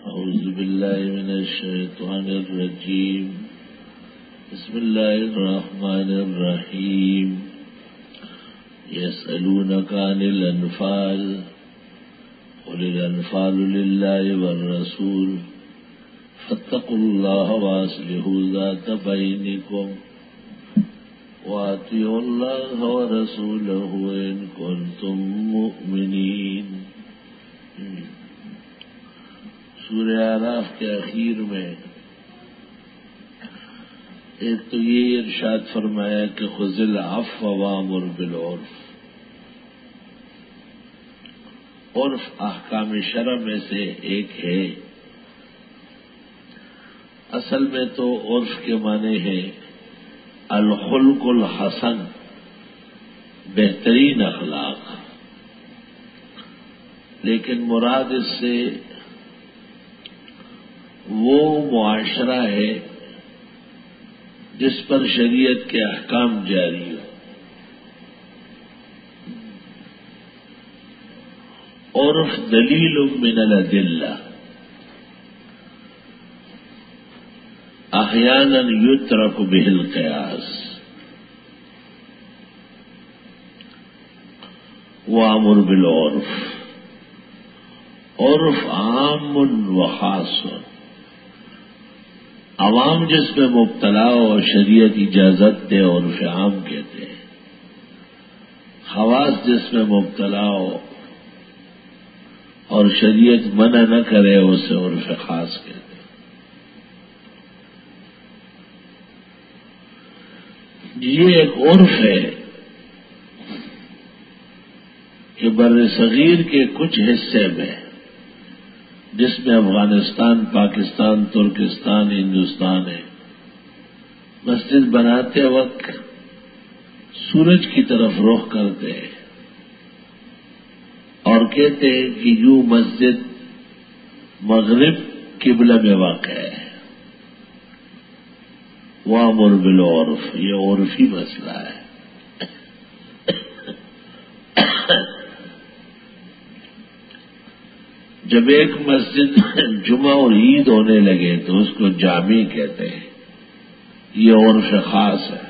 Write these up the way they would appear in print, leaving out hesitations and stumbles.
أعوذ بالله من الشيطان الرجيم. بسم الله الرحمن الرحيم. يسألونك عن الأنفال قل الأنفال لله والرسول فاتقوا الله وأصلحوا ذات بينكم وأطيعوا الله ورسوله إن كنتم مؤمنين. سورہ اعراف کے اخیر میں ایک تو یہ ارشاد فرمایا کہ خذ العفو وامر بالعرف. عرف احکام شرع میں سے ایک ہے. اصل میں تو عرف کے معنی ہے الخلق الحسن، بہترین اخلاق، لیکن مراد اس سے وہ معاشرہ ہے جس پر شریعت کے احکام جاری ہو. عرف دلیل من الادلہ، احیانا یترک بہ القیاس. وامر بالعرف، عرف عام و خاص، عوام جس میں مبتلا اور شریعت اجازت دے عرف عام کہتے ہیں. خواص جس میں مبتلا ہو اور شریعت منع نہ کرے اسے عرف خاص کہتے ہیں. یہ ایک عرف ہے کہ بر صغیر کے کچھ حصے میں، جس میں افغانستان، پاکستان، ترکستان، ہندوستان ہے، مسجد بناتے وقت سورج کی طرف رخ کرتے ہیں اور کہتے ہیں کہ یوں مسجد مغرب قبلہ میں واقع ہے. وامر بالعرف، یہ عرفی مسئلہ ہے. جب ایک مسجد جمعہ اور عید ہونے لگے تو اس کو جامع کہتے ہیں. یہ عرف خاص ہے.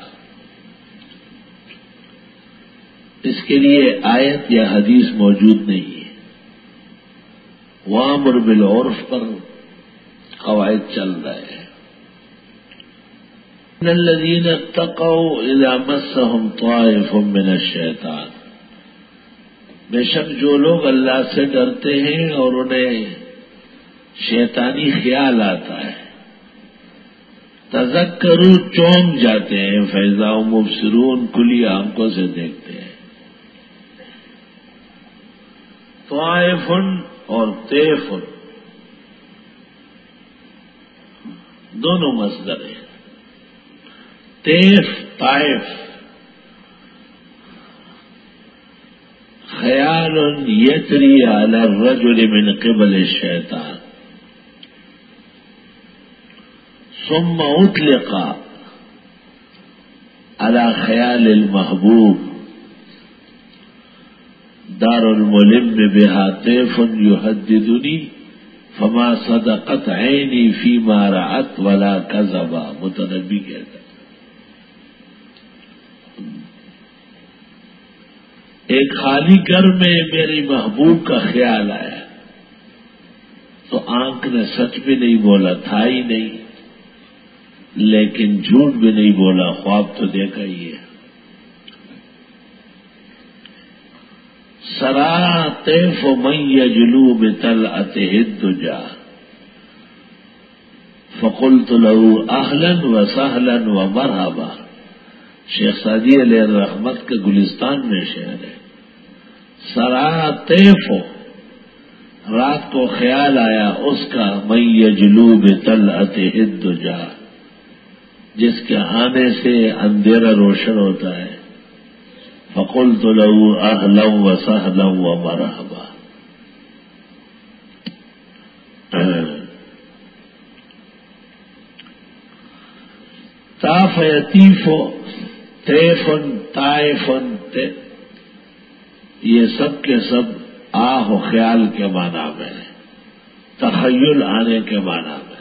اس کے لیے آیت یا حدیث موجود نہیں ہے. وامر بالعرف پر قواعد چل رہے ہیں. ان الذين اتقوا اذا مسهم طائف من الشيطان، بے شک جو لوگ اللہ سے ڈرتے ہیں اور انہیں شیطانی خیال آتا ہے، تذکروا چونک جاتے ہیں، فاذا هم مبصرون کھلی آنکھوں سے دیکھتے ہیں. طائف اور طیف دونوں مصدر ہیں. طیف طائف خیال یتری علی الرجل من قبل الشیطان ثم اطلق علی خیال المحبوب. دار الملم بها طیف یحددنی فما صدقت عینی فیما رأت ولا کذبا. متنبی کہتا ایک خالی گھر میں میری محبوب کا خیال آیا تو آنکھ نے سچ بھی نہیں بولا، تھا ہی نہیں، لیکن جھوٹ بھی نہیں بولا، خواب تو دیکھا ہی ہے. سرا طیف من یجلو بطلعته الدجا فقلت له اہلا وسہلا ومرحبا. شیخ سعدی علیہ الرحمت کے گلستان میں شعر ہے. سرا طیف، رات کو خیال آیا اس کا، من یجلو بطلعته الدجا، جس کے آنے سے اندھیرا روشن ہوتا ہے. فقلت له اہلا وسہلا ومرحبا. طاف یطیف، طیف، طائف، یہ سب کے سب آہ و خیال کے معنی میں ہے. تخیل آنے کے معنی میں.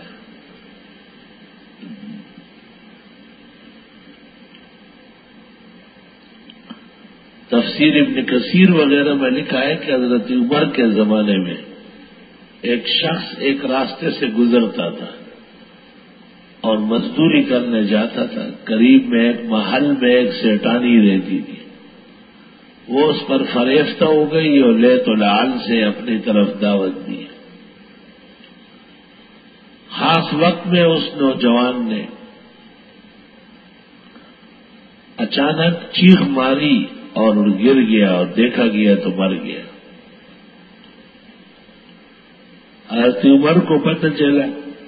تفسیر ابن کثیر وغیرہ میں لکھا ہے کہ حضرت عمر کے زمانے میں ایک شخص ایک راستے سے گزرتا تھا اور مزدوری کرنے جاتا تھا. قریب میں ایک محل میں ایک سیٹانی رہتی تھی. وہ اس پر فریفتہ ہو گئی اور لیت العال سے اپنی طرف دعوت دی. خاص وقت میں اس نوجوان نے اچانک چیخ ماری اور گر گیا اور دیکھا گیا تو مر گیا. حضرت عمر کو پتہ چلا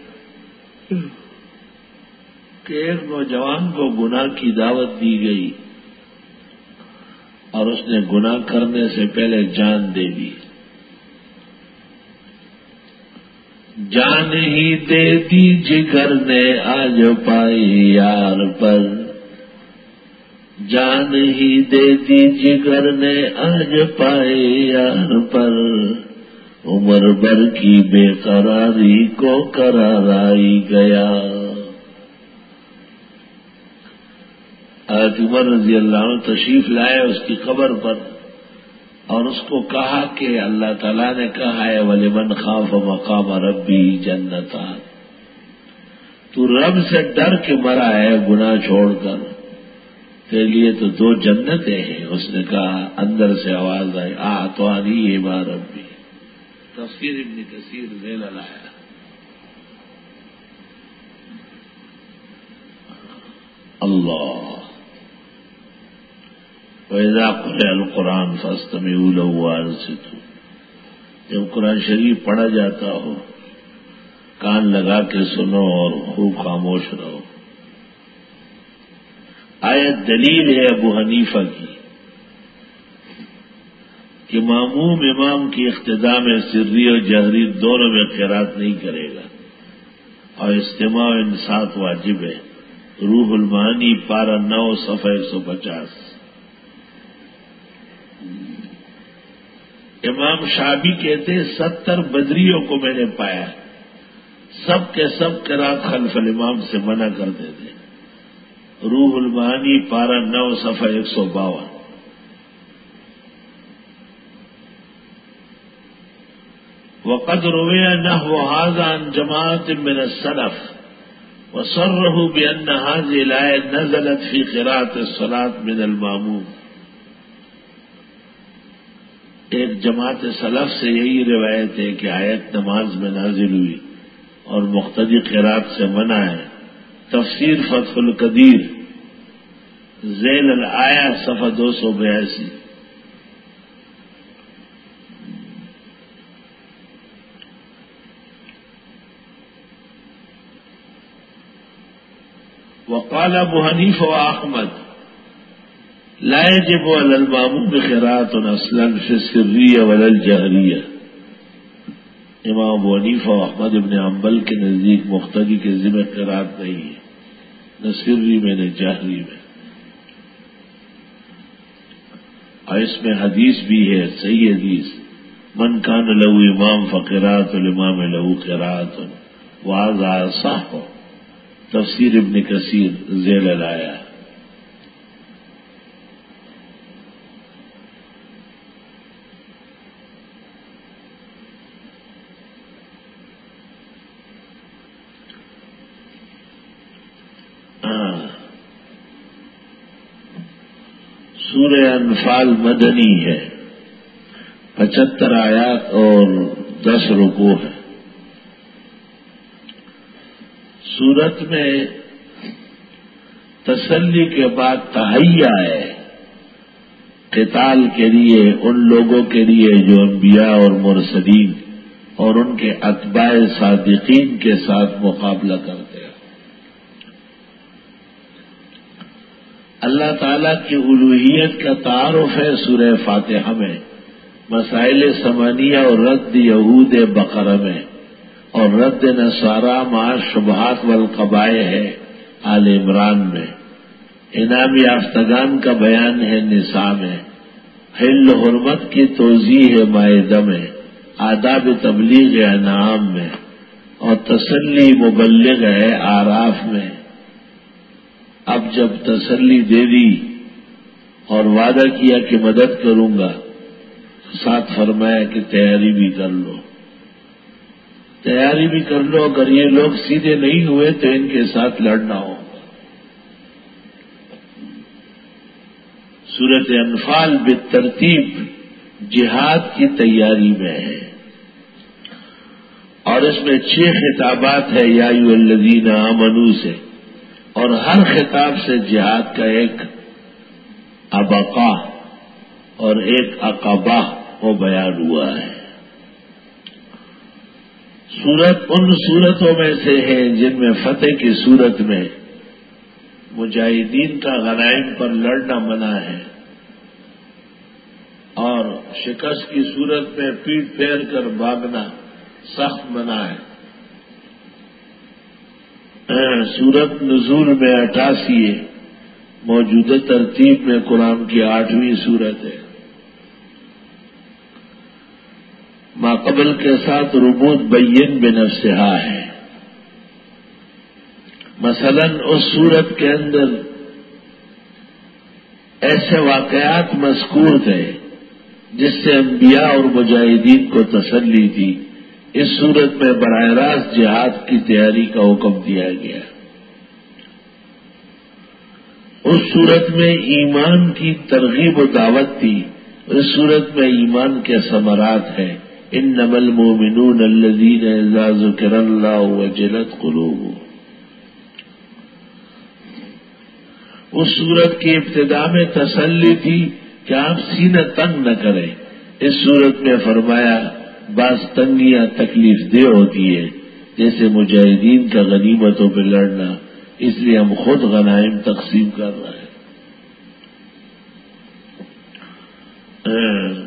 کہ ایک نوجوان کو گناہ کی دعوت دی گئی اور اس نے گناہ کرنے سے پہلے جان دے دی. جان ہی دے دی جگر نے آج پائی یار پر، جان ہی دے دی جگر نے آج پائے یار پر، عمر بھر کی بے قراری کو قرارائی گیا. حضرت عمر رضی اللہ عنہ تشریف لائے اس کی قبر پر اور اس کو کہا کہ اللہ تعالیٰ نے کہا ہے وَلِمَنْ خَافَ مَقَامَ رَبِّهِ جَنَّتَانِ، تو رب سے ڈر کے مرا ہے گناہ چھوڑ کر، تیرے لیے تو 2 جنتیں ہیں. اس نے کہا، اندر سے آواز آئی اعطانی ما ربی. تفسیر ابن کثیر ذیل لایا. اللہ وَإِذَا قُرِئَ الْقُرْآنُ فَاسْتَمِعُوا لَهُ وَأَنصِتُوا. جب قرآن شریف پڑھا جاتا ہو کان لگا کے سنو اور خوب خاموش رہو. آیت دلیل ہے ابو حنیفہ کی کہ ماموم امام کی اقتداء میں سری اور جہری دونوں میں قرات نہیں کرے گا اور استماع و انصات واجب ہے. روح المعانی پارہ 9 صفحہ 150. امام شعبی کہتے 70 بدریوں کو میں نے پایا، سب کے سب قرات خلف الامام سے منع کرتے تھے. روح المعانی پارہ 9 صفحہ 152. وقد روي نحو هذا عن جماعة من السلف وصرحوا بأن هذه الآية نزلت في قراءة الصلاة من المأموم. ایک جماعت سلف سے یہی روایت ہے کہ آیت نماز میں نازل ہوئی اور مقتدی قرات سے منع ہے. تفسیر فتح القدیر ذیل الآیہ صفحہ 282. وقال ابو حنیفہ واحمد لا يجب على المأموم قراءة اصلا في السرية ولا الجهرية. امام ابو حنیفہ و احمد ابن حنبل کے نزدیک مقتدی کے ذمہ قراءت نہیں ہے، نہ سری میں نہ جہری میں. اور اس میں حدیث بھی ہے، صحیح حدیث، من کان له امام فقراءة الامام له قراءة وهذا صح. تفسیر ابن کثیر ذیل لایا. سورہ انفال مدنی ہے، 75 آیات اور 10 رکوع ہے. سورت میں تسلی کے بعد تحیہ ہے قتال کے لیے ان لوگوں کے لیے جو انبیاء اور مرسلین اور ان کے اتباع صادقین کے ساتھ مقابلہ کرتے ہیں. اللہ تعالیٰ کی الوہیت کا تعارف ہے سورہ فاتحہ میں، مسائل ثمانیہ اور رد یہود بقرہ میں، اور رد نصارہ مع شبہات والقبائح ہے آل عمران میں. انعام یافتگان کا بیان ہے نساء میں. حل حرمت کی توضیح ہے مائدہ میں. آداب تبلیغ انعام میں، اور تسلی مبلغ ہے آراف میں۔ اب جب تسلی دے دی اور وعدہ کیا کہ مدد کروں گا، ساتھ فرمایا کہ تیاری بھی کر لو، تیاری بھی کر لو، اگر یہ لوگ سیدھے نہیں ہوئے تو ان کے ساتھ لڑنا ہوگا۔ سورۃ انفال بالترتیب جہاد کی تیاری میں ہے، اور اس میں 6 خطابات ہے یا ایھا الذین آمنوا سے، اور ہر خطاب سے جہاد کا ایک ابقا اور ایک عقبہ وہ بیان ہوا ہے۔ سورت ان سورتوں میں سے ہے جن میں فتح کی صورت میں مجاہدین کا غنائم پر لڑنا منع ہے، اور شکست کی صورت میں پیٹ پھیر کر بھاگنا سخت منع ہے۔ سورت نزول میں 88 ہے، موجودہ ترتیب میں قرآن کی 8ویں سورت ہے۔ ماقبل کے ساتھ ربوط بین بنفسہا ہے۔ مثلا اس سورت کے اندر ایسے واقعات مذکور تھے جس سے انبیاء اور مجاہدین کو تسلی تھی، اس سورت میں براہ راست جہاد کی تیاری کا حکم دیا گیا۔ اس سورت میں ایمان کی ترغیب و دعوت تھی، اس سورت میں ایمان کے ثمرات ہیں۔ انما المؤمنون الذین اذا ذکر اللہ وجلت قلوبهم۔ اس سورت کی ابتدا میں تسلی تھی کہ آپ سینہ تنگ نہ کریں۔ اس سورت میں فرمایا بعض تنگیاں تکلیف دہ ہوتی ہے، جیسے مجاہدین کا غنیمتوں پہ لڑنا، اس لیے ہم خود غنائم تقسیم کر رہے ہیں۔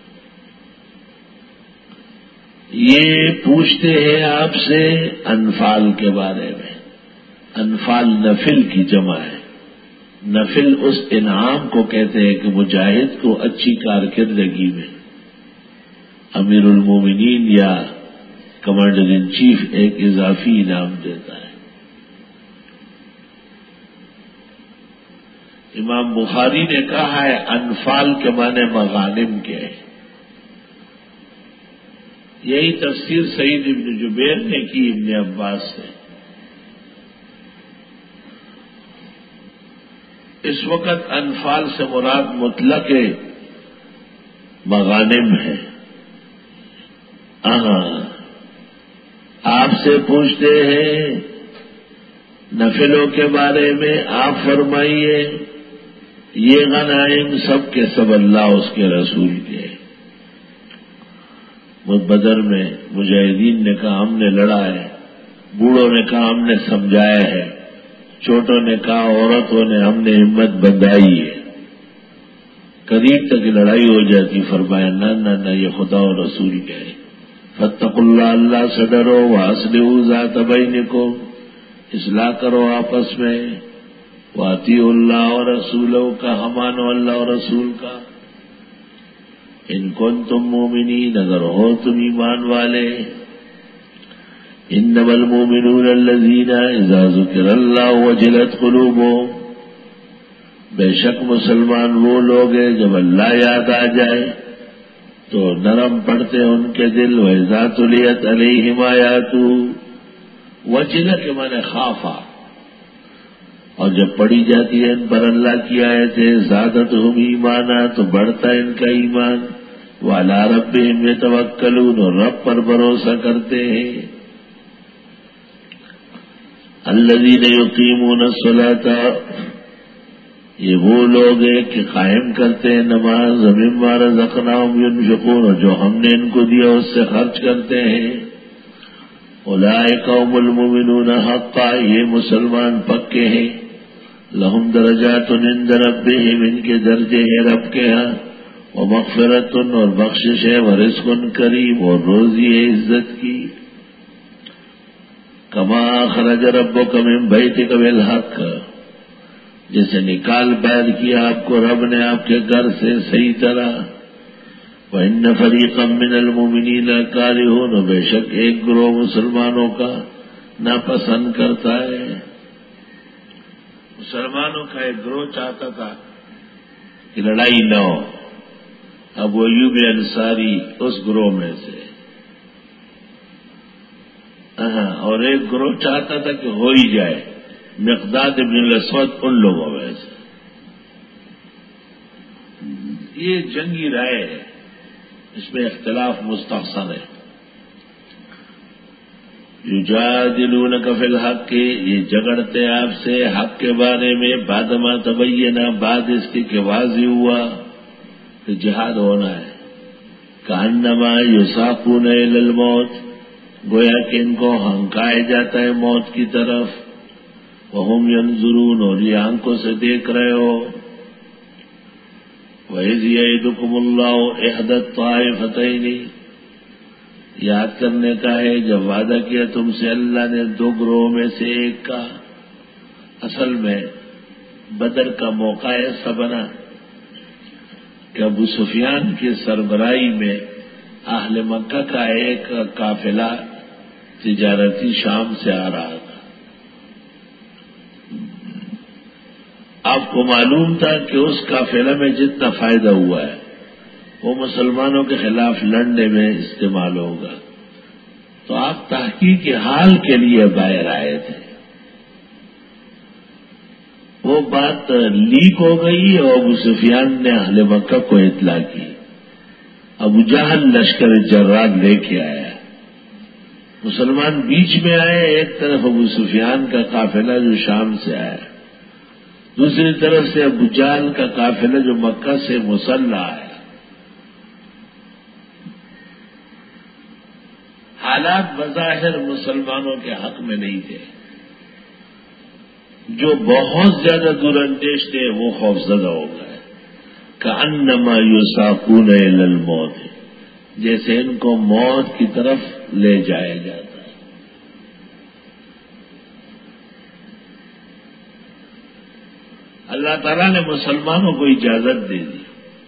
یہ پوچھتے ہیں آپ سے انفال کے بارے میں۔ انفال نفل کی جمع ہے۔ نفل اس انعام کو کہتے ہیں کہ مجاہد کو اچھی کارکردگی میں امیر المومنین یا کمانڈر ان چیف ایک اضافی انعام دیتا ہے۔ امام بخاری نے کہا ہے انفال کے معنی مغانم کے ہیں۔ یہی تفسیر سعید ابن جبیر نے کی ابن عباس سے۔ اس وقت انفال سے مراد مطلق مغانم ہے۔ آپ سے پوچھتے ہیں نفلوں کے بارے میں، آپ فرمائیے یہ غنائم سب کے سب اللہ اس کے رسول کے۔ بدر میں مجاہدین نے کہا ہم نے لڑا ہے، بوڑھوں نے کہا ہم نے سمجھایا ہے، چھوٹوں نے کہا عورتوں نے ہم نے ہمت بندھائی ہے۔ قریب تک لڑائی ہو جاتی، فرمایا نہ یہ خدا و رسول کے ہے۔ فاتقوا اللہ، اللہ سے ڈرو، واصلحوا ذات بینکم، اصلاح کرو آپس میں، واطیعوا اللہ و رسولہ، کا مانو اللہ و رسول کا۔ ان کنتم مومنین، اگر ہو تم ایمان والے۔ انما المؤمنون الذین اذا ذکر اللہ وجلت قلوبهم، بے شک مسلمان وہ لوگ ہیں جب اللہ یاد آ جائے تو نرم پڑتے ان کے دل۔ وَإِذَا تُلِيَتْ عَلَيْهِمْ آیَاتُهُ، وجلہ کے معنی خافا، اور جب پڑھی جاتی ہے ان پر اللہ کی آیتیں، زادتہم ایمانا، تو بڑھتا ان کا ایمان۔ وَعَلَىٰ رَبِّهِمْ يَتَوَكَّلُونَ، اور رب پر بھروسہ کرتے ہیں۔ الَّذِينَ يُقِيمُونَ الصَّلَاةَ، یہ وہ لوگ ہیں کہ قائم کرتے ہیں نماز۔ وَمِمَّا رَزَقْنَاهُمْ يُنْفِقُونَ، جو ہم نے ان کو دیا اس سے خرچ کرتے ہیں۔ أُولَٰئِكَ هُمُ الْمُؤْمِنُونَ حَقًّا، یہ مسلمان پکے ہیں۔ لَهُمْ دَرَجَاتٌ عِندَ رَبِّهِمْ، ان کے درجے ہیں رب کے ہاں۔ وَمَغْفِرَةٌ، اور بخشش ہے، وَرِزْقٌ کریم، اور روزی ہے عزت کی۔ كَمَا أَخْرَجَ رَبُّكَ مِنْ بَيْتِكَ بِالْحَقِّ، جیسے نکال باہر کیا آپ کو رب نے آپ کے گھر سے صحیح طرح۔ وَإِنَّ فَرِيقًا مِّنَ الْمُؤْمِنِينَ كَارِهُونَ، بے شک ایک گروہ مسلمانوں کا ناپسند کرتا ہے. مسلمانوں کا ایک گروہ چاہتا تھا کہ لڑائی نہ ہو. ابو ایوب انصاری اس گروہ میں سے، اور ایک گروہ چاہتا تھا کہ ہو ہی جائے، مقداد ابن الاسود ان لوگوں میں سے. یہ جنگی رائے ہے، اس میں اختلاف مستحسن ہے. یجادلونک فی الحق کے، یہ جگڑتے آپ سے حق کے بارے میں، بعد ما تبینہ، بعد اس کے کہ واضح ہوا کہ جہاد ہونا ہے. کانما یساقون الی الموت، گویا کہ ان کو ہنکایا جاتا ہے موت کی طرف. وہم ینظرون، اور یہ آنکھوں سے دیکھ رہے ہو. وَإِذْ يَعِدُكُمُ اللَّهُ إِحْدَى الطَّائِفَتَيْنِ، یاد کرنے کا ہے جب وعدہ کیا تم سے اللہ نے دو گروہوں میں سے ایک کا. اصل میں بدر کا موقع ایسا بنا کہ ابو سفیان کی سربراہی میں اہل مکہ کا ایک قافلہ تجارتی شام سے آ رہا تھا. آپ کو معلوم تھا کہ اس قافلہ میں جتنا فائدہ ہوا ہے وہ مسلمانوں کے خلاف لڑنے میں استعمال ہوگا. تو آپ تحقیق حال کے لیے باہر آئے تھے. وہ بات لیک ہو گئی اور ابو سفیان نے اہل مکہ کو اطلاع کی. ابو جہل لشکر جراد لے کے آیا. مسلمان بیچ میں آئے، ایک طرف ابو سفیان کا قافلہ جو شام سے آیا، دوسری طرف سے ابو جہل کا قافلہ جو مکہ سے مسلح آیا. حالات بظاہر مسلمانوں کے حق میں نہیں تھے. جو بہت زیادہ دور اندیش تھے وہ خوفزدہ ہو گئے. کأنما یساقون الی الموت، جیسے ان کو موت کی طرف لے جایا جاتا ہے. اللہ تعالیٰ نے مسلمانوں کو اجازت دے دی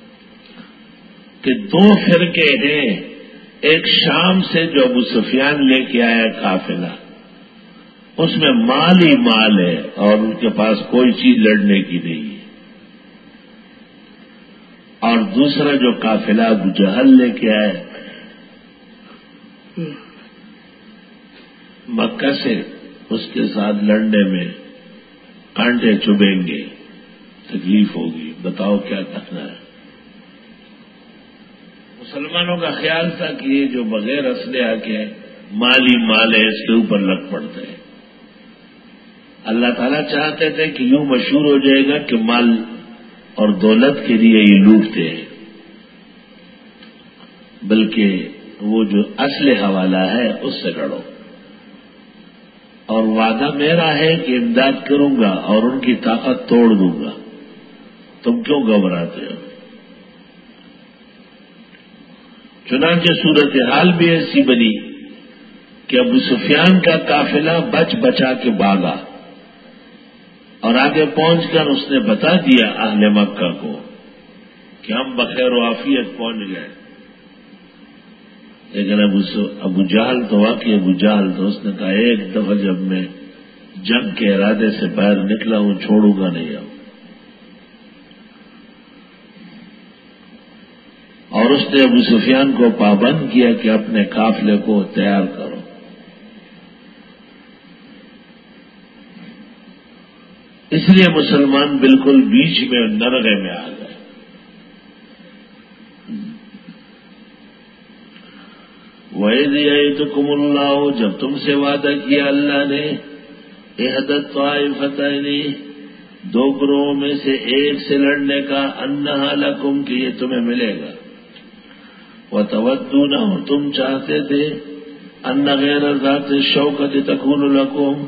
کہ دو فرقے ہیں. ایک شام سے جو ابو سفیان لے کے آیا قافلہ، اس میں مال ہی مال ہے اور ان کے پاس کوئی چیز لڑنے کی نہیں ہے. اور دوسرا جو قافلہ ابو جہل لے کے آئے مکہ سے، اس کے ساتھ لڑنے میں کانٹے چبھیں گے، تکلیف ہوگی. بتاؤ کیا کرنا ہے. مسلمانوں کا خیال تھا کہ یہ جو بغیر اسلحہ کے مالی مال ہے اس کے اوپر لگ پڑتے ہیں. اللہ تعالیٰ چاہتے تھے کہ یوں مشہور ہو جائے گا کہ مال اور دولت کے لیے یہ لوٹتے ہیں، بلکہ وہ جو اسلحہ والا ہے اس سے لڑو. اور وعدہ میرا ہے کہ امداد کروں گا اور ان کی طاقت توڑ دوں گا. تم کیوں گھبراتے ہو؟ چنانچہ صورتحال بھی ایسی بنی کہ ابو سفیان کا قافلہ بچ بچا کے بھاگا اور آگے پہنچ کر اس نے بتا دیا اہل مکہ کو کہ ہم بخیر و عافیت پہنچ گئے. لیکن ابو جہل تو واقعی ابو جہل تو اس نے کہا ایک دفعہ جب میں جنگ کے ارادے سے باہر نکلا ہوں چھوڑوں گا نہیں اب. اور اس نے ابو سفیان کو پابند کیا کہ اپنے قافلے کو تیار کرو. اس لیے مسلمان بالکل بیچ میں نرغے میں آ گئے. وَإِذْ يَعِدُكُمُ اللَّهُ، جب تم سے وعدہ کیا اللہ نے، اِحْدَى الطَّائِفَتَيْنِ، دو گروہوں میں سے ایک سے لڑنے کا، أَنَّهَا لَكُمْ، کہ یہ تمہیں ملے گا. وَتَوَدُّونَ، تم چاہتے تھے، أَنَّ غَيْرَ ذَاتِ الشَّوْكَةِ تَكُونُ لَكُمْ،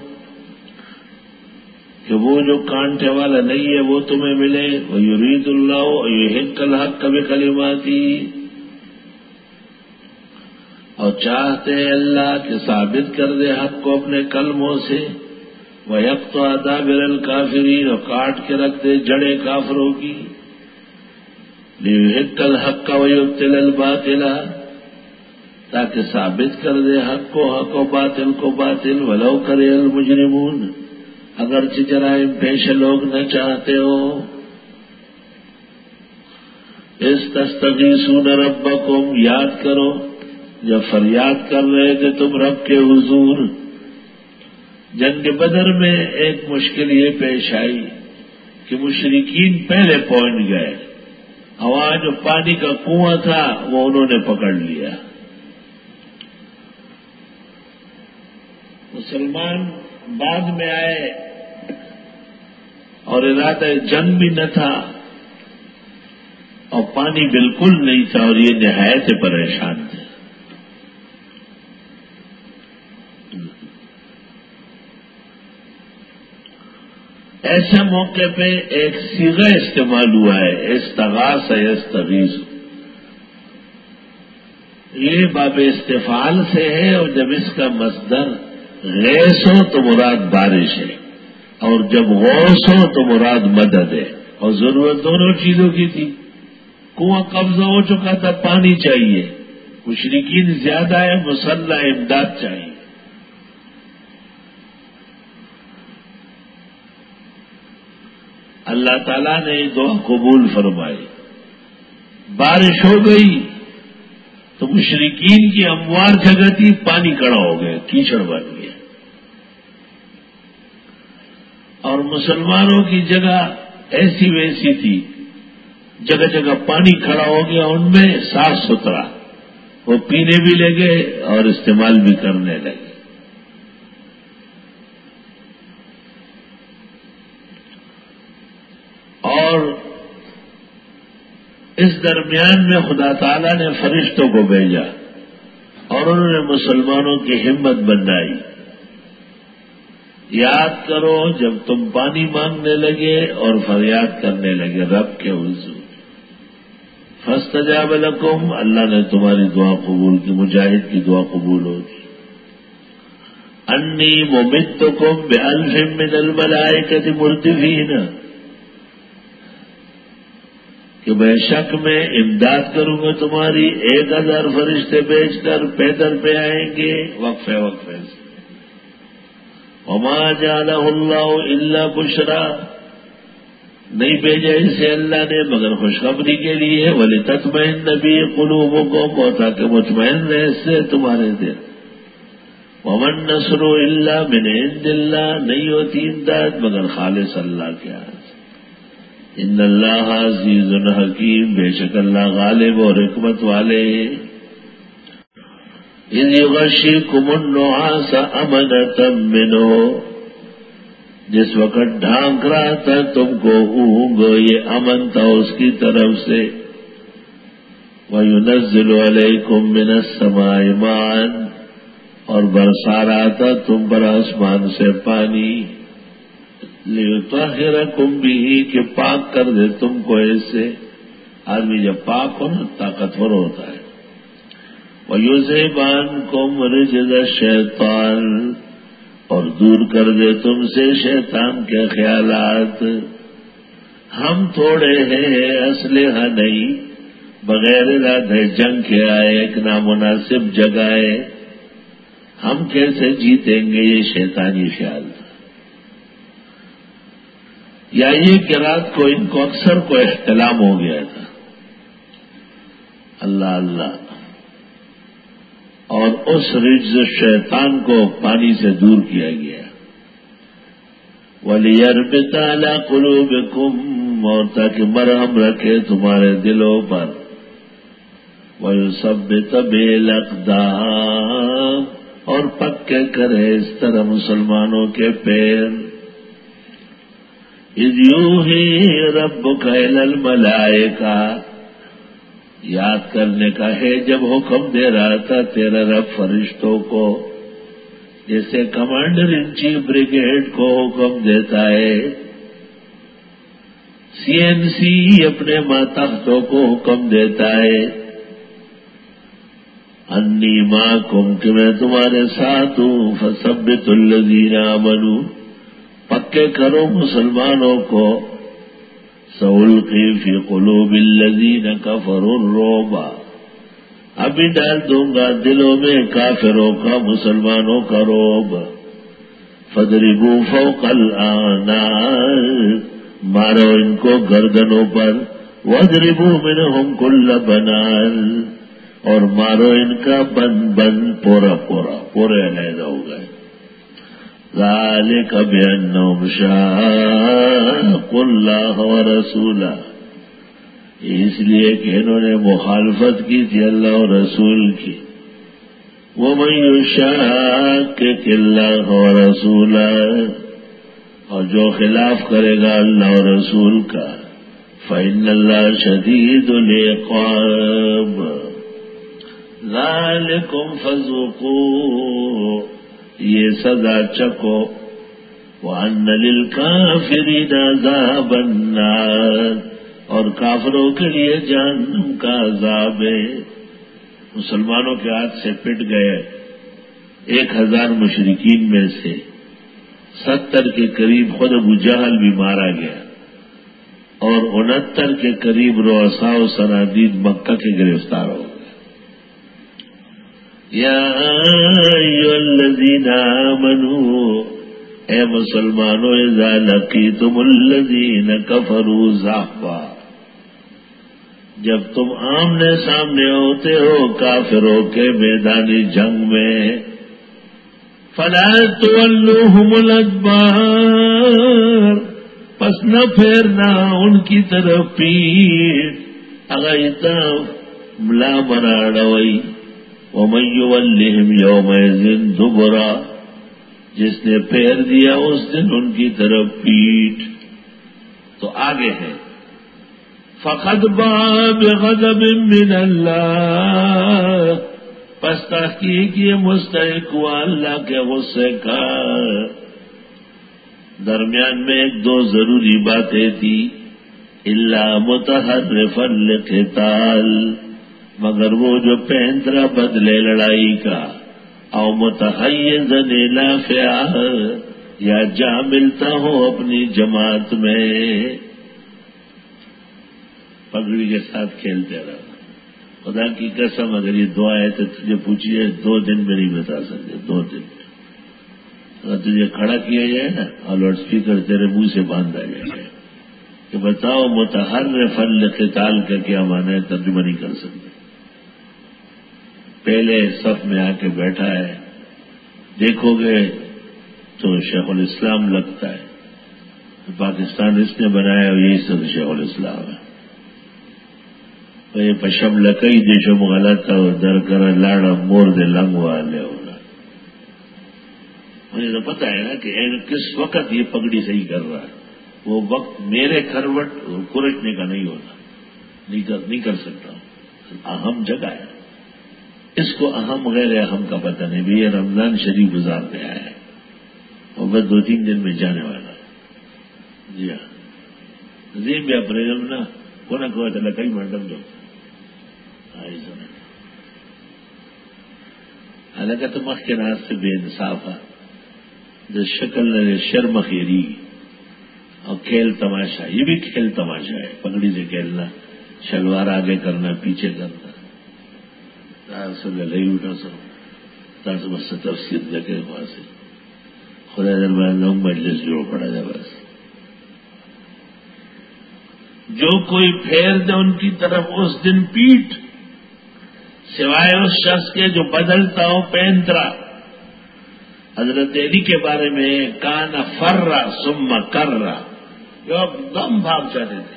کہ وہ جو کانٹے والا نہیں ہے وہ تمہیں ملے. وَيُرِيدُ اللَّهُ أَن يُحِقَّ الْحَقَّ بِكَلِمَاتِهِ، اور چاہتے ہیں اللہ کہ ثابت کر دے حق کو اپنے کلموں سے. وَيَقْطَعَ دَابِرَ الْكَافِرِينَ، اور کاٹ کے رکھ دے جڑے کافروں کی. لیحق الحق ویبطل الباطل، تاکہ ثابت کر دے حق کو حق و باطل کو باطل، ولو کرے المجرمون، اگرچہ جرائم پیش لوگ نہ چاہتے ہو۔ استستغیثون ربکم، یاد کرو جب فریاد کر رہے تھے تم رب کے حضور۔ جنگ بدر میں ایک مشکل یہ پیش آئی کہ مشرکین پہلے پہنچ گئے، وہاں جو پانی کا کنواں تھا وہ انہوں نے پکڑ لیا۔ مسلمان بعد میں آئے اور ارادہ جنگ بھی نہ تھا اور پانی بالکل نہیں تھا، اور یہ نہایت پریشان تھے۔ ایسے موقع پہ ایک صیغہ استعمال ہوا ہے، استغاث یستغیث، یہ باب استفعال سے ہے، اور جب اس کا مصدر غیث ہو تو مراد بارش ہے، اور جب غوث ہو تو مراد مدد ہے، اور ضرورت دونوں چیزوں کی تھی۔ کنواں قبضہ ہو چکا تھا، پانی چاہیے، مشرکین زیادہ ہے، مسلح امداد چاہیے۔ اللہ تعالیٰ نے دعا قبول فرمائی، بارش ہو گئی تو مشرکین کی اموار جگہ تھی، پانی کڑا ہو گیا، کیچڑ بن گیا، اور مسلمانوں کی جگہ ایسی ویسی تھی، جگہ جگہ پانی کھڑا ہو گیا، ان میں صاف ستھرا، وہ پینے بھی لگے اور استعمال بھی کرنے لگے۔ اور اس درمیان میں خدا تعالیٰ نے فرشتوں کو بھیجا اور انہوں نے مسلمانوں کی ہمت بندائی۔ یاد کرو جب تم پانی مانگنے لگے اور فریاد کرنے لگے رب کے حضور، فاستجاب لکم، اللہ نے تمہاری دعا قبول کی، مجاہد کی دعا قبول ہوگی۔ انی ممدکم بألف من الملائکۃ مردفین، کہ بے شک میں امداد کروں گا تمہاری 1000 فرشتے بھیج کر، پیدل پہ آئیں گے وقفے وقفے سے۔ وما جعلہ اللہ الا بشرا، نہیں بھیجا اسے اللہ نے مگر خوشخبری کے لیے، ولتطمئن بہ قلوبکم، اور تاکہ مطمئن رہے اس سے تمہارے دل۔ وما النصر الا من عند اللہ، نہیں ہوتی امداد مگر خالص اللہ کے ہاتھ۔ ان اللہ عزیز حکیم، بے شک اللہ غالب اور حکمت والے۔ اذ یغشیکم النعاس امنۃ منہ، جس وقت ڈھانک رہا تھا تم کو اونگ، یہ امن تھا اس کی طرف سے۔ وَيُنَزِّلُ عَلَيْكُم مِّنَ السَّمَاءِ مَاءً، اور برسا رہا تھا تم پر آسمان سے پانی، لِيُطَهِّرَكُم بِهِ، کہ پاک کر دے تم کو اس سے۔ آدمی جب پاک ہو نا طاقتور ہوتا ہے۔ وَيُذْهِبْ عَنكُمْ رِجْزَ الشَّيْطَانِ، اور دور کر دے تم سے شیطان کے خیالات۔ ہم تھوڑے ہیں، اسلحہ نہیں، بغیر ارادہ جنگ کے آئے، ایک نامناسب جگہ ہے، ہم کیسے جیتیں گے، یہ شیطانی خیال تھا۔ یا یہ کہ رات کو ان کو اکثر کو احتلام ہو گیا تھا، اللہ اللہ، اور اس رجز شیطان کو پانی سے دور کیا گیا۔ وَلِيَرْبِطَ عَلَىٰ قُلُوبِكُمْ، اور تاکہ مرہم رکھے تمہارے دلوں پر۔ وَيُثَبِّتَ بِهِ الْأَقْدَامَ، اور پکے کرے اس طرح مسلمانوں کے پیر۔ اذ یوحی ربک الی الملائکہ، یاد کرنے کا ہے جب حکم دے رہا تھا تیرا رب فرشتوں کو، جیسے کمانڈر ان چیف بریگیڈ کو حکم دیتا ہے، CNC اپنے ماتحتوں کو حکم دیتا ہے، انی معکم، کہ میں تمہارے ساتھ ہوں، فثبتوا الذین آمنوا، پکے کرو مسلمانوں کو، سألقي في قلوب الذين كفروا الرعب، ابھی ڈال دوں گا دلوں میں کافروں کا مسلمانوں کا رعب. فاضربوا فوق الأعناق، مارو ان کو گردنوں پر. واضربوا منهم كل بنان، اور مارو ان کا بند پورا پورے علیحدہ ہو گئے. ذالک بأنهم شاقوا اللہ ورسولہ، اس لیے کہ انہوں نے مخالفت کی تھی اللہ اور رسول کی. ومن یشاقق اللہ ورسولہ، اور جو خلاف کرے گا اللہ اور رسول کا، فإن اللہ شدید العقاب. ذالکم فذوقوا، یہ سزا چکو. وأن للکافرین عذاب النار، اور کافروں کے لیے جہنم کا عذاب ہے. مسلمانوں کے ہاتھ سے پٹ گئے 1000 مشرکین میں سے 70 کے قریب خود ابو جہل بھی مارا گیا، اور 69 کے قریب رؤساء و صنادید مکہ کے گرفتار ہو گئے. یا ایھا الذین آمنوا، اے مسلمانوں، اذا لقیتم الذین کفروا زحفا، جب تم آمنے سامنے ہوتے ہو کافروں کے میدانی جنگ میں، فلا تولوہم الادبار، پس نہ پھیرنا ان کی طرف پیٹ. اغیتا ملا مراڑوئی. ومن یولہم یومئذ دبرا، جس نے پھیر دیا اس دن ان کی طرف پیٹ. تو آگے ہے فقد باء بغضب من اللہ، پس تحقیق یہ مستحق ہوا اللہ کے غصے کا. درمیان میں 1-2 ضروری باتیں تھی. الا متحرفا لقتال، مگر وہ جو پہنترا بدلے لڑائی کا. او متحیزا الی فئہ، یا جا ملتا ہو اپنی جماعت میں. پگڑی کے ساتھ کھیلتے رہا. خدا کی قسم اگر یہ دعا ہے تو تجھے پوچھیے 2 دن میں نہیں بتا سکتے. 2 دن اگر تجھے کھڑا کیا جائے نا اور لاؤڈ اسپیکر تیرے منہ سے باندھا جائے کہ بتاؤ متحرفا لقتال کا کیا معنی ہے، ترجمہ نہیں کر سکتے. پہلے صف میں آ کے بیٹھا ہے، دیکھو گے تو شیخ الاسلام لگتا ہے. پاکستان اس نے بنایا اور یہی سب شیخ الاسلام ہے. یہ پشم لکئی دیشم غلطا در کر لاڑا مور دے لنگ والے ہوگا. مجھے تو پتا ہے نا کہ کس وقت یہ پگڑی صحیح کر رہا ہے. وہ وقت میرے کروٹ کورٹنے کا نہیں ہوتا، نہیں کر سکتا. اہم جگہ ہے، اس کو اہم غیر اہم کا پتہ نہیں. بھی یہ رمضان شریف گزارنے آیا ہے اور بس 2-3 دن میں جانے والا. جی ہاں، عظیم بھی اپریل نا کونا کو لکئی میڈم جو حالانکہ تو مخ کے ناز سے بے انصاف ہے. شکل شرم خیری اور کھیل تماشا، یہ بھی کھیل تماشا ہے. پگڑی سے کھیلنا، شلوار آگے کرنا پیچھے کرنا. لئی اٹھا سو بس تفصیل دیکھے وہاں سے خدا دربار لوگ مجلس جوڑ پڑا جائے. بس جو کوئی پھیر دے ان کی طرف اس دن پیٹ، سوائے اس شخص کے جو بدلتا ہو پینترا. حضرت علی کے بارے میں کان فرا ثم کرا، جو دم بھاگ جاتے تھے،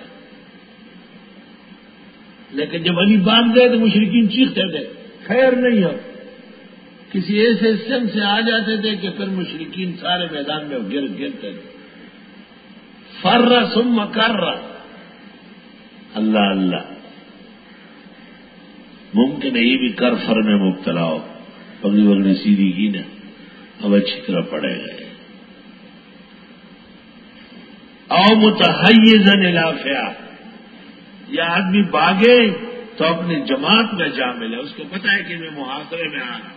لیکن جب علی باندھ گئے تو مشرکین چیختے تھے خیر نہیں ہو. کسی ایسے سن سے آ جاتے تھے کہ پھر مشرکین سارے میدان میں گرتے تھے. فرا ثم کرا. اللہ اللہ، ممکن ہے یہ بھی کر فر میں مبتلا ہو. پگڑی وگڑی سیدھی کی نا، اب اچھی طرح پڑے گئے. او متحیزا الی فئہ، یا آدمی باغے تو اپنی جماعت میں جا ملے. اس کو پتا ہے کہ میں محاصرے میں آنا.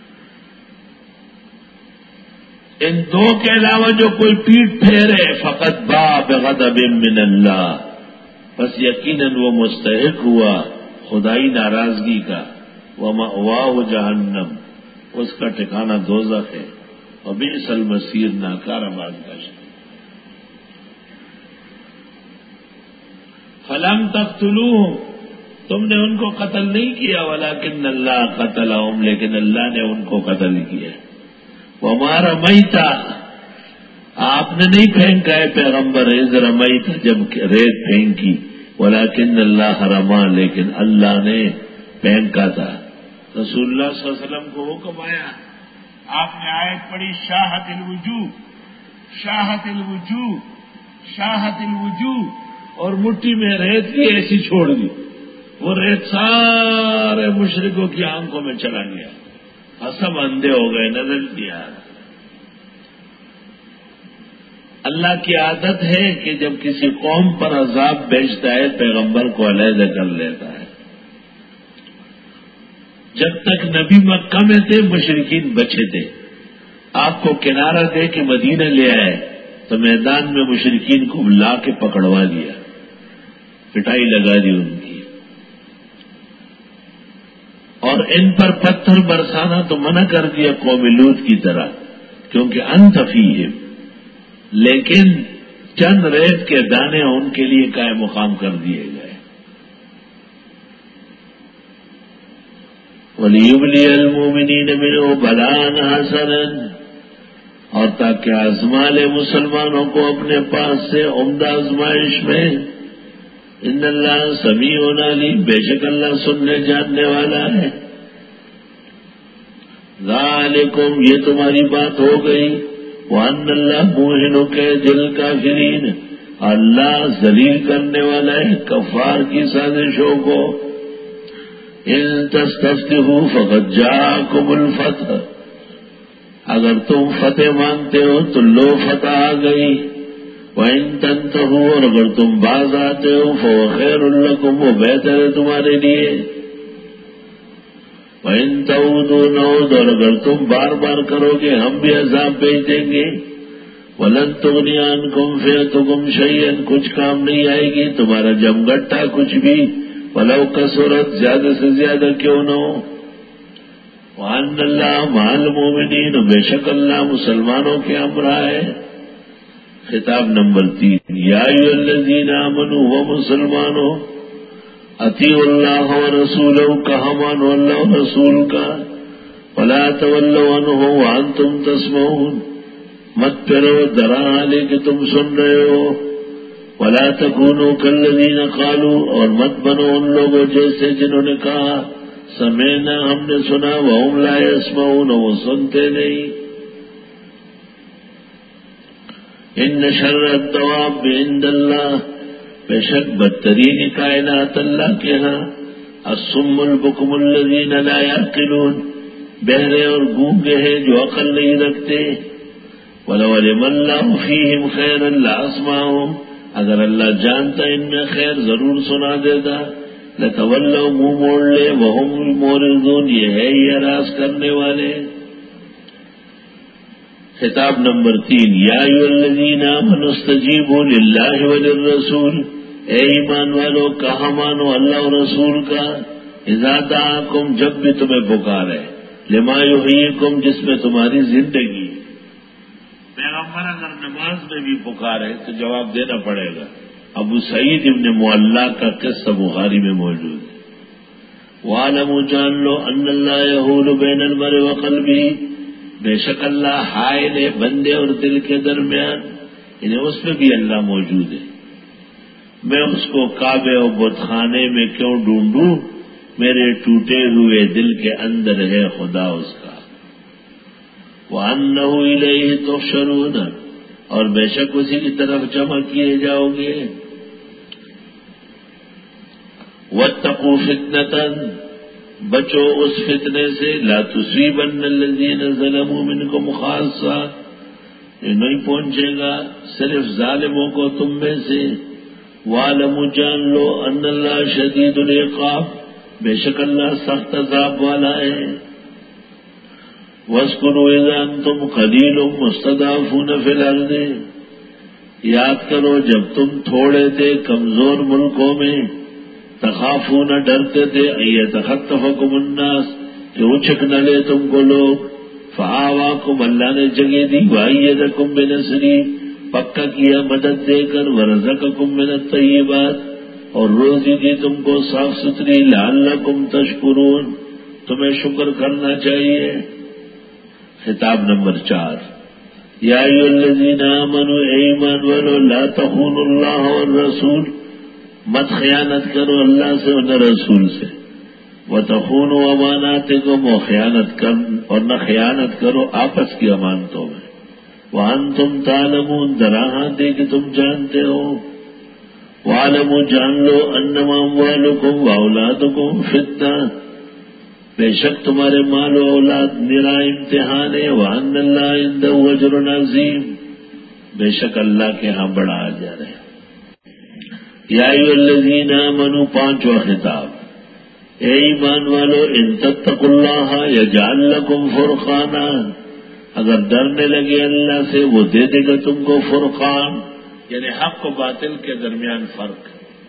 ان 2 کے علاوہ جو کوئی پیٹ پھیرے فقط باء بغضب من اللہ، بس یقیناً وہ مستحق ہوا خدائی ناراضگی کا، ومأواہ جہنم، اس کا ٹھکانہ دوزخ ہے، وبئس المصیر، ناکارہ بازگشت۔ فلم تقتلوہم، تم نے ان کو قتل نہیں کیا، ولکن اللہ قتلہم، لیکن اللہ نے ان کو قتل کیا۔ وما رمیت، آپ نے نہیں پھینکا ہے پیغمبر، اذ رمیت، جب ریت پھینکی، ولکن اللہ رما، لیکن اللہ نے پھینکا تھا۔ رسول اللہ صلی اللہ علیہ وسلم کو حکم آیا، آپ نے آیت پڑھی، شاہت الوجوہ، شاہت الوجوہ، شاہت الوجوہ، اور مٹھی میں ریت لی ایسی چھوڑ دی، وہ ریت سارے مشرکوں کی آنکھوں میں چلا گیا اور سب اندھے ہو گئے، نظر دیا۔ اللہ کی عادت ہے کہ جب کسی قوم پر عذاب بھیجتا ہے پیغمبر کو علیحدہ کر لیتا ہے۔ جب تک نبی مکہ میں تھے مشرکین بچے تھے، آپ کو کنارہ دے کے مدینہ لے آئے تو میدان میں مشرکین کو لا کے پکڑوا دیا، پٹائی لگا دی ان کی، اور ان پر پتھر برسانا تو منع کر دیا قوم لوط کی طرح، کیونکہ انت فیہم، لیکن چند ریت کے دانے ان کے لیے قائم مقام کر دیے گئے۔ وَلِيُبْلِيَ الْمُؤْمِنِينَ مِنْهُ بَلَاءً حَسَنًا، اور تاکہ آزما لے مسلمانوں کو اپنے پاس سے عمدہ آزمائش میں۔ ان اللہ سمیع علیم، بے شک اللہ سننے جاننے والا ہے۔ ذالکم، یہ تمہاری بات ہو گئی، وَأَنَّ اللَّهَ مُوهِنُ كَيْدِ الْكَافِرِينَ، اللہ ذلیل کرنے والا ہے کفار کی سازشوں کو۔ ان تستفتحوا فقد جاءکم الفتح، اگر تم فتح مانگتے ہو تو لو فتح آ گئی۔ وَإِن تَنْتَهُوا، اور اگر تم باز آتے ہو فَهُوَ خَيْرٌ لَكُمْ، وہ بہتر ہے تمہارے لیے۔ وَإِن تَعُودُوا نَعُودْ، اور اگر تم بار بار کرو گے ہم بھی عذاب بھیج دیں گے۔ وَلَن تُغْنِيَ عَنْكُمْ فِئَتُكُمْ شَيْئًا، کچھ کام نہیں آئے گی تمہارا جمگٹا کچھ بھی، وَلَوْ كَثُرَتْ، زیادہ سے زیادہ کیوں نہ ہو۔ وَأَنَّ اللَّهَ مَعَ الْمُؤْمِنِينَ، بے شک اللہ مسلمانوں کے ہمراہ ہے۔ خطاب نمبر 3، یا ایھا الذین آمنوا، وہ مسلمانوں، اطیعوا اللہ ورسولہ، کہا مانو اللہ و رسول کا، ولا تولوا عنہ وانتم تسمعون، مت پھرو درا حالے کہ تم سن رہے ہو۔ ولا تکونوا کالذین قالوا، اور مت بنو ان لوگوں جیسے جنہوں نے کہا سمعنا، ہم نے سنا، وہم لا یسمعون، وہ سنتے نہیں۔ ان شر الدواب عند اللہ، بے شک بدترین کائنات اللہ کے ہاں، الصم البکم الذین لا یعقلون، بہرے اور گونگے ہیں جو عقل نہیں رکھتے۔ وَلَوْ عَلِمَ اللَّهُ فِيهِمْ خَيْرًا لَأَسْمَعَهُمْ، اگر اللہ جانتا ان میں خیر ضرور سنا دیتا۔ لَتَوَلَّوْا، منہ موڑ لے، وَهُمْ مُعْرِضُونَ، یہ ہے یہ اعراض کرنے والے۔ خطاب نمبر 3، یا ایھا الذین آمنوا استجیبوا للہ وللرسول، اے ایمان والو کہا مانو اللہ و رسول کا، اذا دعاکم، جب بھی تمہیں پکارے، لما یحییکم، جس میں تمہاری زندگی۔ پیغمبر اگر نماز میں بھی پکارے تو جواب دینا پڑے گا۔ ابو سعید ابن معلیٰ کا قصہ بخاری میں موجود ہے۔ وَاعْلَمُوا، جان لو، ان اللہ یحول بین المرء وقلبہ، بے شک اللہ حائل ہے بندے اور دل کے درمیان، یعنی اس میں بھی اللہ موجود ہے۔ میں اس کو کعبے اور بت خانے میں کیوں ڈھونڈوں، میرے ٹوٹے ہوئے دل کے اندر ہے خدا اس کا۔ وَأَنَّهُ إِلَيْهِ تُحْشَرُونَ، اور بے شک اسی کی طرف جمع کیے جاؤ گے۔ وَاتَّقُوا فِتْنَةً، بچو اس فتنے سے، لا تصیبن الذین ظلموا منکم خاصہ، یہ نہیں پہنچے گا صرف ظالموں کو تم میں سے۔ وَاعْلَمُوا، جان لو، ان اللہ شدید العقاب، بے شک اللہ سخت عذاب والا ہے۔ وَاذْكُرُوا إِذْ أَنْتُمْ قَلِيلٌ مُسْتَضْعَفُونَ فِي الْأَرْضِ، یاد کرو جب تم تھوڑے تھے کمزور ملکوں میں، تخافون ڈرتے تھے ایتخطفکم الناس کہ اچک نہ لے تم کو لوگ، فآواکم اللہ نے جگہ دی، وایدکم بنصری پکا کیا مدد دے کر، ورزقکم من الطیبات اور روزی دی تم کو صاف ستھری، لعلکم تشکرون تمہیں شکر کرنا چاہیے۔ خطاب نمبر 4، یا ایھا الذین آمنوا اے ایمان والو لا تخونوا اللہ والرسول مت خیانت کرو اللہ سے اور نہ رسول سے، وتخونوا اماناتکم اور نہ خیانت کرو آپس کی امانتوں میں، وانتم تعلمون دراہاں دے کہ تم جانتے ہو، وعلموا جان لو انما اموالکم واولادکم فتنہ بے شک تمہارے مال و اولاد نرا امتحان ہے، وان اللہ عندہ اجر عظیم بے شک اللہ کے ہاں بڑا اجر ہے۔ یا ایھا الذین آمنوا 5واں خطاب، اے ایمان والو ان تتقوا اللہ یجعل لکم فرقانا اگر ڈرنے لگے اللہ سے وہ دے دے گا تم کو فرقان، یعنی حق و باطل کے درمیان فرق،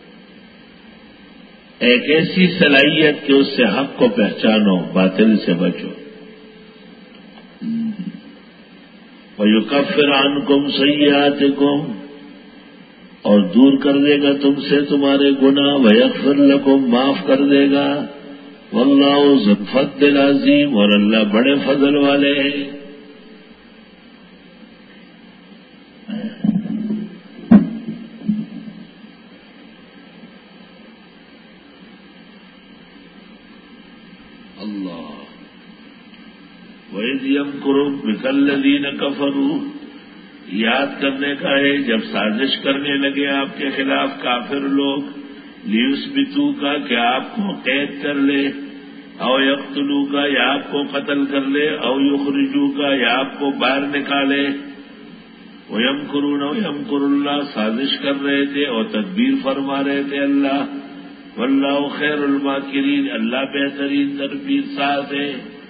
ایک ایسی صلاحیت کہ اس سے حق کو پہچانو باطل سے بچو، وَيُكَفِّرْ عَنْكُمْ سَيِّئَاتِكُمْ اور دور کر دے گا تم سے تمہارے گناہ، وَيَغْفِرْ لَكُمْ معاف کر دے گا، وَاللَّهُ ذُو الْفَضْلِ الْعَظِيمِ اور اللہ بڑے فضل والے ہیں۔ اللہ وَإِذْ يَمْكُرُ بِكَ الَّذِينَ كَفَرُوا یاد کرنے کا ہے جب سازش کرنے لگے آپ کے خلاف کافر لوگ، لِيُثْبِتُوكَ کہ آپ کو قید کر لے، او يَقْتُلُوكَ یا آپ کو قتل کر لے، او يُخْرِجُوكَ یا آپ کو باہر نکالے، وَيَمْكُرُونَ وَيَمْكُرُ اللَّهُ سازش کر رہے تھے اور تدبیر فرما رہے تھے اللہ، واللہ خیر الماکرین اللہ بہترین تدبیر ساز ہے۔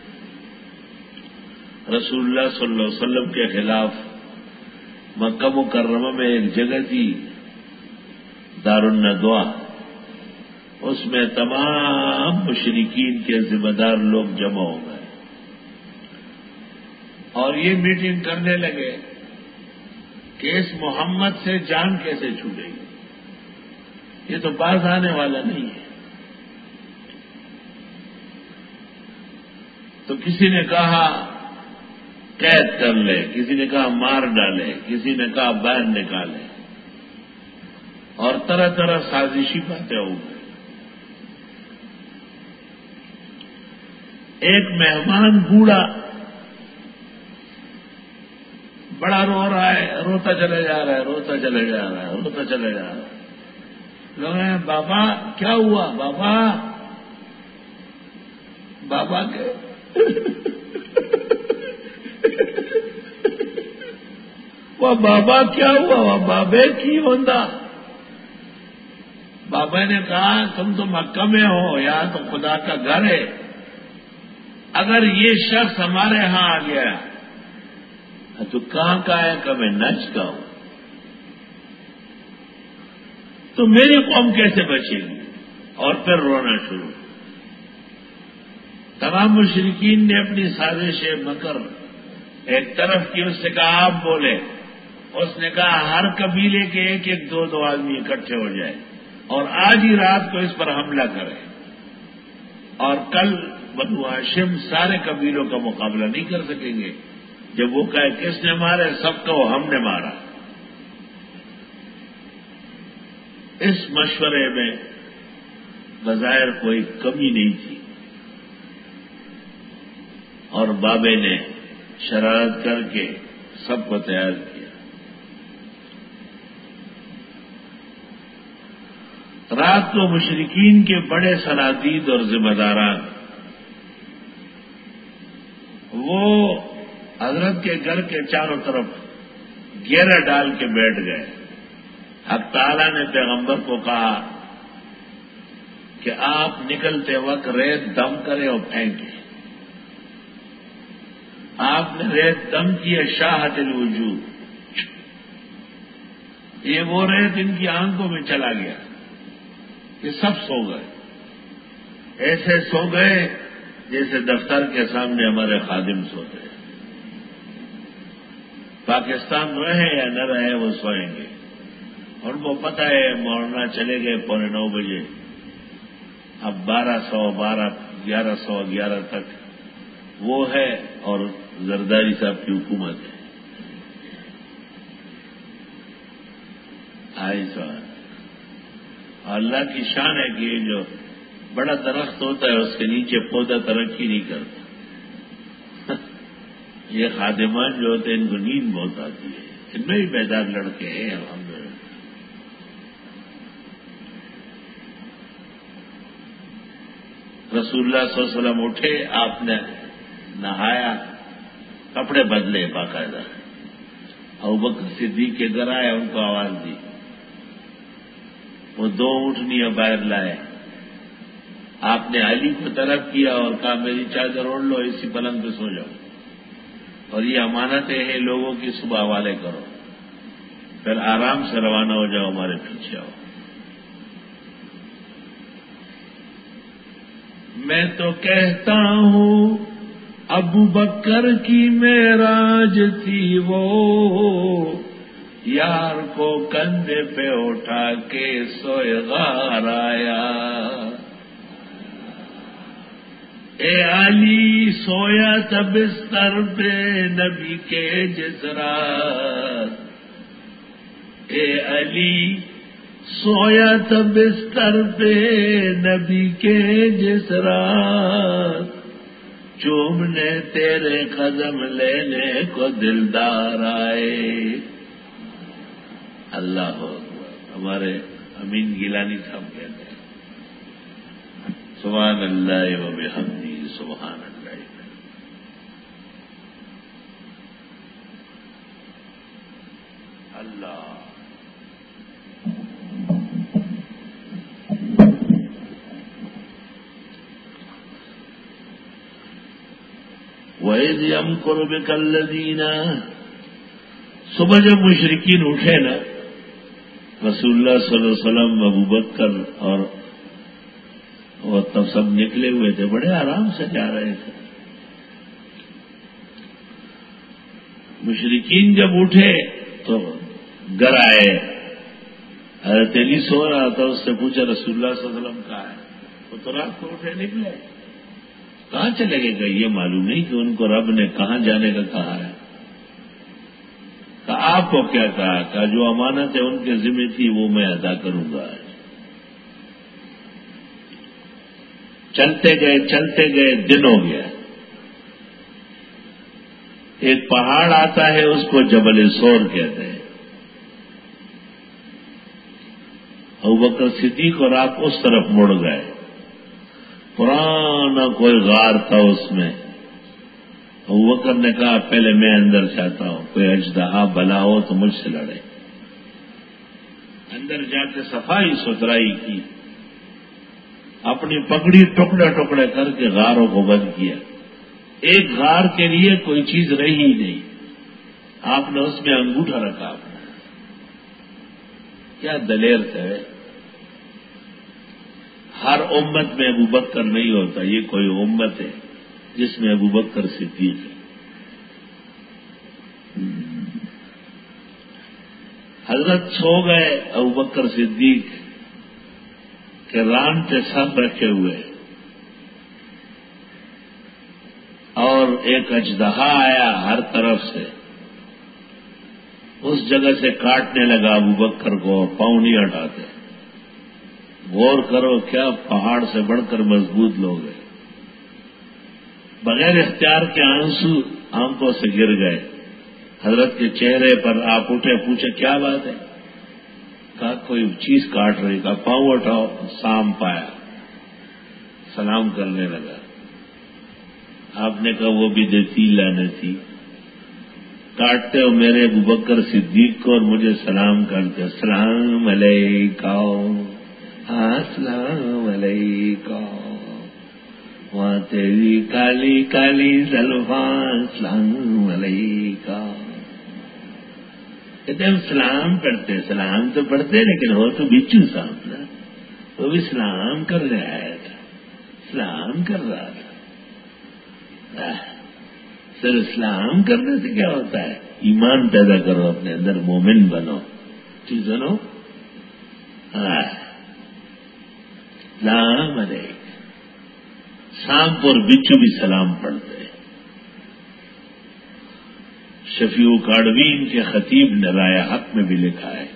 رسول اللہ صلی اللہ علیہ وسلم کے خلاف مکہ مکرمہ میں ایک جگہ تھی دار الندوہ، اس میں تمام مشرکین کے ذمہ دار لوگ جمع ہو گئے اور یہ میٹنگ کرنے لگے کہ اس محمد سے جان کیسے چھوٹے گی، یہ تو باز آنے والا نہیں ہے۔ تو کسی نے کہا قید کر لے، کسی نے کہا مار ڈالے، کسی نے کہا باہر نکالے، اور طرح طرح سازشی باتیں ہو گئی۔ ایک مہمان بوڑھا بڑا رو رہا ہے، روتا چلے جا رہا ہے، روتا چلے جا رہا ہے، روتا چلے جا رہا ہے۔ لوگ ہیں بابا کیا ہوا، بابا بابا کے وہ بابا کیا ہوا، وہ بابے کی ہوتا۔ بابا نے کہا تم تو مکہ میں ہو، یا تو خدا کا گھر ہے، اگر یہ شخص ہمارے ہاں آ گیا تو کہاں کا ہے کہ میں نچ کا ہوں، تو میری قوم کیسے بچے گی؟ اور پھر رونا شروع۔ تمام مشرکین نے اپنی سازش مکر ایک طرف کی، اس سے کہا آپ بولے، اس نے کہا ہر قبیلے کے ایک ایک دو دو آدمی اکٹھے ہو جائے اور آج ہی رات کو اس پر حملہ کرے، اور کل بنو ہاشم سارے قبیلوں کا مقابلہ نہیں کر سکیں گے۔ جب وہ کہے کس نے مارے، سب کو ہم نے مارا۔ اس مشورے میں بظاہر کوئی کمی نہیں تھی، اور بابے نے شرارت کر کے سب کو تیار کیا۔ رات کو مشرکین کے بڑے صنادید اور ذمہ داران وہ حضرت کے گھر کے چاروں طرف گھیرا ڈال کے بیٹھ گئے۔ حق تعالیٰ نے پیغمبر کو کہا کہ آپ نکلتے وقت ریت دم کرے اور پھینکے۔ آپ نے ریت دم کی، شاہت الوجود، یہ وہ رہے تو ان کی آنکھوں میں چلا گیا کہ سب سو گئے، ایسے سو گئے جیسے دفتر کے سامنے ہمارے خادم سوتے ہیں۔ پاکستان رہے یا نہ رہے وہ سوئیں گے، ان کو پتہ ہے مولانا چلے گئے 9:15 بجے، اب 1111 تک وہ ہے اور زرداری صاحب کی حکومت ہے۔ اللہ کی شان ہے کہ یہ جو بڑا درخت ہوتا ہے اس کے نیچے پودا ترقی نہیں کرتا۔ یہ خادمان جو ہوتے ہیں ان کو نیند بہت آتی ہے، ان میں بھی بیدار لڑکے ہیں الحمدللہ۔ رسول اللہ صلی اللہ علیہ وسلم اٹھے، آپ نے نہایا، کپڑے بدلے باقاعدہ، ابوبکر صدیق کے گھر آئے، ان کو آواز دی، وہ 2 اونٹنیاں باہر لائے، آپ نے علی کو طلب کیا اور کہا میری چادر اوڑھ لو، اسی پلنگ پہ سو جاؤ، اور یہ امانتیں ہیں لوگوں کی، صبح حوالے کرو، پھر آرام سے روانہ ہو جاؤ، ہمارے پیچھے آؤ۔ میں تو کہتا ہوں ابو بکر کی معراج تھی وہ، یار کو کندھے پہ اٹھا کے سوئے غار آیا۔ اے علی سویا تھا بستر پہ نبی کے جس رات، اے علی سویا تھا بستر پہ نبی کے جس رات، چومنے تیرے قدم لینے کو دلدار آئے۔ اللہ اکبر، ہمارے امین گیلانی صاحب کہتے ہیں سبحان اللہ و بحمدہ سبحان اللہ۔ اللہ وَإِذْ يَمْكُرُ بِكَ الَّذِينَ، صبح جب مشرکین اٹھے نا، رسول اللہ صلی اللہ علیہ وسلم، ابو بکر اور تب سب نکلے ہوئے تھے، بڑے آرام سے جا رہے تھے۔ مشرکین جب اٹھے تو گھر آئے، حضرت علی سو رہا تھا، اس سے پوچھا رسول اللہ صلی اللہ علیہ وسلم کہاں ہے؟ وہ تو رات کو اٹھے نکلے، کہاں چلے گئے؟ کہ یہ معلوم نہیں کہ ان کو رب نے کہاں جانے کا کہا ہے۔ کہ آپ کو کیا کہا؟ کہ جو امانت ہے ان کے ذمہ تھی وہ میں ادا کروں گا۔ چلتے گئے دن ہو گیا، ایک پہاڑ آتا ہے اس کو جبل سور کہتے ہیں، ابوبکر صدیق اور آپ اس طرف مڑ گئے، پرانا کوئی غار تھا اس میں، ابوبکر نے کہا پہلے میں اندر جاتا ہوں، کوئی اژدہا بلا ہو تو مجھ سے لڑے۔ اندر جا کے صفائی ستھرائی کی، اپنی پگڑی ٹکڑے ٹکڑے کر کے غاروں کو بند کیا، ایک غار کے لیے کوئی چیز رہی ہی نہیں، آپ نے اس میں انگوٹھا رکھا اپنا۔ کیا دلیر تھے! ہر امت میں ابو بکر نہیں ہوتا، یہ کوئی امت ہے جس میں ابو بکر صدیق ہے۔ حضرت سو گئے، ابو بکر صدیق کے ران پہ سب رکھے ہوئے، اور ایک اژدہا آیا ہر طرف سے، اس جگہ سے کاٹنے لگا ابو بکر کو، پاؤں نہیں ہٹاتے۔ غور کرو، کیا پہاڑ سے بڑھ کر مضبوط لوگ ہیں۔ بغیر اختیار کے آنسو آنکھوں سے گر گئے حضرت کے چہرے پر۔ آپ اٹھے، پوچھے کیا بات ہے؟ کہا کوئی چیز کاٹ رہی، کہا پاؤں اٹھاؤ، سام پایا، سلام کرنے لگا۔ آپ نے کہا وہ بھی دیتی لعنتی، کاٹتے ہو میرے ابو بکر صدیق کو اور مجھے سلام کرتے، السلام علیکم، السلام علیکم، وہاں تیری کالی کالی زلفاں، السلام علیکم۔ کہتے ہم سلام پڑھتے، سلام تو پڑھتے لیکن وہ تو بچو صاحب نا، وہ بھی سلام کر رہا تھا، سلام کر رہا تھا۔ سر سلام کرنے سے کیا ہوتا ہے؟ ایمان پیدا کرو اپنے اندر، مومن بنو، ٹھیک ہے نا؟ سلام علیکم۔ سانپ اور بچو بھی سلام پڑھتے ہیں۔ شفیع کاڑوین کے خطیب نے رائے حق میں بھی لکھا ہے،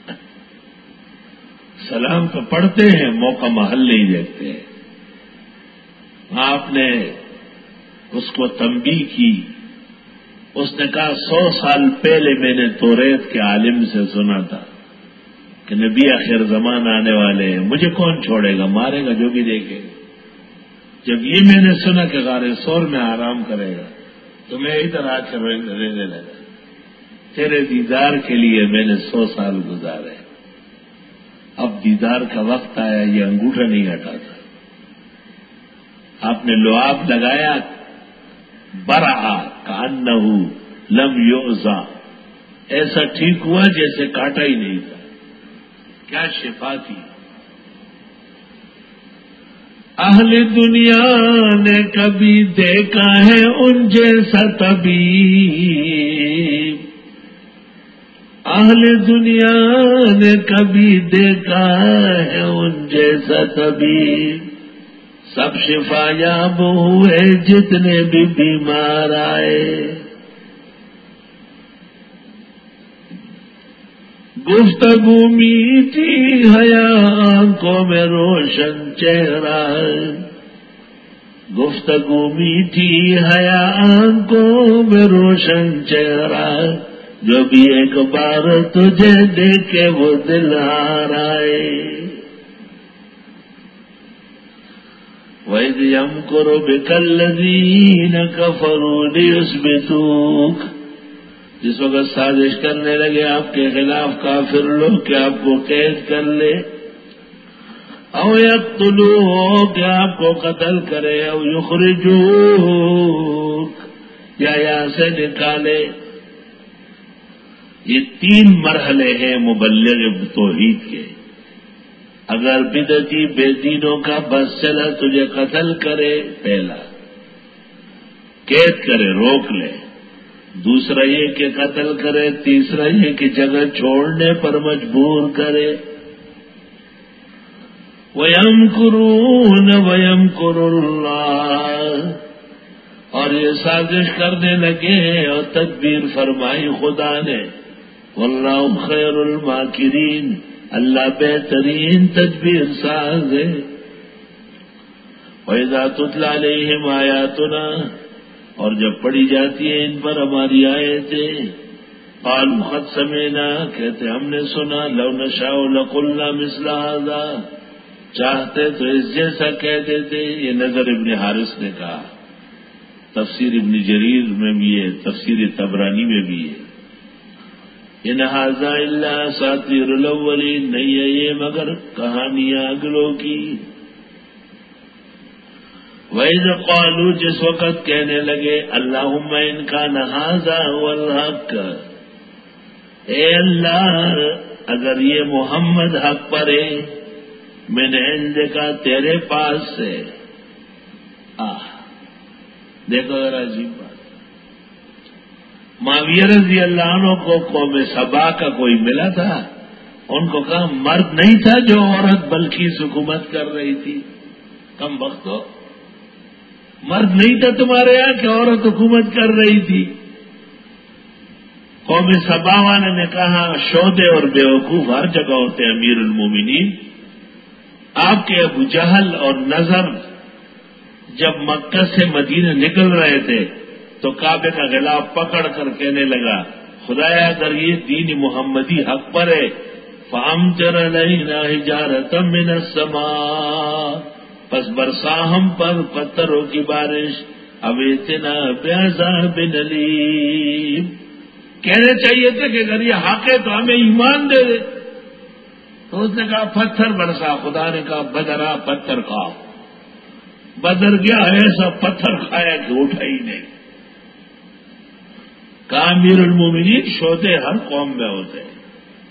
سلام تو پڑھتے ہیں، موقع محل نہیں دیکھتے ہیں۔ آپ نے اس کو تنبیہ کی، اس نے کہا 100 سال پہلے میں نے توریت کے عالم سے سنا تھا کہ نبی آخر زمان آنے والے ہیں، مجھے کون چھوڑے گا، مارے گا جو بھی دیکھے گا۔ جب یہ میں نے سنا کہ غار سور میں آرام کرے گا تو میں ادھر آ کے رہنے لگا۔ تیرے دیدار کے لیے میں نے 100 سال گزارے، اب دیدار کا وقت آیا، یہ انگوٹھا نہیں ہٹا تھا۔ آپ نے لعاب لگایا، برآ کأنہ لم یؤذى، ایسا ٹھیک ہوا جیسے کاٹا ہی نہیں تھا۔ کیا شفا تھی! اہل دنیا نے کبھی دیکھا ہے ان جیسا طبیب، اہل دنیا نے کبھی دیکھا ہے ان جیسا طبیب، سب شفا یاب ہوئے جتنے بھی بیمار آئے۔ گفتگو میٹھی حیا آنکھوں میں روشن چہرہ، گفتگو میٹھی حیا آنکھوں میں روشن چہرہ، جو بھی ایک بار تجھے دیکھے وہ دل ہار آئے۔ وَإِذْ يَمْكُرُ بِكَ الَّذِينَ كَفَرُوا لِيُثْبِتُوكَ، جس وقت سازش کرنے لگے آپ کے خلاف کافر لوگ کہ آپ کو قید کر لے، او یقتلوک، کہ آپ کو قتل کرے، او یخرجوک، یا یہاں سے نکالے۔ یہ 3 مرحلے ہیں مبلغ توحید کے۔ اگر بدعتی بے دینوں کا بس چلا تجھے قتل کرے، پہلا قید کرے، روک لے، دوسرا یہ کہ قتل کرے، تیسرا یہ کہ جگہ چھوڑنے پر مجبور کرے۔ وَيَمْكُرُونَ وَيَمْكُرُ اللَّهُ، اور یہ سازش کرنے لگے اور تدبیر فرمائی خدا نے، وَاللَّهُ خَيْرُ الْمَاكِرِينَ، اللہ بہترین تدبیر ساز ہے۔ وَإِذَا تُتْلَى عَلَيْهِمْ آيَاتُنَا، اور جب پڑھی جاتی ہے ان پر ہماری آیتیں، قالوا قد سمعنا، کہتے ہم نے سنا، لو نشاء لقلنا مثل هذا، چاہتے تو اس جیسا کہہ دیتے۔ یہ نظر ابن حارث نے کہا، تفسیر ابن جریر میں بھی ہے، تفسیر طبرانی میں بھی ہے۔ ان ھذا الا اساطیر الاولین، نہیں ہے یہ مگر کہانیاں اگلوں کی۔ وَإِذْ قَالُوا، جس وقت کہنے لگے، اللہم ان کان ھذا هو الحق، اے اللہ اگر یہ محمد حق پر ہے، من عندک، تیرے پاس سے۔ دیکھو ذرا عجیب بات، معاویہ رضی اللہ عنہ کو قوم سبا کا کوئی ملا تھا، ان کو کہا مرد نہیں تھا جو عورت بلقیس حکومت کر رہی تھی، کم وقت ہو، مرد نہیں تھا تمہارے یہاں کہ عورت حکومت کر رہی تھی۔ قوم سبا والے نے کہا شودے اور بیوقوف ہر جگہ ہوتے ہیں امیر المومنین، آپ کے ابو جہل اور نظر جب مکہ سے مدینہ نکل رہے تھے تو کعبے کا غلاف پکڑ کر کہنے لگا، خدایا اگر یہ دین محمدی حق پر ہے، فَأَمْطِرْ عَلَيْنَا حِجَارَةً مِّنَ السَّمَاءِ، پس برسا ہم پر پتھروں کی بارش، اب ائتنا بِعَذَابٍ أَلِيمٍ، کہنے چاہیے تھے کہ اگر یہ حق ہے تو ہمیں ایمان دے دے۔ تو اس نے کہا پتھر برسا، خدا نے کہا بدر آ، پتھر کھا، بدر گیا ایسا پتھر کھایا کہ اٹھا ہی نہیں۔ کا امیر المومنین شوتے ہر قوم میں ہوتے ہیں.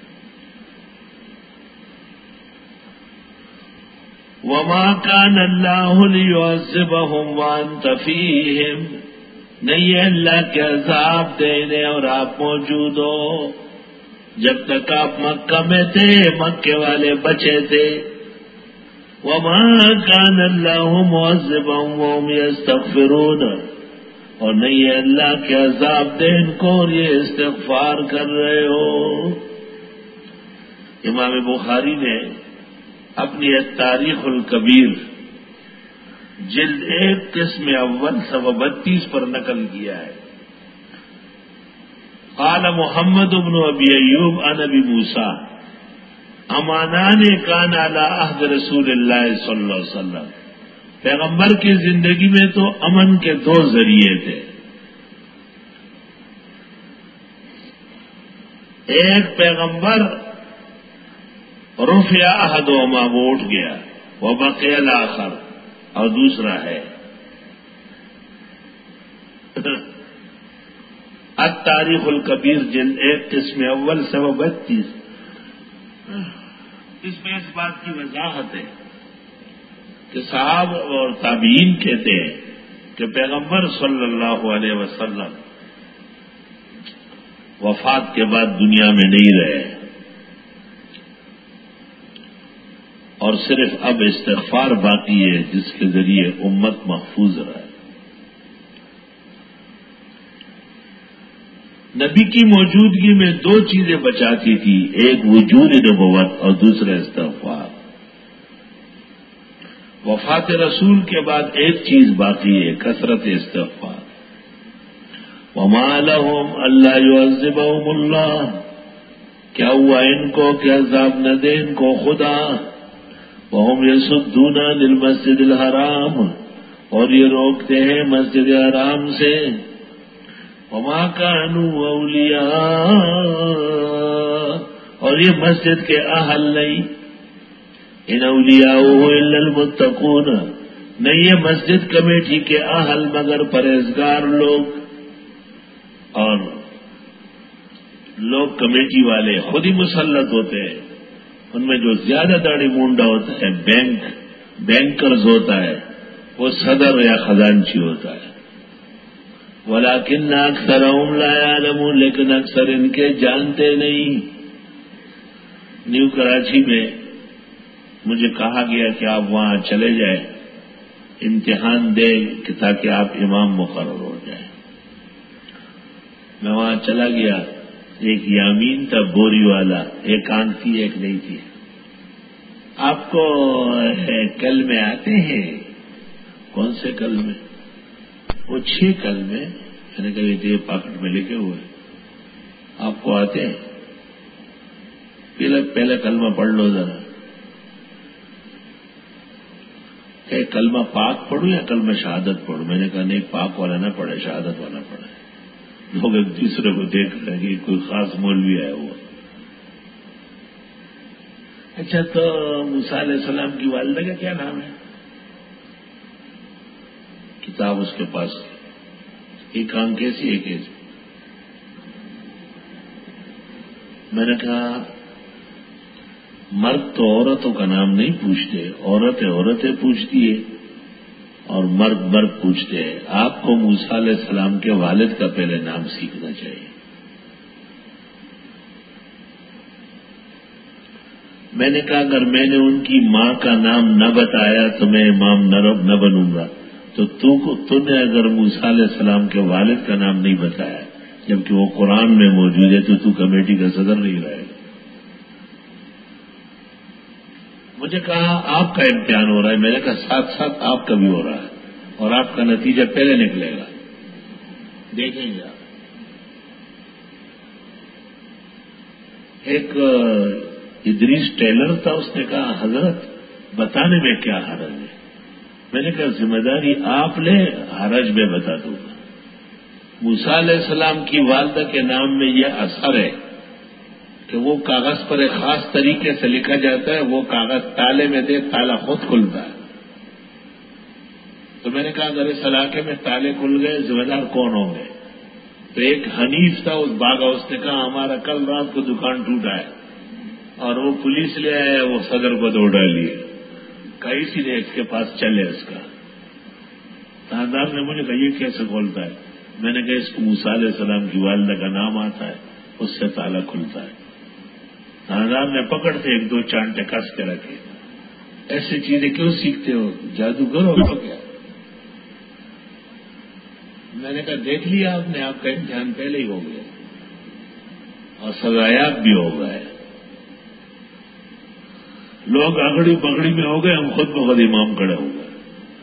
وما كان الله ليعذبهم وانت فيهم، نہیں ہے اللہ کے عذاب دینے اور آپ موجود ہو جب تک آپ مکہ میں تھے، مکے والے بچے تھے. وما كان الله معذبهم وهم يستغفرون، اور نہیں ہے اللہ کے عذاب دے ان کو اور یہ استغفار کر رہے ہو. امام بخاری نے اپنی تاریخ الکبیر جلد 1 قسم اول 132 پر نقل کیا ہے. قال محمد بن ابی ایوب عن ابی موسیٰ امانان کان علی عہد رسول اللہ صلی اللہ علیہ وسلم، پیغمبر کی زندگی میں تو امن کے 2 ذریعے تھے. ایک پیغمبر رفع احدہما وہ اٹھ گیا، وبقی الاخر، اور دوسرا ہے التاریخ الکبیر جلد 1 قسم اول 132. اس میں اس بات کی وضاحت ہے کہ صحابہ اور تابعین کہتے ہیں کہ پیغمبر صلی اللہ علیہ وسلم وفات کے بعد دنیا میں نہیں رہے اور صرف اب استغفار باقی ہے جس کے ذریعے امت محفوظ رہے. نبی کی موجودگی میں 2 چیزیں بچاتی تھی، ایک وجود نبوت اور دوسرا استغفار. وفات رسول کے بعد ایک چیز باقی ہے، کثرت استغفار. وما لهم الا يعذبهم اللہ، کیا ہوا ان کو کہ عذاب نہ دے ان کو خدا. وهم يصدون عن المسجد الحرام، اور یہ روکتے ہیں مسجد حرام سے. وما كانوا اولیاء، اور یہ مسجد کے اہل نہیں. ان اولیاءہ الا المتقون، نہیں یہ مسجد کمیٹی کے اہل مگر پرہیزگار لوگ. اور لوگ کمیٹی والے خود ہی مسلط ہوتے ہیں، ان میں جو زیادہ داڑھی مونڈا ہوتا ہے بینکرز ہوتا ہے، وہ صدر یا خزانچی ہوتا ہے. ولیکن اکثرهم لا يعلمون، لیکن اکثر ان کے جانتے نہیں. نیو کراچی میں مجھے کہا گیا کہ آپ وہاں چلے جائیں امتحان دیں کہ تاکہ آپ امام مقرر ہو جائیں. میں وہاں چلا گیا، ایک یامین تھا بوری والا، ایک آنکھ تھی ایک نہیں تھی. آپ کو کل میں آتے ہیں؟ کون سے کل میں؟ وہ 6 کل میں، میں نے کہا یہ پاکٹ میں لکھے ہوئے آپ کو آتے ہیں؟ پہلے کلمہ پڑھ لو ذرا. کہ کلمہ پاک پڑھوں یا کلمہ شہادت پڑھوں؟ میں نے کہا نہیں، پاک والا نہ پڑھے، شہادت والا پڑھے. لوگ ایک دوسرے کو دیکھ رہے ہیں کہ کوئی خاص مولوی آیا ہوا. اچھا، تو موسیٰ علیہ السلام کی والدہ کا کیا نام ہے؟ کتاب اس کے پاس، ایک آنکھ کیسی ایک ایسی. میں نے کہا مرد تو عورتوں کا نام نہیں پوچھتے، عورتیں پوچھتی ہے اور مرد مرد پوچھتے ہیں. آپ کو موسیٰ علیہ السلام کے والد کا پہلے نام سیکھنا چاہیے. میں نے کہا اگر میں نے ان کی ماں کا نام نہ بتایا تو میں امام نہ بنوں گا. تو نے اگر موسیٰ علیہ السلام کے والد کا نام نہیں بتایا جبکہ وہ قرآن میں موجود ہے تو کمیٹی کا صدر نہیں رہے گا. مجھے کہا آپ کا امتحان ہو رہا ہے. میں نے کہا ساتھ ساتھ آپ کا بھی ہو رہا ہے اور آپ کا نتیجہ پہلے نکلے گا، دیکھیں گے آپ. ایک ادریس ٹیلر تھا، اس نے کہا حضرت بتانے میں کیا حرج ہے؟ میں نے کہا ذمہ داری آپ لے، حرج میں بتا دوں گا. موسیٰ علیہ السلام کی والدہ کے نام میں یہ اثر ہے کہ وہ کاغذ پر ایک خاص طریقے سے لکھا جاتا ہے، وہ کاغذ تالے میں دے تالا خود کھلتا ہے. تو میں نے کہا اگر اس علاقے میں تالے کھل گئے ذمہ دار کون ہوں گے؟ تو ایک حنیف تھا، اس بھاگا، اس نے کہا ہمارا کل رات کو دکان ٹوٹا ہے، اور وہ پولیس لے آئے، وہ صدر کو دوڑا لیے، کہا اسی نے اس کے پاس چلے اس کا۔ تھاندار نے مجھے کہا یہ کیسے کھولتا ہے؟ میں نے کہا اس کو موسیٰ علیہ السلام کی والدہ کا نام آتا ہے، اس سے تالا کھلتا ہے۔ تھاندار نے پکڑتے ایک دو چانٹے کس کے رکھے، ایسی چیزیں کیوں سیکھتے ہو؟ جادوگر ہو کیا؟ میں نے کہا دیکھ لیا آپ نے، آپ کا امتحان پہلے ہی ہو گیا اور سزایاب بھی ہو گئے۔ لوگ اگڑی پگڑی میں ہو گئے، ہم خود بخود امام کھڑے ہو گئے۔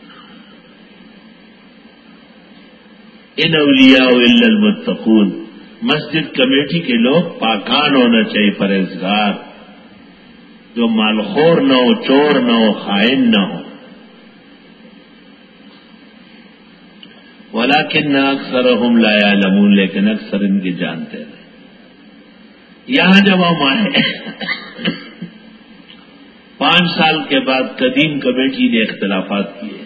ان اولیاء الا المتقون، مسجد کمیٹی کے لوگ پاکان ہونا چاہیے، پرہیزگار، جو مالخور نہ ہو، چور نہ ہو، خائن نہ ہو۔ ولیکن اکثرهم لا یعلمون، لیکن اکثر ان کے جانتے نہیں۔ یہاں جب ہم آئے 5 سال کے بعد قدیم کمیٹی نے اختلافات کیے،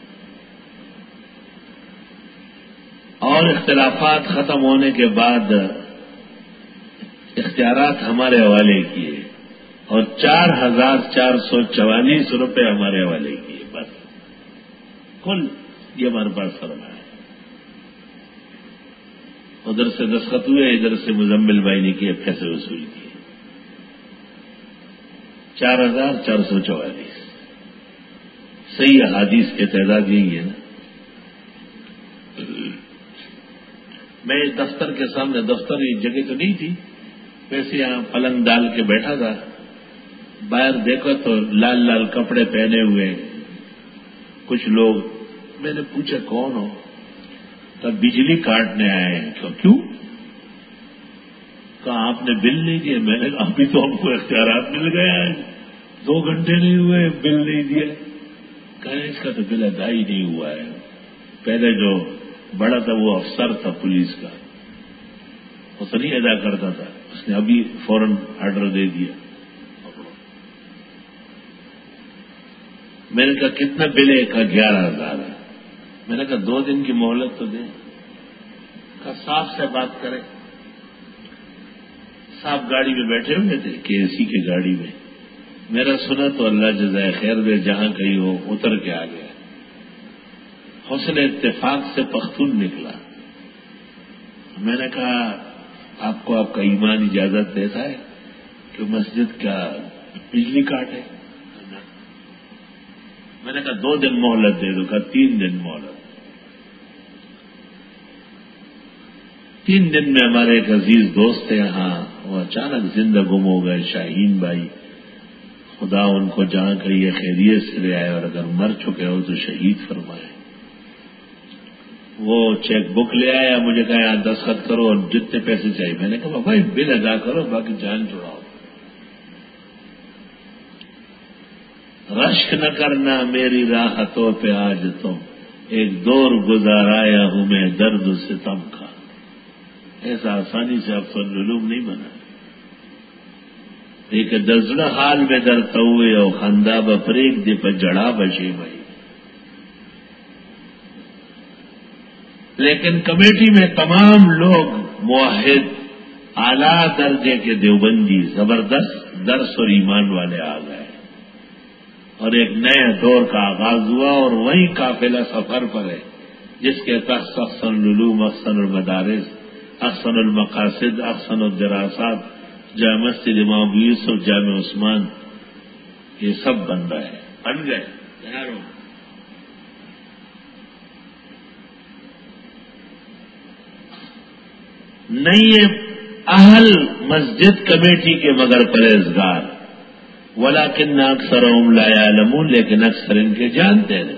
اور اختلافات ختم ہونے کے بعد اختیارات ہمارے حوالے کیے، اور 4,444 روپے ہمارے حوالے کیے، بس کل یہ ہمارے پاس سرمایہ ہے۔ ادھر سے دستخط ہوئے، ادھر سے مزمل بھائی نے کیے، پیسے وصول کیے، 4,444۔ صحیح احادیث کی تعداد یہی ہے نا۔ میں دفتر کے سامنے، دفتر یہ جگہ تو نہیں تھی، ویسے یہاں پلنگ ڈال کے بیٹھا تھا، باہر دیکھو تو لال لال کپڑے پہنے ہوئے کچھ لوگ۔ میں نے پوچھا کون ہو؟ تب بجلی کاٹنے آئے ہیں۔ کیوں؟ کہا آپ نے بل نہیں دیا۔ میں نے کہا ابھی تو ہم کو اختیارات مل گئے ہیں، 2 گھنٹے نہیں ہوئے بل نہیں دیا۔ کہا اس کا تو بل ادا ہی نہیں ہوا ہے۔ پہلے جو بڑا تھا وہ افسر تھا پولیس کا، وہ تو نہیں ادا کرتا تھا، اس نے ابھی فوراً آرڈر دے دیا۔ میں نے کہا کتنا بل ہے؟ کہا 11,000 ہے۔ میں نے کہا 2 دن کی مہلت تو دیں۔ کہا صاحب سے بات کریں۔ صاحب گاڑی میں بیٹھے ہوئے تھے، KAC کی گاڑی میں۔ میرا سنا تو اللہ جزائے خیر دے، جہاں کہیں ہو اتر کے آ گیا۔ حسن اتفاق سے پختون نکلا۔ میں نے کہا آپ کو آپ کا ایمان اجازت دیتا ہے کہ مسجد کا بجلی کاٹے؟ میں نے کہا 2 دن مہلت دے دو۔ کہا 3 دن مہلت۔ 3 دن میں ہمارے ایک عزیز دوست تھے یہاں، وہ اچانک زندہ گم ہو گئے، شاہین بھائی۔ خدا ان کو جہاں کہیں خیریت سے لے آئے، اور اگر مر چکے ہو تو شہید فرمائے۔ وہ چیک بک لے آیا، مجھے کہا یہاں دستخط کرو اور جتنے پیسے چاہیے۔ میں نے کہا بھائی بل ادا کرو، باقی جان چھڑاؤ۔ رشک نہ کرنا میری راحتوں پہ آج تم، ایک دور گزارایا ہوں میں درد ستم کا۔ ایسا آسانی سے افسر علوم نہیں بنا، ایک دزڑ حال میں درتا ہوئے اور خندہ بپریک دی پر جڑا بشے بھائی۔ لیکن کمیٹی میں تمام لوگ موحد، اعلیٰ درجے کے دیوبندی، زبردست درس اور ایمان والے آ گئے، اور ایک نئے دور کا آغاز ہوا، اور وہی قافلہ سفر پر ہے جس کے تحت احسن العلوم، احسن المدارس، احسن المقاصد، احسن الدراسات، جامع مسجد امام ابو یوسف، جامع عثمان، یہ سب بن گئے۔ تیار ہو؟ نہیں ہے اہل مسجد کمیٹی کے مگر پرہیزگار، ولیکن اکثرهم لا یعلمون، لیکن اکثر ان کے جانتے نہیں۔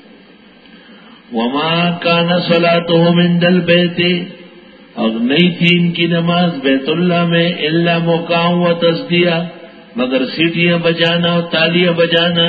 وما کان صلاتهم عند البیت، اور نہیں تھی ان کی نماز بیت اللہ میں، الا مقام و تصدیہ، مگر سیٹیاں بجانا اور تالیاں بجانا۔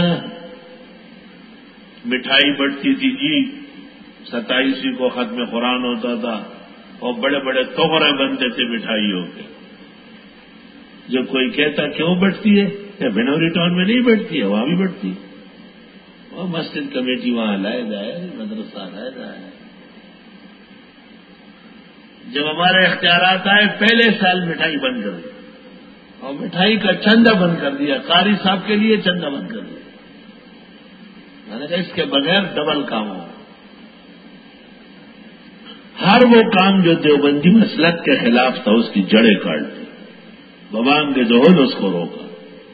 مٹھائی بٹتی تھی جی، 27 کو ختم قرآن ہوتا تھا، اور بڑے بڑے توغرے بنتے تھے مٹھائیوں کے۔ جب کوئی کہتا کیوں بٹتی ہے، بنوری ٹاؤن میں نہیں بٹتی ہے، وہاں بھی بٹتی ہے۔ وہ مسجد کمیٹی وہاں علیحدہ ہے، مدرسہ علیحدہ ہے۔ جب ہمارے اختیارات آئے پہلے سال مٹھائی بند کر دی اور مٹھائی کا چندہ بند کر دیا، قاری صاحب کے لیے چندہ بند کر دیا۔ میں نے کہا اس کے بغیر ڈبل کام ہو۔ ہر وہ کام جو دیوبندی مسلک کے خلاف تھا اس کی جڑیں کاٹ دی، ببام کے دہل اس کو روکا۔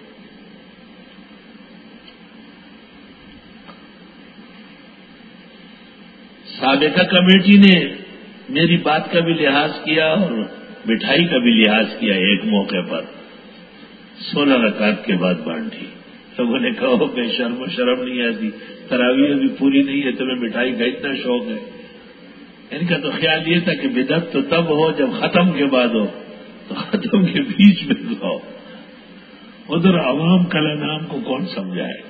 سابقہ کمیٹی نے میری بات کا بھی لحاظ کیا اور مٹھائی کا بھی لحاظ کیا۔ ایک موقع پر 16 رکعت کے بعد بانٹی۔ لوگوں نے کہا بے شرم و شرم نہیں آتی، تراویح ابھی پوری نہیں ہے، تمہیں مٹھائی کا اتنا شوق ہے۔ ان کا تو خیال یہ تھا کہ بدعت تو تب ہو جب ختم کے بعد ہو، تو ختم کے بیچ میں ہو۔ ادھر عوام کل نام کو کون سمجھائے؟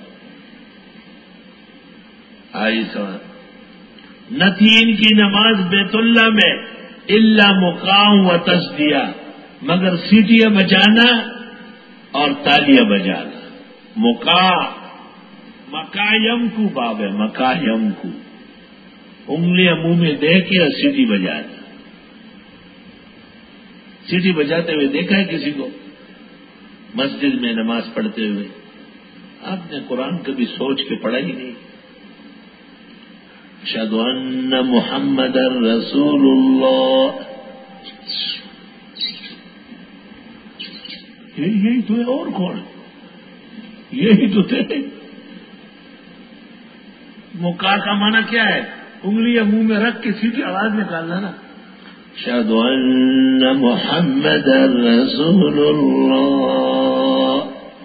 آئی سوال نہ تھی ان کی نماز بیت اللہ میں الا مقام و تصدیہ، مگر سیٹیاں بجانا اور تالیاں بجانا۔ مکایم کو باب ہے، مکایم کو انگلیاں منہ میں دے کے اور سیٹی بجانا۔ سیٹی بجاتے ہوئے دیکھا ہے کسی کو مسجد میں نماز پڑھتے ہوئے؟ آپ نے قرآن کبھی سوچ کے پڑھا ہی نہیں۔ اشہد ان محمد رسول اللہ، یہی تو ہے، اور کون؟ یہی تو تھے۔ مکا کا معنی کیا ہے؟ انگلیاں منہ میں رکھ کے سیٹی آواز نکالنا نا۔ اشہد ان محمد رسول اللہ،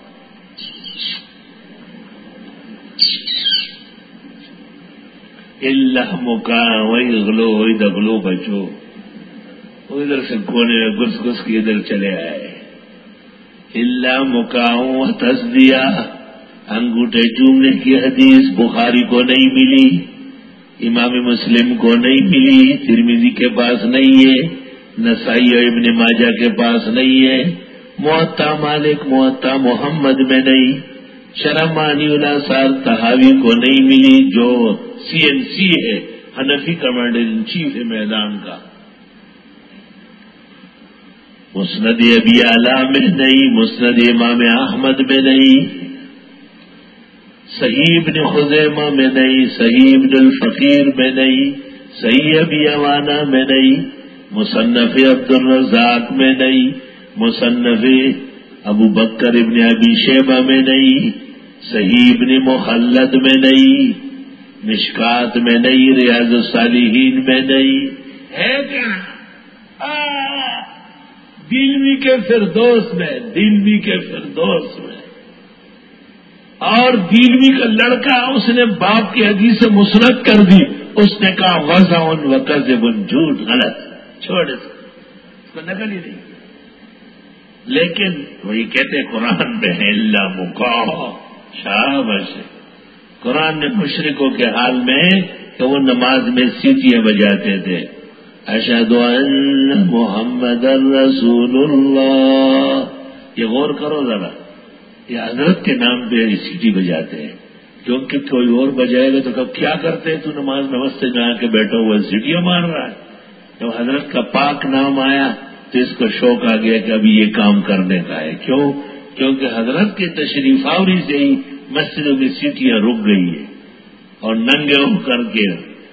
اللہ مکا وہی اگلو وہی دگلو بچو، وہ ادھر سے کونے میں گھس گھس کے ادھر چلے آئے۔ اللہ مکاؤں تصدیہ، انگوٹھے چومنے کی حدیث بخاری کو نہیں ملی، امام مسلم کو نہیں ملی، ترمذی کے پاس نہیں ہے، نسائی اور ابن ماجہ کے پاس نہیں ہے، موطا مالک موطا محمد میں نہیں، شرمانی الاثار تحاوی کو نہیں ملی جو CNC ہے، حنفی کمانڈر ان چیف ہے میدان کا، مسند ابی اعلیٰ میں نہیں، مسند امام احمد میں نہیں، صحیح ابن خزیمہ میں نہیں، صحیح ابن الفقیر میں نہیں، صحیح ابی عوانہ میں نہیں، مصنف عبد الرزاق میں نہیں، مصنف ابو بکر ابن ابی شیبہ میں نہیں، صحیح ابن مخلد میں نہیں، مشکات میں نہیں، ریاض الصالحین میں نہیں ہے کیا؟ دلوی کے فردوس میں، دلوی کے فردوس میں، اور دلوی کا لڑکا اس نے باپ کی حدیث مسند کر دی، اس نے کہا وضع و کذب، جھوٹ غلط، چھوڑ اس کو نقل ہی نہیں کیا۔ لیکن وہی کہتے قرآن میں ہے اللہ مکا، شاباش۔ قرآن نے مشرکوں کے حال میں کہ وہ نماز میں سیٹیاں بجاتے تھے، اشہد ان محمد رسول اللہ، یہ غور کرو ذرا، یہ حضرت کے نام پہ سیٹی بجاتے ہیں، کیونکہ کوئی اور بجائے گا تو کب کیا کرتے تو نماز نمستے میں آ کے بیٹھا ہوا سیٹیاں مار رہا ہے۔ جب حضرت کا پاک نام آیا تو اس کو شوق آ گیا کہ ابھی یہ کام کرنے کا ہے۔ کیوں؟ کیونکہ حضرت کے تشریف آوری سے ہی مسجدوں میں سیٹیاں رک گئی ہے، اور ننگے ہو کر کے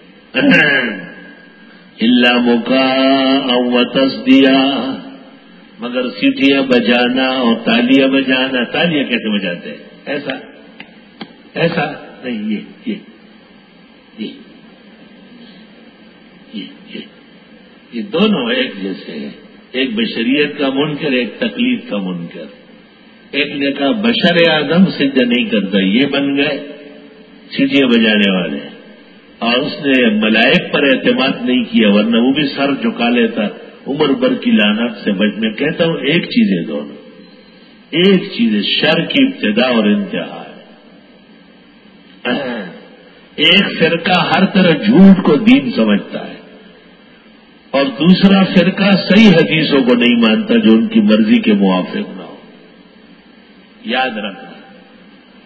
اللہ مکا و تصدیہ، مگر سیٹیاں بجانا اور تالیاں بجانا۔ تالیاں کیسے بجاتے ہیں؟ ایسا نہیں، یہ دونوں ایک جیسے ہیں، ایک بشریت کا منکر، ایک تقلید کا منکر۔ ایک نے کہا بشر اعظم سجدہ نہیں کرتا، یہ بن گئے سیٹیاں بجانے والے، اور اس نے ملائک پر اعتماد نہیں کیا، ورنہ وہ بھی سر جھکا لیتا عمر بھر کی لعنت سے بچ۔ میں کہتا ہوں ایک چیز ہے دونوں، ایک چیز ہے، شر کی ابتدا اور انتہا ہے۔ ایک فرقہ ہر طرح جھوٹ کو دین سمجھتا ہے، اور دوسرا فرقہ صحیح حدیثوں کو نہیں مانتا جو ان کی مرضی کے موافق نہ ہو۔ یاد رکھنا،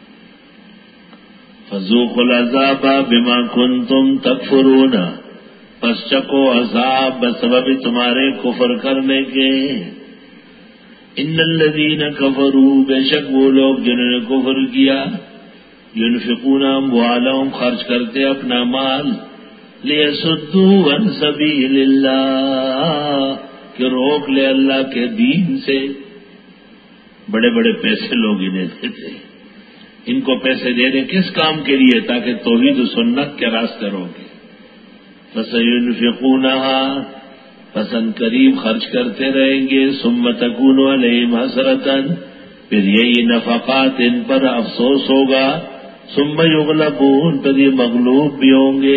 فذوقوا العذاب بما کنتم تکفرون، پس چکو عذاب بسبب تمہارے کفر کرنے کے. ان الذین کفروا، بے شک وہ لوگ جنہوں نے کفر کیا، ينفقون اموالهم، خرچ کرتے اپنا مال، لیصدوا عن سبیل اللہ، کہ روک لے اللہ کے دین سے. بڑے بڑے پیسے لوگ انہیں دیتے، ان کو پیسے دینے کس کام کے لیے؟ تاکہ توحید و سنت کے راستے روکے. فسينفقونها، پسند قریب خرچ کرتے رہیں گے. ثم تكون عليهم حسرة، پھر یہی نفقات ان پر افسوس ہوگا. ثم يغلبون، پھر یہ مغلوب بھی ہوں گے.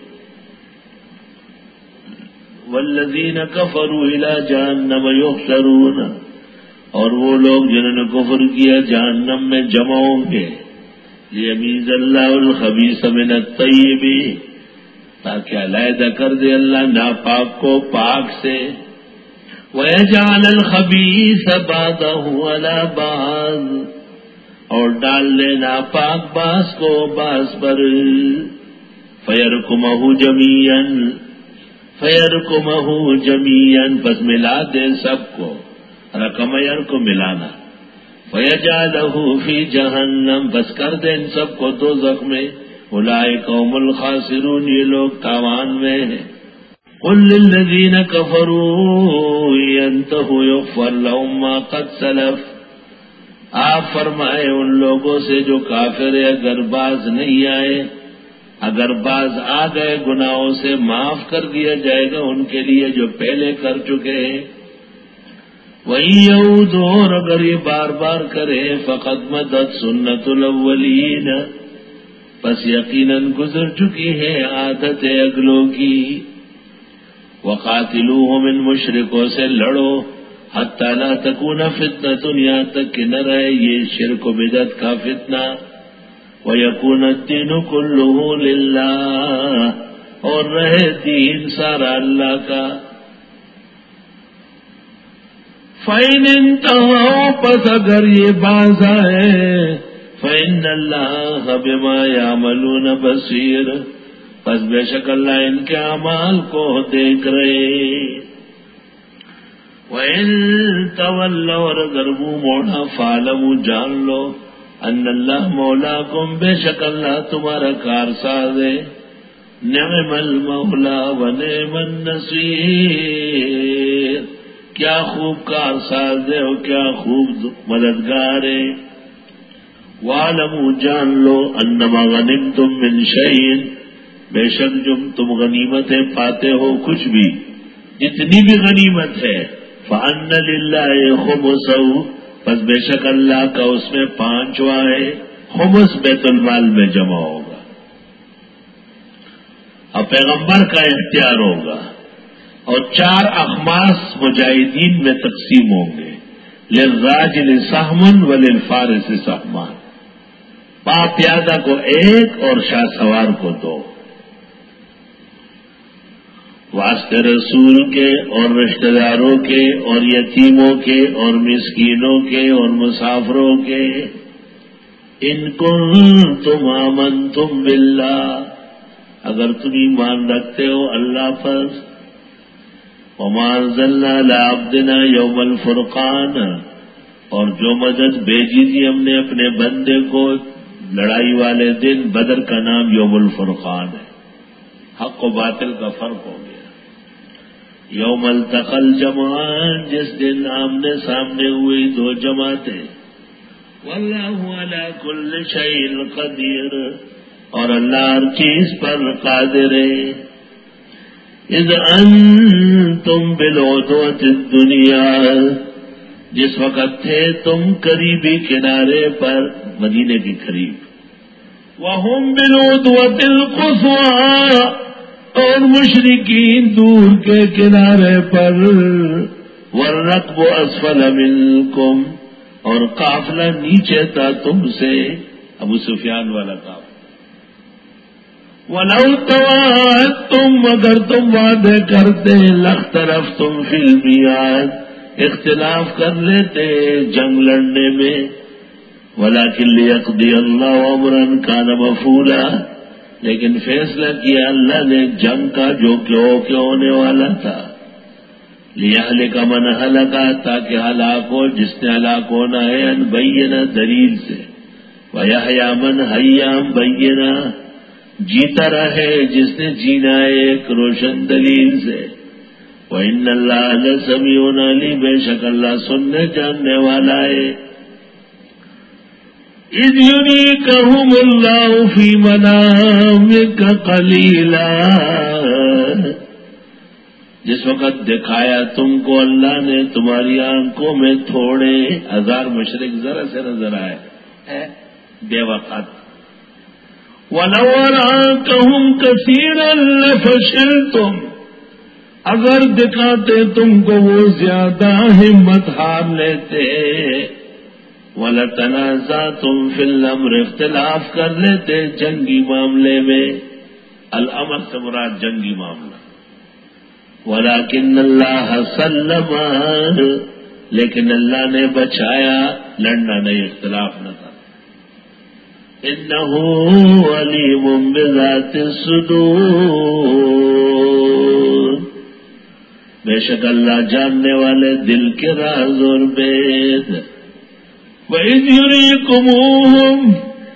والذین كفروا الى جہنم يحشرون، اور وہ لوگ جنہوں نے کفر کیا جہنم میں جمع ہوں گے. لیمیز اللہ الخبیث من الطیب، تاکہ علیحدہ کر دے اللہ ناپاک کو پاک سے. وَيَجْعَلَ الْخَبِيثَ بَعْضَهُ عَلَى بَعْضٍ، اور ڈال لے ناپاک باز کو باز پر. فَيَرْكُمَهُ جَمِيعًا، فَيَرْكُمَهُ جَمِيعًا، بس ملا دے سب کو. رقمیر کو ملانا. فَيَجْعَلَهُ فِي جَهَنَّمَ، بس کر دے ان سب کو دوزخ میں. اولئک هم الخاسرون، یہ لوگ تاوان میں ہیں. قل للذین کفروا ينتهوا یغفر لهم ما قد سلف، آپ فرمائے ان لوگوں سے جو کافر ہے اگر باز نہیں آئے، اگر باز آ گئے گناہوں سے معاف کر دیا جائے گا ان کے لیے جو پہلے کر چکے ہیں. وَإِن يَعُودُوا، اور اگر یہ بار بار کرے، فَقَدْ مَضَتْ سُنَّةُ الْأَوَّلِينَ، پس یقیناً گزر چکی ہے عادت اگلوں کی. وَقَاتِلُوهُمْ، ان مشرکوں سے لڑو، حَتَّى لَا تَكُونَ فِتْنَةٌ، یہاں تک کہ نہ رہے یہ شرک و بدعت کا فتنہ. وَيَكُونَ الدِّينُ كُلُّهُ لِلَّهِ، اور رہے دین سارا اللہ کا. فَإِنِ انتَهَوْا، پس اگر یہ باز آئے، فَإِنَّ اللَّهَ بِمَا يَعْمَلُونَ بَصِيرٌ، پس بے شک اللہ ان کے اعمال کو دیکھ رہے. وَإِن تَوَلَّوْا، اور اگر منہ موڑا، فَاعْلَمُوا، جان لو، أَنَّ اللَّهَ مَوْلَاكُمْ، بے شک اللہ تمہارا کارساز ہے. نِعْمَ الْمَوْلَى وَنِعْمَ النَّصِيرُ، کیا خوب کارساز ہے اور کیا خوب مددگار ہے. وَاعْلَمُوا، جان لو، أَنَّمَا غَنِمْتُم مِّن شَيْءٍ، بے شک جو تم غنیمتیں پاتے ہو کچھ بھی، جتنی بھی غنیمت ہے، فَأَنَّ لِلَّهِ خُمُسَهُ، پس بے شک اللہ کا اس میں 5واں ہے. خمس بیت المال میں جمع ہوگا اور پیغمبر کا اختیار ہوگا. اور 4 اخماس مجاہدین میں تقسیم ہوں گے. للراجل سہم وللفارس سہمان، پا پیادہ کو 1 اور شاہ سوار کو 2. واسطے رسول کے اور رشتہ داروں کے اور یتیموں کے اور مسکینوں کے اور مسافروں کے. ان کنتم آمنتم باللہ، اگر تم ایمان رکھتے ہو اللہ پر. وما انزلنا علی عبدنا یوم الفرقان، اور جو مدد بھیجی تھی ہم نے اپنے بندے کو لڑائی والے دن، بدر کا نام یوم الفرقان ہے. حق و باطل کا فرق ہو گیا. یوم التقى الجمعان، جس دن آمنے سامنے ہوئی 2 جماعتیں. واللہ علی کل شیء قدیر، اور اللہ ہر چیز پر قادر ہے. اذ انتم بالعدوۃ الدنیا، جس وقت تھے تم قریبی کنارے پر، مدینے کے قریب. وہم بالعدوۃ القصویٰ، اور مشرکین دور کے کنارے پر. والرکب اسفل منکم، اور قافلہ نیچے تھا تم سے، ابو سفیان والا قافلہ. وَلَوْ تَوَاعَدتُّمْ، اگر تم وعدے کرتے، لَاخْتَلَفْتُمْ فِي الْمِيعَادِ، اختلاف کر لیتے جنگ لڑنے میں. وَلَكِنْ لِيَقْضِيَ اللَّهُ أَمْرًا كَانَ مَفْعُولًا، لیکن فیصلہ کیا اللہ نے جنگ کا جو کیوں ہونے والا تھا، لیہلک من ہلکا، تاکہ ہلاک ہو جس نے ہلاک ہونا ہے ان بینہ دلیل سے، ویحیی من حیا بینہ، جیتا رہے جس نے جینا ہے ایک روشن دلیل سے، وَإِنَّ اللَّهَ لَسَمِيعٌ عَلِيمٌ، بے شک اللہ سننے جاننے والا ہے۔ اِذْ يُرِيكَهُمُ اللَّهُ فِي مَنَامِكَ قَلِيلًا، جس وقت دکھایا تم کو اللہ نے تمہاری آنکھوں میں تھوڑے، ہزار مشرق ذرا سے نظر آئے بے وقت، وَلَوْ أَرَاكَهُمْ كَثِيرًا لَفَشِلْتُمْ، اگر دکھاتے تم کو وہ زیادہ ہمت ہار لیتے، وَلَتَنَازَعْتُمْ فِي الْأَمْرِ، اختلاف کر لیتے جنگی معاملے میں، الامر سے مراد جنگی معاملہ، وَلَكِنَّ اللَّهَ سَلَّمَ، لیکن اللہ نے بچایا، لڑنا نہیں، اختلاف نہ تھا۔ إِنَّهُ عَلِيمٌ بِذَاتِ الصُّدُورِ، بے شک اللہ جاننے والے دل کے راز اور بید۔ وَإِذْ يُرِيكُمُوهُمْ،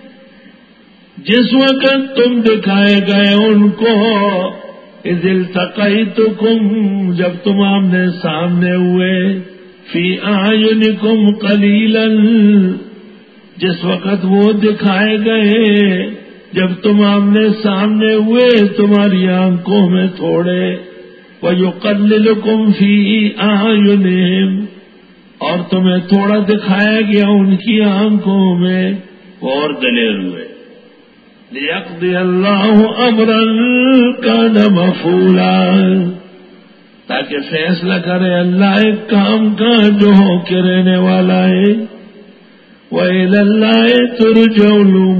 جس وقت تم دکھائے گئے ان کو، اِذِ الْتَقَيْتُكُمْ، جب تم آمنے سامنے ہوئے، فِي أَعْيُنِكُمْ قَلِيلًا، جس وقت وہ دکھائے گئے جب تم آمنے سامنے ہوئے تمہاری آنکھوں میں تھوڑے، وَيُقَلِّلُكُمْ فِي أَعْيُنِهِمْ، اور تمہیں تھوڑا دکھایا گیا ان کی آنکھوں میں، اور دلیر ہوئے، لِيَقْضِيَ اللَّهُ أَمْرًا كَانَ مَفْعُولًا، تاکہ فیصلہ کرے اللہ ایک کام کا جو ہو کے رہنے والا ہے، وَإِلَى اللَّهِ تُرْجَعُ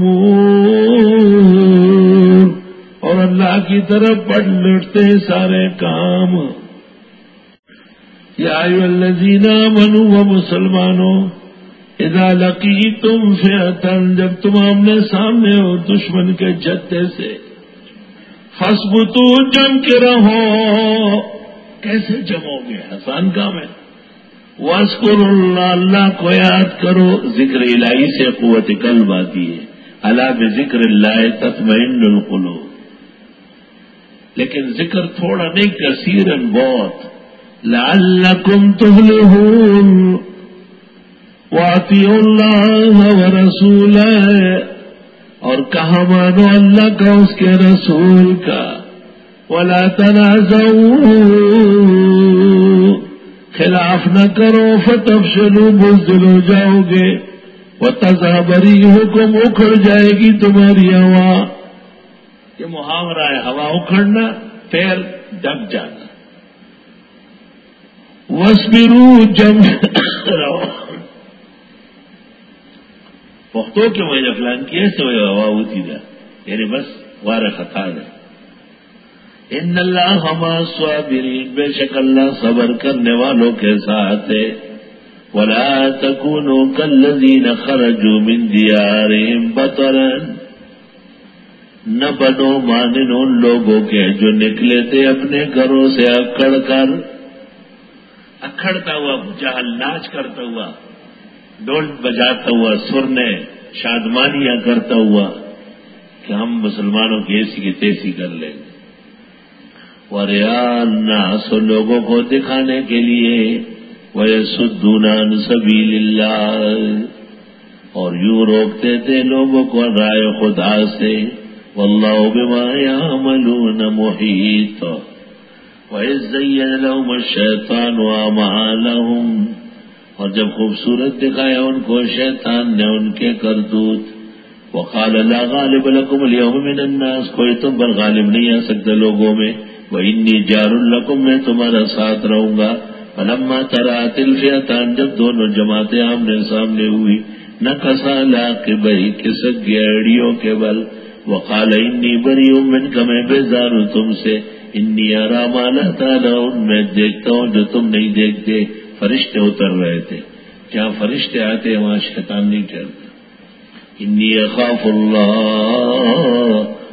الْأُمُورُ، اور اللہ کی طرف پڑ لٹتے سارے کام۔ یا ایھا الذین آمنوا، و مسلمانوں، اذا لقیتم فئۃ، جب تم آمنے سامنے ہو دشمن کے جتے سے، فاثبتوا، جم کے رہو۔ کیسے جمو گے؟ آسان کام ہے۔ وَاذْكُرُوا اللَّهَ، اللہ کو یاد کرو، ذکر الہی سے قوت قلب آتی ہے، الا بذکر اللہ تطمئن القلوب، لیکن ذکر تھوڑا نہیں، کثیرن بہت، لعلکم تفلحون، وَأَطِیعُوا اللَّهَ وَرَسُولَهُ، اور کہا مانو اللہ کا اس کے رسول کا، وَلَا تَنَازَعُوا، خلاف نہ کرو، فَتَفْشَلُوا، بزدل ہو جاؤ گے، وَتَذْهَبَ رِيحُكُمْ، اکھڑ جائے گی تمہاری ہوا، یہ محاورہ ہے، ہوا اکھڑنا، پیر دب جانا۔ وَاصْبِرُوا، جم رہو، پختو کے وجہ فلان کیے سے وجہ ہوا ہوتی دا، یعنی بس وار خطا ہے۔ ان اللہ مع الصابرین، بے شک اللہ صبر کرنے والوں کے ساتھ ہے۔ ولا تکونوا کالذین خرجوا من دیارہم بطرا، نہ بنو مانن ان لوگوں کے جو نکلے تھے اپنے گھروں سے اکڑ کر، اکھڑتا ہوا، جہل ناچ کرتا ہوا، ڈول بجاتا ہوا، سرنے شادمانیاں کرتا ہوا کہ ہم مسلمانوں کی ایسی کی تیسی کر لیں گے، وَرِئَاءَ النَّاسِ، لوگوں کو دکھانے کے لیے، وَيَصُدُّونَ عَن سَبِيلِ اللَّهِ، اور یوں روکتے تھے لوگوں کو رائے خدا سے، وَاللَّهُ بِمَا يَعْمَلُونَ مُحِيطٌ، وَإِذْ زَيَّنَ لَهُمُ الشَّيْطَانُ أَعْمَالَهُمْ، اور جب خوبصورت دکھایا ان کو شیطان نے ان کے کرتوت، وَقَالَ لَا غَالِبَ لَكُمُ الْيَوْمَ مِنَ النَّاسِ، کوئی تم پر غالب نہیں آ سکتا لوگوں میں، وَإِنِّي جَارٌ لَكُمْ، میں تمہارا ساتھ رہوں گا۔ فَلَمَّا تَرَأَتِ الْفِئَتَانِ، جب دونوں جماعتیں آمنے سامنے ہوئی، نَكَصَ عَلَىٰ عَقِبَيْهِ، کھسک گیا ایڑیوں کے بل، وَقَالَ إِنِّي بَرِيءٌ مِّنْكَ، میں بیزار ہوں تم سے، إِنِّي أَرَىٰ مَا لَا تَرَوْنَ، میں دیکھتا ہوں جو تم نہیں دیکھتے۔ فرشتے اتر رہے تھے، جہاں فرشتے آتے وہاں شیطان نہیں ٹھہرتا۔ انی اخاف اللہ،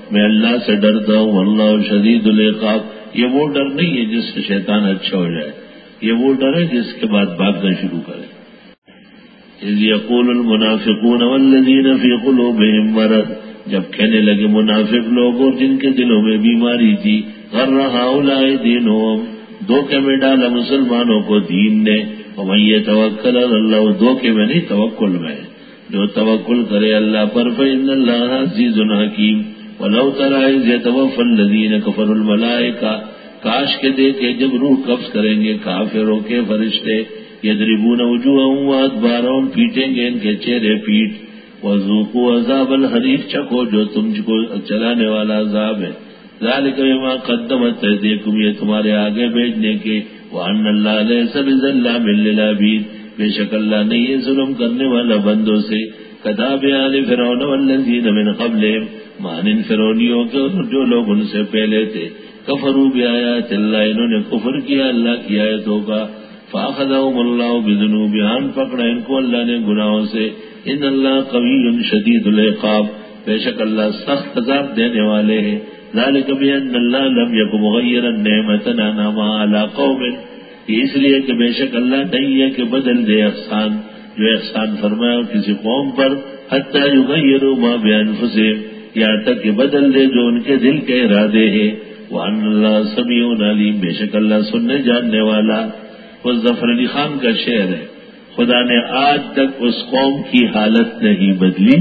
میں اللہ سے ڈرتا ہوں، اللہ شدید العقاب۔ یہ وہ ڈر نہیں ہے جس سے شیطان اچھا ہو جائے، یہ وہ ڈر ہے جس کے بعد بھاگنا شروع کرے۔ اذ یقول المنافقون والذین فی قلوبہم مرض، جب کہنے لگے منافق لوگ اور جن کے دلوں میں بیماری تھی، غر ہؤلاء دینہم، دھوکے میں ڈالا مسلمانوں کو دین نے، ومن یتوکل علی اللہ، دھوکے میں نہیں توکل میں، جو توکل کرے اللہ پر، فإن اللہ عزیز حکیم۔ ولو تری اذ یتوفی الذین کفروا الملائکہ، کاش کے دیکھے جب روح قبض کریں گے کافروں کے فرشتے، یضربون وجوہہم وادبارہم، پیٹیں گے ان کے چہرے پیٹ، وذوقوا عذاب الحریق، چکھو جو تم کو چلانے والا عذاب ہے، ذالک بما قدمت ایدیکم، یہ تمہارے آگے بھیجنے کے، وان اللہ لیس بظلام للعبید، بے شک اللہ نہیں ہے ظلم کرنے والا بندوں سے۔ کذاب آل فرعون والذین من قبلہم، مان فرعونیوں کے اور جو لوگ ان سے پہلے تھے، کفروا بآیات اللہ، انہوں نے کفر کیا اللہ کی آیتوں کا، فاخذہم اللہ بذنوبہم، پکڑا ان کو اللہ نے گناہوں سے، ان اللہ قوی شدید العقاب، بے شک اللہ سخت عذاب دینے والے ہیں۔ ذالک بأن اللہ لم یک مغیرا نعمۃ انعمہا علی قوم، یہ اس لیے کہ بے شک اللہ نہیں ہے کہ بدل دے احسان، جو احسان فرمایا کسی قوم پر، حتی یغیروا ما بانفسہم، یہاں تک کہ بدل دے جو ان کے دل کے ارادے ہیں، وان اللہ سمیع علیم، بے شک اللہ سننے جاننے والا۔ وہ ظفر علی خان کا شعر ہے، خدا نے آج تک اس قوم کی حالت نہیں بدلی،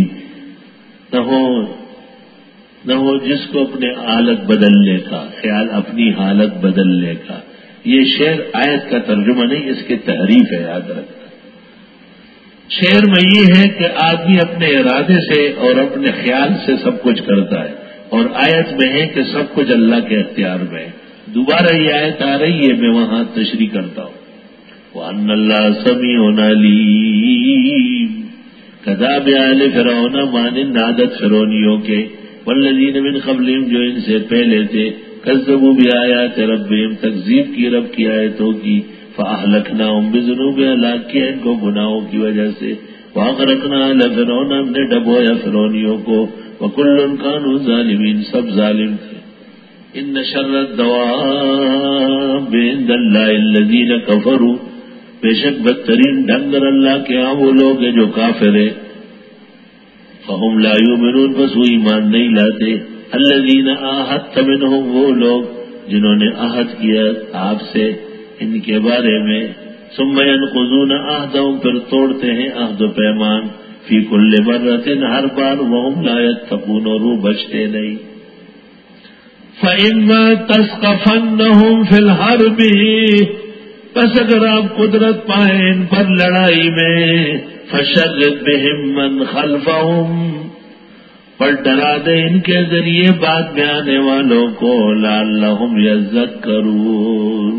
نہ ہو جس کو اپنے حالت بدلنے کا خیال، اپنی حالت بدلنے کا۔ یہ شعر آیت کا ترجمہ نہیں، اس کی تحریف ہے، یاد رکھنا۔ شعر میں یہ ہے کہ آدمی اپنے ارادے سے اور اپنے خیال سے سب کچھ کرتا ہے، اور آیت میں ہے کہ سب کچھ اللہ کے اختیار میں ہے۔ دوبارہ یہ آیت آ رہی ہے، میں وہاں تشریح کرتا ہوں۔ وَأَنَّ اللَّهَ سَمِيعٌ عَلِيمٌ، کذاب آل فرعون، مانند عادت فرعونیوں کے، والذین من قبلہم، جو ان سے پہلے تھے، کذبوا بآیات ربہم، تکذیب کی رب کی آیتوں کی، فأہلکناہم بذنوبہم، ہلاک کیا ان کو گناہوں کی وجہ سے، وأغرقنا آل فرعون، ہم نے ڈبویا فرعونیوں کو، وکل کانوا ظالمین، سب ظالم تھے۔ ان شر الدواب عند اللہ الذین کفروا، بے شک بدترین ڈنگر اللہ کے ہاں وہ لوگ ہیں جو کافر ہیں، فہم لا یؤمنون، بس وہ ایمان نہیں لاتے، الذین عاہدت منہم، وہ لوگ جنہوں نے عہد کیا آپ سے ان کے بارے میں، ثم ینقضون عہدہم، پھر توڑتے ہیں عہد و پیمان، فی کل مرۃ، ہر بار، وہم لا یتقون، اور وہ بچتے نہیں۔ فَإِمَّا تَثْقَفَنَّهُمْ فِي الْحَرْبِ، پس اگر آپ قدرت پائیں ان پر لڑائی میں، فَشَرِّدْ بِهِمْ مَنْ خَلْفَهُمْ، پر ڈرا دے ان کے ذریعے بعد میں آنے والوں کو، لَعَلَّهُمْ يَذَّكَّرُونَ۔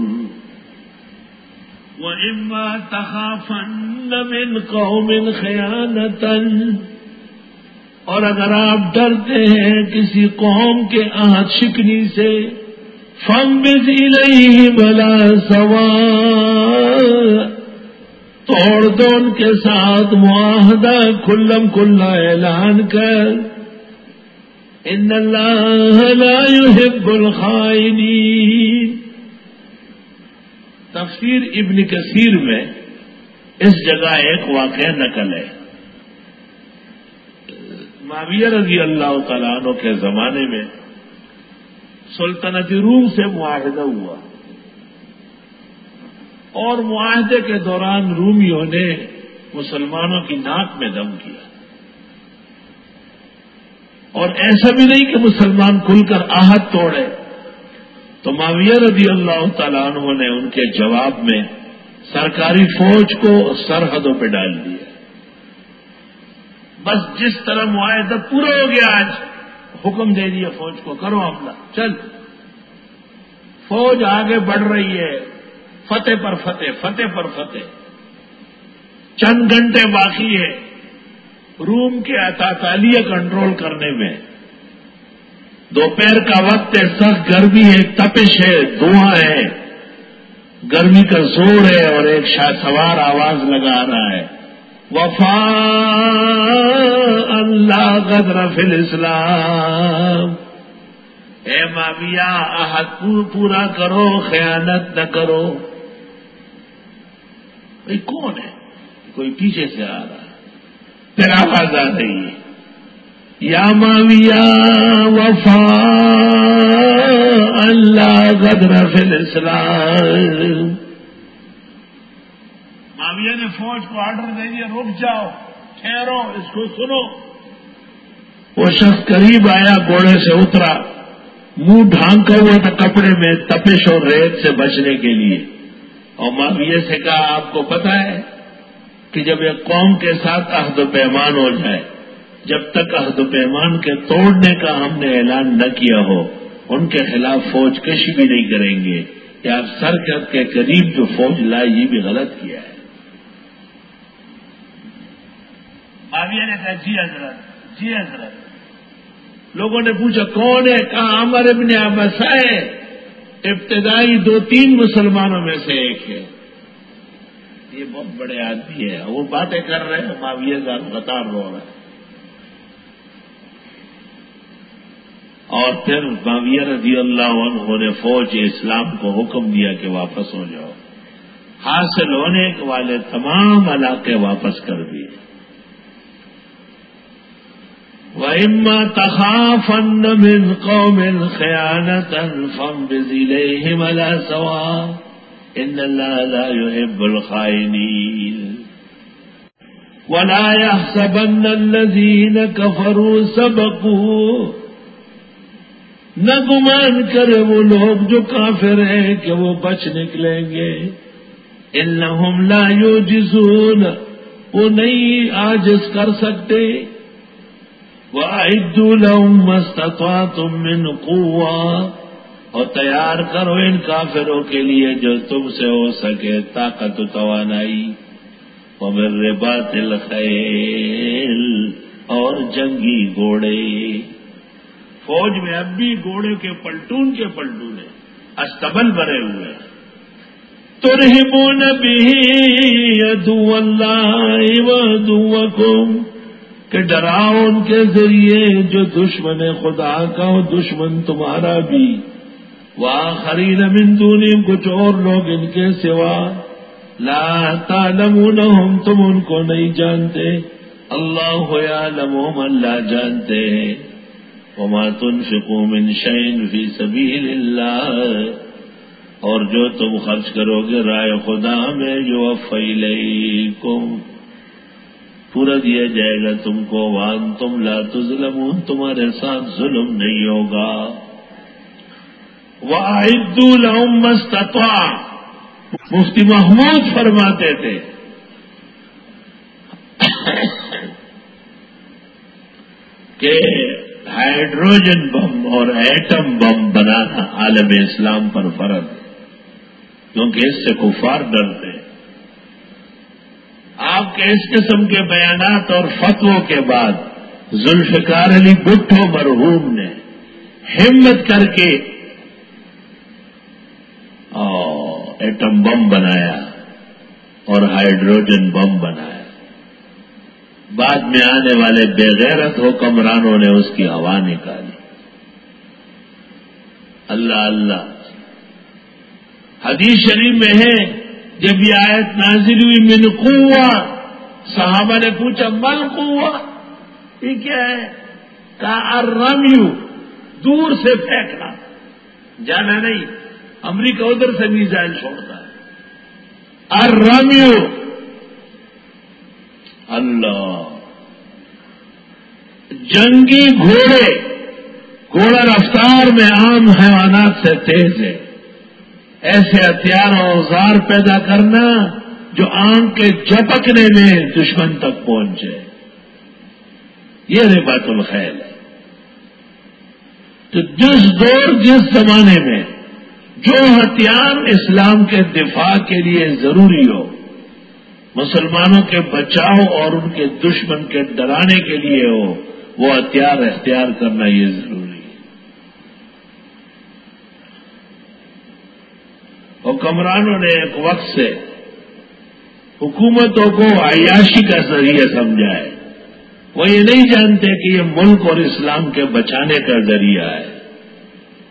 وَإِمَّا تَخَافَنَّ مِنْ قَوْمٍ خِيَانَةً، اور اگر آپ ڈرتے ہیں کسی قوم کے عہد شکنی سے، فَانبِذْ إِلَيْهِمْ عَلَىٰ سَوَاءٍ، توڑ دو ان کے ساتھ معاہدہ کھلم کھلا اعلان کر، ان اللہ لا يحب الخائنین۔ تفسیر ابن کثیر میں اس جگہ ایک واقعہ نقل ہے۔ معاویہ رضی اللہ تعالیٰ عنہ کے زمانے میں سلطنت روم سے معاہدہ ہوا، اور معاہدے کے دوران رومیوں نے مسلمانوں کی ناک میں دم کیا، اور ایسا بھی نہیں کہ مسلمان کھل کر عہد توڑے، تو معاویہ رضی اللہ تعالیٰ عنہ نے ان کے جواب میں سرکاری فوج کو سرحدوں پہ ڈال دیا۔ بس جس طرح معاہدہ پورا ہو گیا، آج حکم دے دیا فوج کو، کرو حملہ، چل۔ فوج آگے بڑھ رہی ہے، فتح پر فتح، فتح پر فتح۔ چند گھنٹے باقی ہے روم کے اطاطالیہ کنٹرول کرنے میں۔ دوپہر کا وقت ہے، سخت گرمی ہے، تپش ہے، دھواں ہے، گرمی کا زور ہے، اور ایک شاہ سوار آواز لگا رہا ہے، وفا اللہ غدر فی الاسلام، اے معاویہ عہد پورا کرو، خیانت نہ کرو۔ بھئی کون ہے؟ کوئی پیچھے سے آ رہا ہے، پھر آواز آ رہی ہے، یا معاویہ وفا اللہ غدر فی الاسلام۔ معاویہ نے فوج کو آرڈر دے دیا، رک جاؤ، ٹھہرو، اس کو سنو۔ وہ شخص قریب آیا، گھوڑے سے اترا، منہ ڈھانکا ہوا تھا کپڑے میں، تپش اور ریت سے بچنے کے لیے، اور معاویہ سے کہا آپ کو پتہ ہے کہ جب ایک قوم کے ساتھ عہد و پیمان ہو جائے، جب تک عہد و پیمان کے توڑنے کا ہم نے اعلان نہ کیا ہو، ان کے خلاف فوج کشی بھی نہیں کریں گے، کہ آپ سرحد کے قریب جو فوج لائے یہ بھی غلط کیا ہے۔ معاویہ نے کہا جی حضرت، جی حضرت۔ لوگوں نے پوچھا کون ہے؟ کہا عمر ابن عبسہ ہے، ابتدائی 2-3 مسلمانوں میں سے ایک ہے۔ یہ بہت بڑے آدمی ہے، وہ باتیں کر رہے ہیں، معاویہ ذات قطار رو رہا ہے۔ اور پھر معاویہ رضی اللہ عنہ نے فوج اسلام کو حکم دیا کہ واپس ہو جاؤ، حاصل ہونے والے تمام علاقے واپس کر دیے۔ وَإِمَّا تَخَافَنَّ مِنْ قَوْمٍ خِيَانَةً فَانبِذْ إِلَيْهِمْ عَلَىٰ سَوَاءٍ إِنَّ اللَّهَ لَا يُحِبُّ الْخَائِنِينَ وَلَا يَحْسَبَنَّ الَّذِينَ كَفَرُوا سَبَقُوا، نہ گمان کرے وہ لوگ جو کافر ہیں کہ وہ بچ نکلیں گے۔ إِنَّهُمْ لَا يُعْجِزُونَ، وہ نہیں عاجز کر سکتے۔ وَأَعِدُّوا لَهُم مَّا اسْتَطَعْتُم مِّن قُوَّةٍ، اور تیار کرو ان کافروں کے لیے جو تم سے ہو سکے طاقت و توانائی۔ وَمِن رِّبَاطِ الْخَيْلِ، اور جنگی گھوڑے۔ فوج میں اب بھی گھوڑے کے پلٹون ہیں، استبل بھرے ہوئے ہیں۔ تُرْهِبُونَ بِهِ عَدُوَّ اللَّهِ وَعَدُوَّكُمْ، کہ ڈراؤ ان کے ذریعے جو دشمن خدا کا ہو، دشمن تمہارا بھی۔ وَآخَرِينَ مِن دُونِهِمْ، کچھ اور لوگ ان کے سوا۔ لا تعلمونہم، تم ان کو نہیں جانتے۔ اللہ یعلمہم، اللہ جانتے ہیں۔ وما تنفقوا من شیء فی سبیل اللہ، اور جو تم خرچ کرو گے راہ خدا میں، یوفی الیکم، پورا دیا جائے گا تم کو۔ وانتم لا تظلمون، تمہارے ساتھ ظلم نہیں ہوگا۔ وَأَعِدُّوا لَهُم مَّا اسْتَطَعْتُم، مفتی محمود فرماتے تھے کہ ہائیڈروجن بم اور ایٹم بم بنانا عالم اسلام پر فرض ہے، کیونکہ اس سے کفار ڈرتے ہیں۔ آپ کے اس قسم کے بیانات اور فتووں کے بعد ذوالفقار علی بھٹو مرحوم نے ہمت کر کے ایٹم بم بنایا اور ہائیڈروجن بم بنایا۔ بعد میں آنے والے بے غیرت حکمرانوں نے اس کی ہوا نکالی۔ اللہ اللہ، حدیث شریف میں ہے جب یہ آیت نازل ہوئی من قوہ، صحابہ نے پوچھا مل قوہ، یہ کیا ہے؟ کہا الرمیو، دور سے پھینکنا، جانا نہیں۔ امریکہ ادھر سے میزائل چھوڑتا ہے۔ الرمیو، اللہ، جنگی گھوڑا رفتار میں عام حیوانات سے تیز ہے۔ ایسے ہتھیار اور اوزار پیدا کرنا جو آنکھ کے جھپکنے میں دشمن تک پہنچے، یہ رباط الخیل ہے۔ تو جس دور جس زمانے میں جو ہتھیار اسلام کے دفاع کے لیے ضروری ہو، مسلمانوں کے بچاؤ اور ان کے دشمن کے ڈرانے کے لیے ہو، وہ ہتھیار اختیار کرنا یہ ضروری ہے۔ حکمرانوں نے ایک وقت سے حکومتوں کو عیاشی کا ذریعہ سمجھا ہے، وہ یہ نہیں جانتے کہ یہ ملک اور اسلام کے بچانے کا ذریعہ ہے۔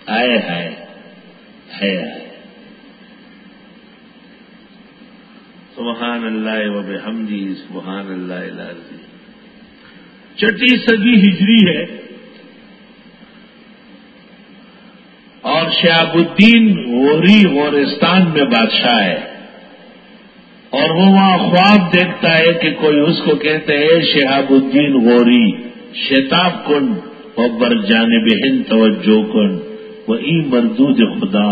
آئے ہائے ہائے ہائے سبحان اللہ و بحمدہ سبحان اللہ العظیم. چھٹی صدی ہجری ہے اور شہاب الدین غوری غورستان میں بادشاہ ہے اور وہ وہاں خواب دیکھتا ہے کہ کوئی اس کو کہتے ہیں شہاب الدین غوری شتاب کن و بر جانب ہند توجہ کن وہ ای مردود خدا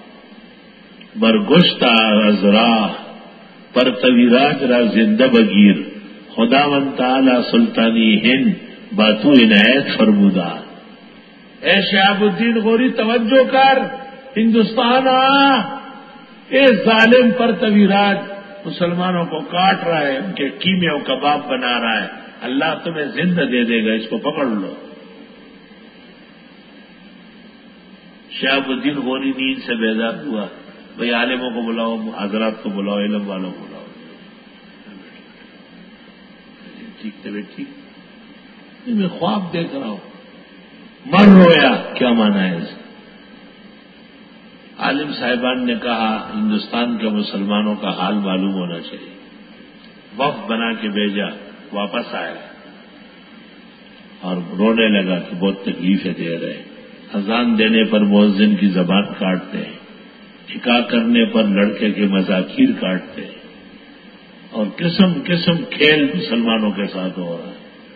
برگشتہ ازرا پر طویراج را زندہ بگیر خدا من تعالی سلطانی ہند باتو عنایت فرمودا. اے شہاب الدین غوری توجہ کر، ہندوستان آ، اے ظالم پر طویراج مسلمانوں کو کاٹ رہا ہے، ان کے کیمے و کباب بنا رہا ہے، اللہ تمہیں زندہ دے دے گا، اس کو پکڑ لو. شہاب الدین غوری نیند سے بیدار ہوا، بھائی عالموں کو بلاؤ، حضرات کو بلاؤ، علم والوں کو بلاؤ. ٹھیک طبیعت ٹھیک، میں خواب دیکھ رہا ہوں. مر رویا، کیا مانا ہے اس؟ عالم صاحبان نے کہا ہندوستان کے مسلمانوں کا حال معلوم ہونا چاہیے. وقت بنا کے بھیجا، واپس آیا اور رونے لگا کہ بہت تکلیفیں دے رہے. اذان دینے پر مؤذن کی زبان کاٹتے ہیں، نکاح کرنے پر لڑکے کے مذاکیر کاٹتے ہیں اور قسم قسم کھیل مسلمانوں کے ساتھ ہو رہا ہے.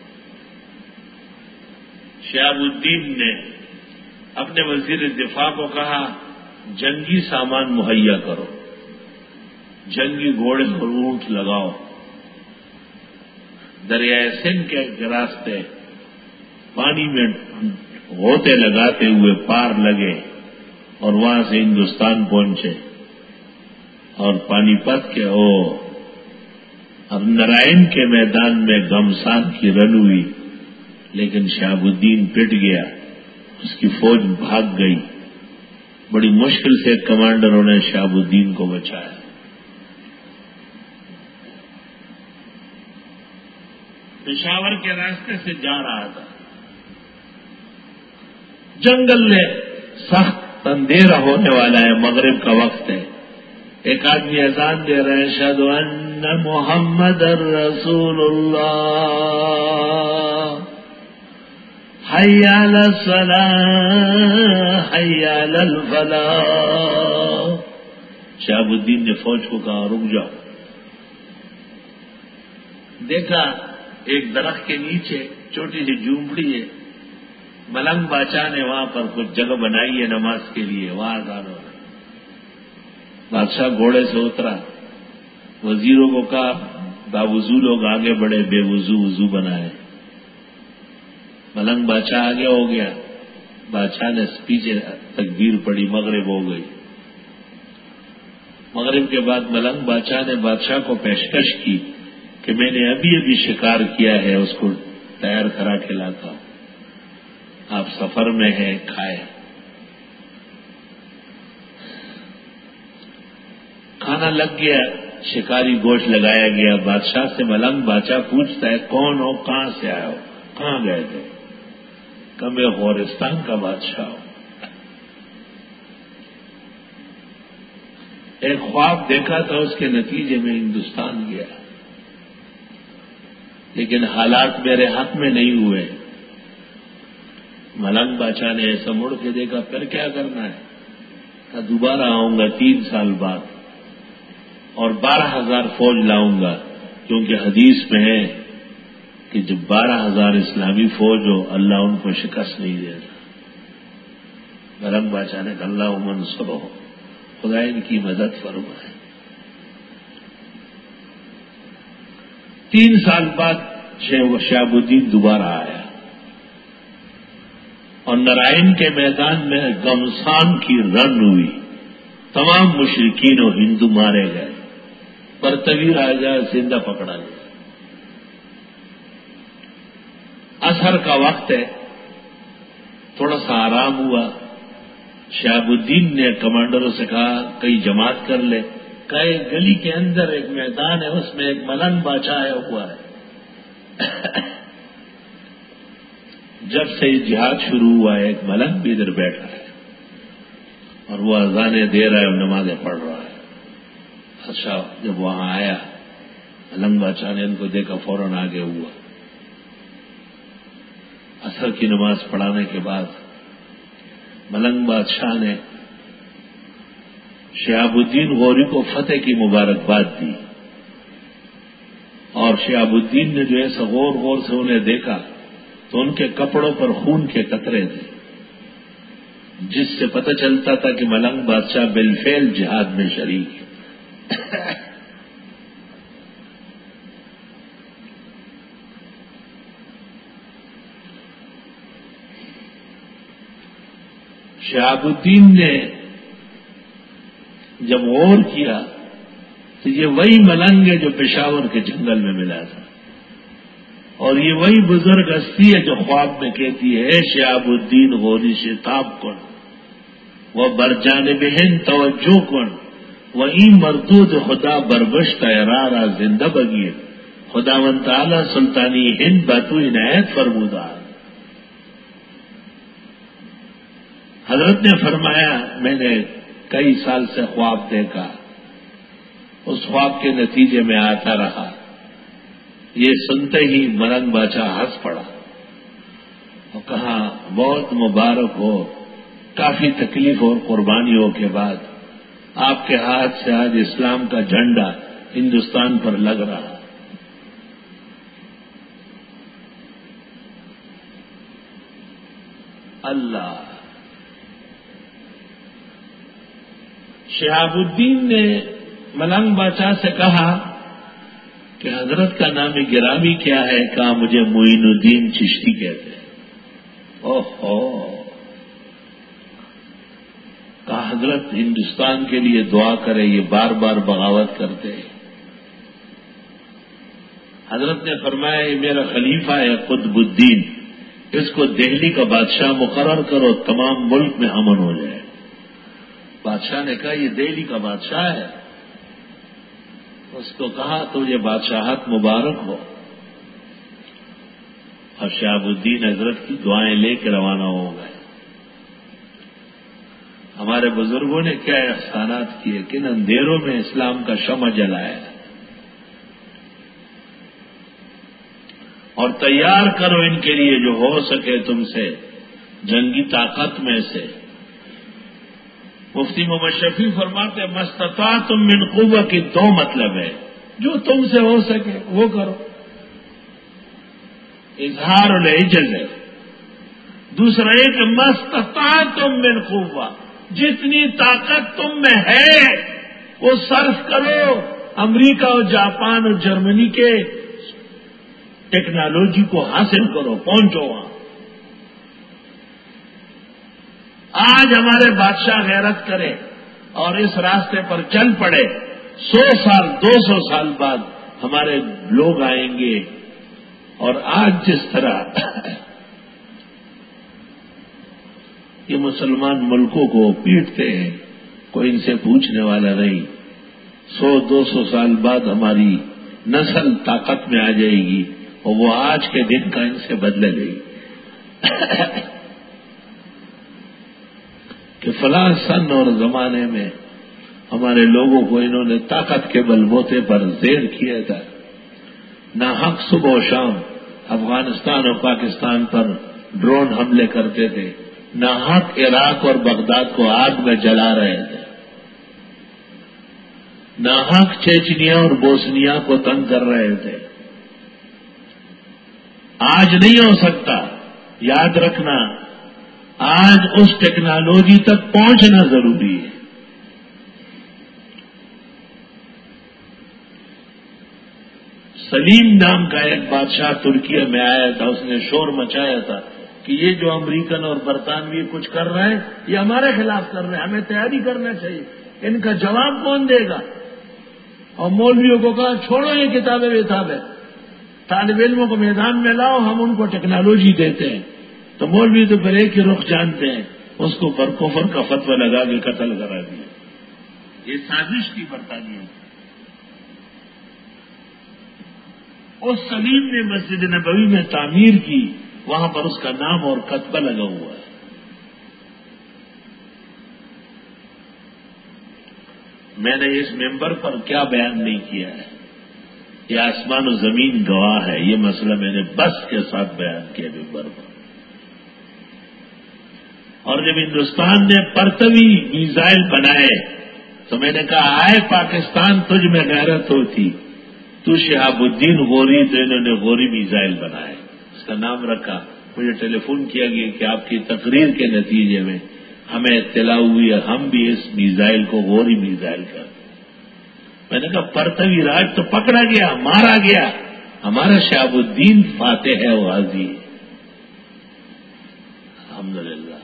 شہاب الدین نے اپنے وزیر دفاع کو کہا جنگی سامان مہیا کرو، جنگی گھوڑے اور اونٹ لگاؤ. دریائے سندھ کے راستے پانی میں غوطے لگاتے ہوئے پار لگے اور وہاں سے ہندوستان پہنچے اور پانی پت کے اور نارائن کے میدان میں گھمسان کی رن ہوئی، لیکن شہاب الدین پٹ گیا، اس کی فوج بھاگ گئی. بڑی مشکل سے کمانڈروں نے شہاب الدین کو بچایا. پشاور کے راستے سے جا رہا تھا، جنگل میں سخت اندھیرا ہونے والا ہے، مغرب کا وقت ہے. ایک آدمی اذان دے رہے ہیں اشہد ان محمد رسول اللہ حی علی الصلاۃ حی علی الفلاح. شہاب الدین نے فوج کو کہا رک جاؤ. دیکھا ایک درخت کے نیچے چھوٹی سی جھونپڑی ہے، ملنگ بادشاہ نے وہاں پر کچھ جگہ بنائی ہے نماز کے لیے، وہاں اذان ہو رہا. بادشاہ گھوڑے سے اترا، وزیروں کو کہا باوضو لوگ آگے بڑھے، بے وضو وضو بنائے. ملنگ بادشاہ آگے ہو گیا، بادشاہ نے پیچھے تکبیر پڑھی، مغرب ہو گئی. مغرب کے بعد ملنگ بادشاہ نے بادشاہ کو پیشکش کی کہ میں نے ابھی ابھی شکار کیا ہے، اس کو تیار کرا کے لاتا ہوں، آپ سفر میں ہیں کھائے. کھانا لگ گیا، شکاری گوشت لگایا گیا. بادشاہ سے ملنگ بادشاہ پوچھتا ہے کون ہو، کہاں سے آئے ہو، کہاں گئے تھے؟ کہ میں غورستان کا بادشاہ ہوں. ایک خواب دیکھا تھا، اس کے نتیجے میں ہندوستان گیا، لیکن حالات میرے حق میں نہیں ہوئے. ملنگ بادشاہ نے ایسا مڑ کے دیکھا، پھر کیا کرنا ہے؟ کہ دوبارہ آؤں گا 3 سال بعد اور 12,000 فوج لاؤں گا، کیونکہ حدیث میں ہے کہ جب 12,000 اسلامی فوج ہو اللہ ان کو شکست نہیں دیتا. ملنگ بادشاہ نے کہا اللہ منصور، خدا ان کی مدد فرمائے. 3 سال بعد شہاب الدین دوبارہ آیا اور نارائن کے میدان میں گمسان کی رن ہوئی. تمام مشرکین و ہندو مارے گئے، برطوی راجا زندہ پکڑا گیا. عصر کا وقت ہے، تھوڑا سا آرام ہوا. شہاب الدین نے کمانڈروں سے کہا کئی جماعت کر لے. کئی گلی کے اندر ایک میدان ہے، اس میں ایک ملنگ بادشاہ آیا ہوا ہے. جب سے جہاد شروع ہوا ہے ایک ملنگ بھی ادھر بیٹھا ہے. اور وہ اذانیں دے رہا ہے اور نمازیں پڑھ رہا ہے۔ اچھا جب وہاں آیا ملنگ بادشاہ نے ان کو دیکھا، فوراً آگے ہوا۔ عصر کی نماز پڑھانے کے بعد ملنگ بادشاہ نے شہاب الدین غوری کو فتح کی مبارکباد دی، اور شہاب الدین نے جو ایسا غور غور سے انہیں دیکھا تو ان کے کپڑوں پر خون کے قطرے تھے، جس سے پتہ چلتا تھا کہ ملنگ بادشاہ بالفعل جہاد میں شریک ہے۔ شہاب الدین نے جب غور کیا تو یہ وہی ملنگ ہے جو پشاور کے جنگل میں ملا تھا، اور یہ وہی بزرگ ہستی ہے جو خواب میں کہتی ہے، شہاب الدین غوری شتاب کن وہ برجانب ہند توجہ کن وہ این مردود خدا بربشت ارارا زندہ بگیر خداوند تعالی سلطانی ہند باتو عنایت فرمودہ۔ حضرت نے فرمایا میں نے کئی سال سے خواب دیکھا، اس خواب کے نتیجے میں آتا رہا۔ یہ سنتے ہی ملنگ بادشاہ ہنس پڑا اور کہا بہت مبارک ہو، کافی تکلیف اور قربانیوں کے بعد آپ کے ہاتھ سے آج اسلام کا جھنڈا ہندوستان پر لگ رہا۔ اللہ، شہاب الدین نے ملنگ بادشاہ سے کہا کہ حضرت کا نام گرامی کیا ہے؟ کہا مجھے معین الدین چشتی کہتے ہیں۔ اوہو، کہا حضرت ہندوستان کے لیے دعا کرے، یہ بار بار بغاوت کرتے ہیں۔ حضرت نے فرمایا یہ میرا خلیفہ ہے قطب الدین، اس کو دہلی کا بادشاہ مقرر کرو، تمام ملک میں امن ہو جائے۔ بادشاہ نے کہا یہ دہلی کا بادشاہ ہے؟ اس کو کہا تو یہ بادشاہت مبارک ہو، اور شہاب الدین حضرت کی دعائیں لے کے روانہ ہو گئے۔ ہمارے بزرگوں نے کیا احسانات کیے، کن اندھیروں میں اسلام کا شمع جلایا، اور تیار کرو ان کے لیے جو ہو سکے تم سے جنگی طاقت میں سے۔ مفتی محمد شفیع فرماتے مستطاعتم من قوہ کی دو مطلب ہے، جو تم سے ہو سکے وہ کرو، اظہار العجز ہے۔ دوسرا ایک مستطاعتم من قوہ، جتنی طاقت تم میں ہے وہ صرف کرو، امریکہ اور جاپان اور جرمنی کے ٹیکنالوجی کو حاصل کرو، پہنچو وہاں۔ آج ہمارے بادشاہ غیرت کرے اور اس راستے پر چل پڑے، 100 سال 200 سال بعد ہمارے لوگ آئیں گے، اور آج جس طرح یہ مسلمان ملکوں کو پیٹتے ہیں کوئی ان سے پوچھنے والا نہیں، 100-200 سال بعد ہماری نسل طاقت میں آ جائے گی اور وہ آج کے دن کا ان سے بدلہ لے گی کہ فلاں سن اور زمانے میں ہمارے لوگوں کو انہوں نے طاقت کے بل بوتے پر زیر کیا تھا، ناحق صبح و شام افغانستان اور پاکستان پر ڈرون حملے کرتے تھے، ناحق عراق اور بغداد کو آگ میں جلا رہے تھے، ناحق چیچنیا اور بوسنیا کو تنگ کر رہے تھے۔ آج نہیں ہو سکتا، یاد رکھنا آج اس ٹیکنالوجی تک پہنچنا ضروری ہے۔ سلیم نام کا ایک بادشاہ ترکیہ میں آیا تھا، اس نے شور مچایا تھا کہ یہ جو امریکن اور برطانوی کچھ کر رہے ہیں یہ ہمارے خلاف کر رہے ہیں، ہمیں تیاری کرنا چاہیے، ان کا جواب کون دے گا؟ اور مولویوں کو کہا چھوڑو یہ کتابیں وتابیں، طالب علموں کو میدان میں لاؤ، ہم ان کو ٹیکنالوجی دیتے ہیں۔ تو مولوی تو پھر ایک ہی رخ جانتے ہیں، اس کو پر کفر کا فتویٰ لگا کے قتل کرا دیا۔ یہ سازش تھی برطانیہ کی۔ اس سلیم نے مسجد نبوی میں تعمیر کی، وہاں پر اس کا نام اور کتبہ لگا ہوا ہے۔ میں نے اس ممبر پر کیا بیان نہیں کیا ہے، یہ آسمان و زمین گواہ ہے، یہ مسئلہ میں نے بس کے ساتھ بیان کیا ممبر پر۔ اور جب ہندوستان نے پرتوی میزائل بنائے تو میں نے کہا آئے پاکستان تجھ میں غیرت ہوتی، تو شہاب الدین غوری، تو انہوں نے غوری میزائل بنائے، اس کا نام رکھا۔ مجھے ٹیلی فون کیا گیا کہ آپ کی تقریر کے نتیجے میں ہمیں اطلاع ہوئی ہے، ہم بھی اس میزائل کو غوری میزائل کر۔ میں نے کہا پرتوی راج تو پکڑا گیا، مارا گیا، ہمارا شہاب الدین فاتح ہے، غازی ہے، الحمدللہ۔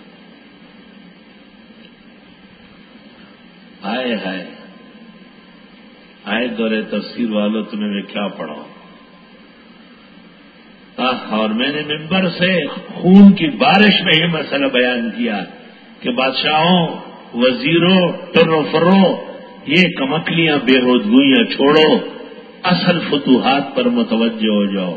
ہائے ہائے آئے دورے تفسیر والوں تمہیں میں کیا پڑھاؤں۔ اور میں نے ممبر سے خون کی بارش میں یہ مسئلہ بیان کیا کہ بادشاہوں، وزیروں، ٹرو فرو، یہ کمکلیاں بےحودگوئیاں چھوڑو، اصل فتوحات پر متوجہ ہو جاؤ۔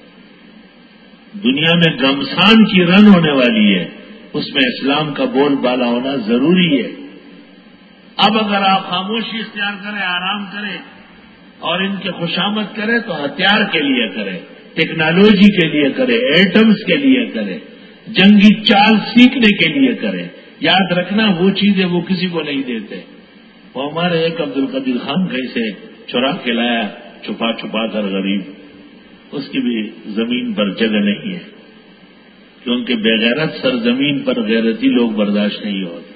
دنیا میں گھمسان کی رن ہونے والی ہے، اس میں اسلام کا بول بالا ہونا ضروری ہے۔ اب اگر آپ خاموشی اختیار کریں، آرام کریں اور ان کے خوشامد کریں تو ہتھیار کے لیے کریں، ٹیکنالوجی کے لیے کریں، ایٹمز کے لیے کریں، جنگی چال سیکھنے کے لیے کریں۔ یاد رکھنا وہ چیزیں وہ کسی کو نہیں دیتے۔ وہ ہمارے ایک عبد القدیر خان کہیں سے چرا کے لایا، چھپا چھپا کر غریب، اس کی بھی زمین پر جگہ نہیں ہے، کیونکہ بغیرت سرزمین پر غیرتی لوگ برداشت نہیں ہوتے۔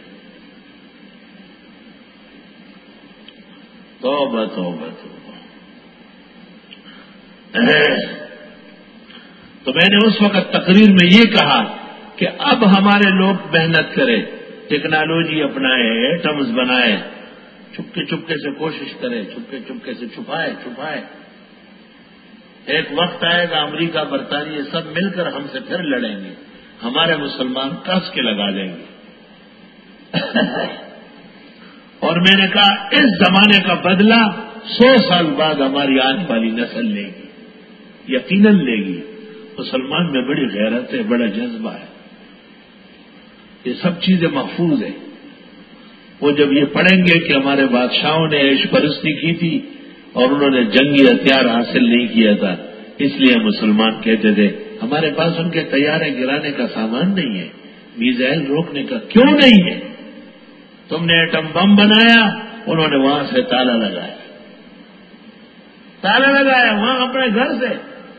توبہ توبہ توبہ۔ تو میں نے اس وقت تقریر میں یہ کہا کہ اب ہمارے لوگ محنت کریں، ٹیکنالوجی اپنائے، ایٹمز بنائے، چپکے چپکے سے کوشش کرے، چپکے چپکے سے چھپائے۔ ایک وقت آئے گا امریکہ، برطانیہ سب مل کر ہم سے پھر لڑیں گے، ہمارے مسلمان کس کے لگا دیں گے۔ اور میں نے کہا اس زمانے کا بدلہ 100 سال بعد ہماری آنے والی نسل لے گی، یقیناً لے گی۔ مسلمان میں بڑی غیرت ہے، بڑا جذبہ ہے، یہ سب چیزیں محفوظ ہیں۔ وہ جب یہ پڑھیں گے کہ ہمارے بادشاہوں نے عیش پرستی کی تھی اور انہوں نے جنگی ہتھیار حاصل نہیں کیا تھا، اس لیے مسلمان کہتے تھے ہمارے پاس ان کے طیارے گرانے کا سامان نہیں ہے، میزائل روکنے کا کیوں نہیں ہے؟ تم نے ایٹم بم بنایا، انہوں نے وہاں سے تالا لگایا وہاں اپنے گھر سے،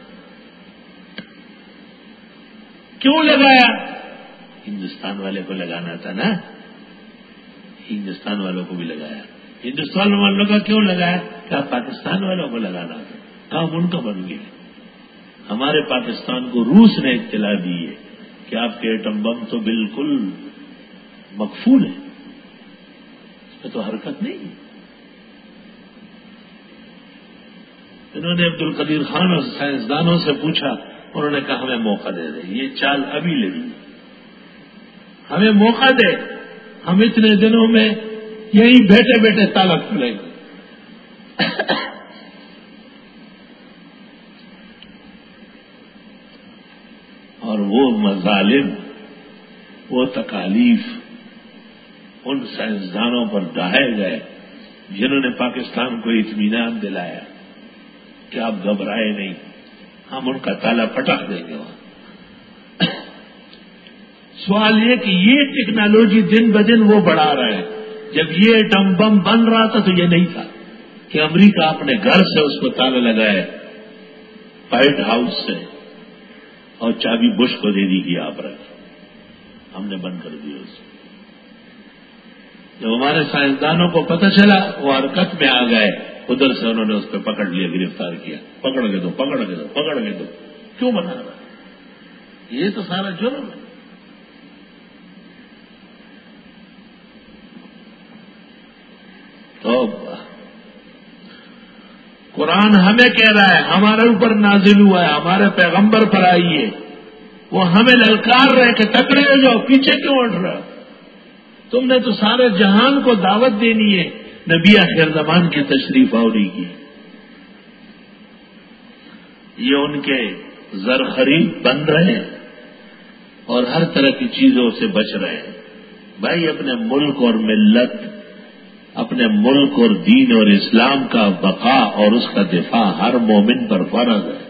کیوں لگایا؟ ہندوستان والے کو لگانا تھا نا، ہندوستان والوں کو بھی لگایا۔ ہندوستان والوں کا کیوں لگایا؟ کیا پاکستان والوں کو لگانا تھا؟ کام ان کا بن گیا۔ ہمارے پاکستان کو روس نے اطلاع دی ہے کہ آپ کے ایٹم بم تو بالکل مقفول ہے، اس پہ تو حرکت نہیں ہے۔ انہوں نے عبد القدیر خان اور سائنسدانوں سے پوچھا، انہوں نے کہا ہمیں موقع دے دے، یہ چال ابھی لگی، ہمیں موقع دے، ہم اتنے دنوں میں یہی بیٹھے بیٹھے تالا کھولیں گے۔ اور وہ مظالم، وہ تکالیف ان سائنسدانوں پر ڈھائے گئے جنہوں نے پاکستان کو اطمینان دلایا کہ آپ گھبرائے نہیں، ہم ان کا تالا پٹک دیں گے وہاں۔ سوال یہ کہ یہ ٹیکنالوجی دن بدن وہ بڑھا رہا ہے۔ جب یہ ایٹم بم بن رہا تھا تو یہ نہیں تھا کہ امریکہ اپنے گھر سے اس کو تالا لگائے، وائٹ ہاؤس سے، اور چابی بش کو دے دی کہ آپ رکھ، ہم نے بند کر دیا اسے۔ جب ہمارے سائنسدانوں کو پتہ چلا وہ حرکت میں آ گئے، ادھر سے انہوں نے اس پہ پکڑ لیا، گرفتار کیا، پکڑ کے دو، کیوں بنا رہا ہے؟ یہ تو سارا جرم ہے۔ تو قرآن ہمیں کہہ رہا ہے، ہمارے اوپر نازل ہوا ہے، ہمارے پیغمبر پر آئی ہے، وہ ہمیں للکار رہے کہ تکڑے ہو جاؤ، پیچھے کیوں اٹھ رہا؟ تم نے تو سارے جہان کو دعوت دینی ہے، نبی آخر زمان کی تشریف آوری کی۔ یہ ان کے زر خرید بن رہے ہیں اور ہر طرح کی چیزوں سے بچ رہے ہیں۔ بھائی اپنے ملک اور ملت اپنے ملک اور دین اور اسلام کا بقا اور اس کا دفاع ہر مومن پر فرض ہے۔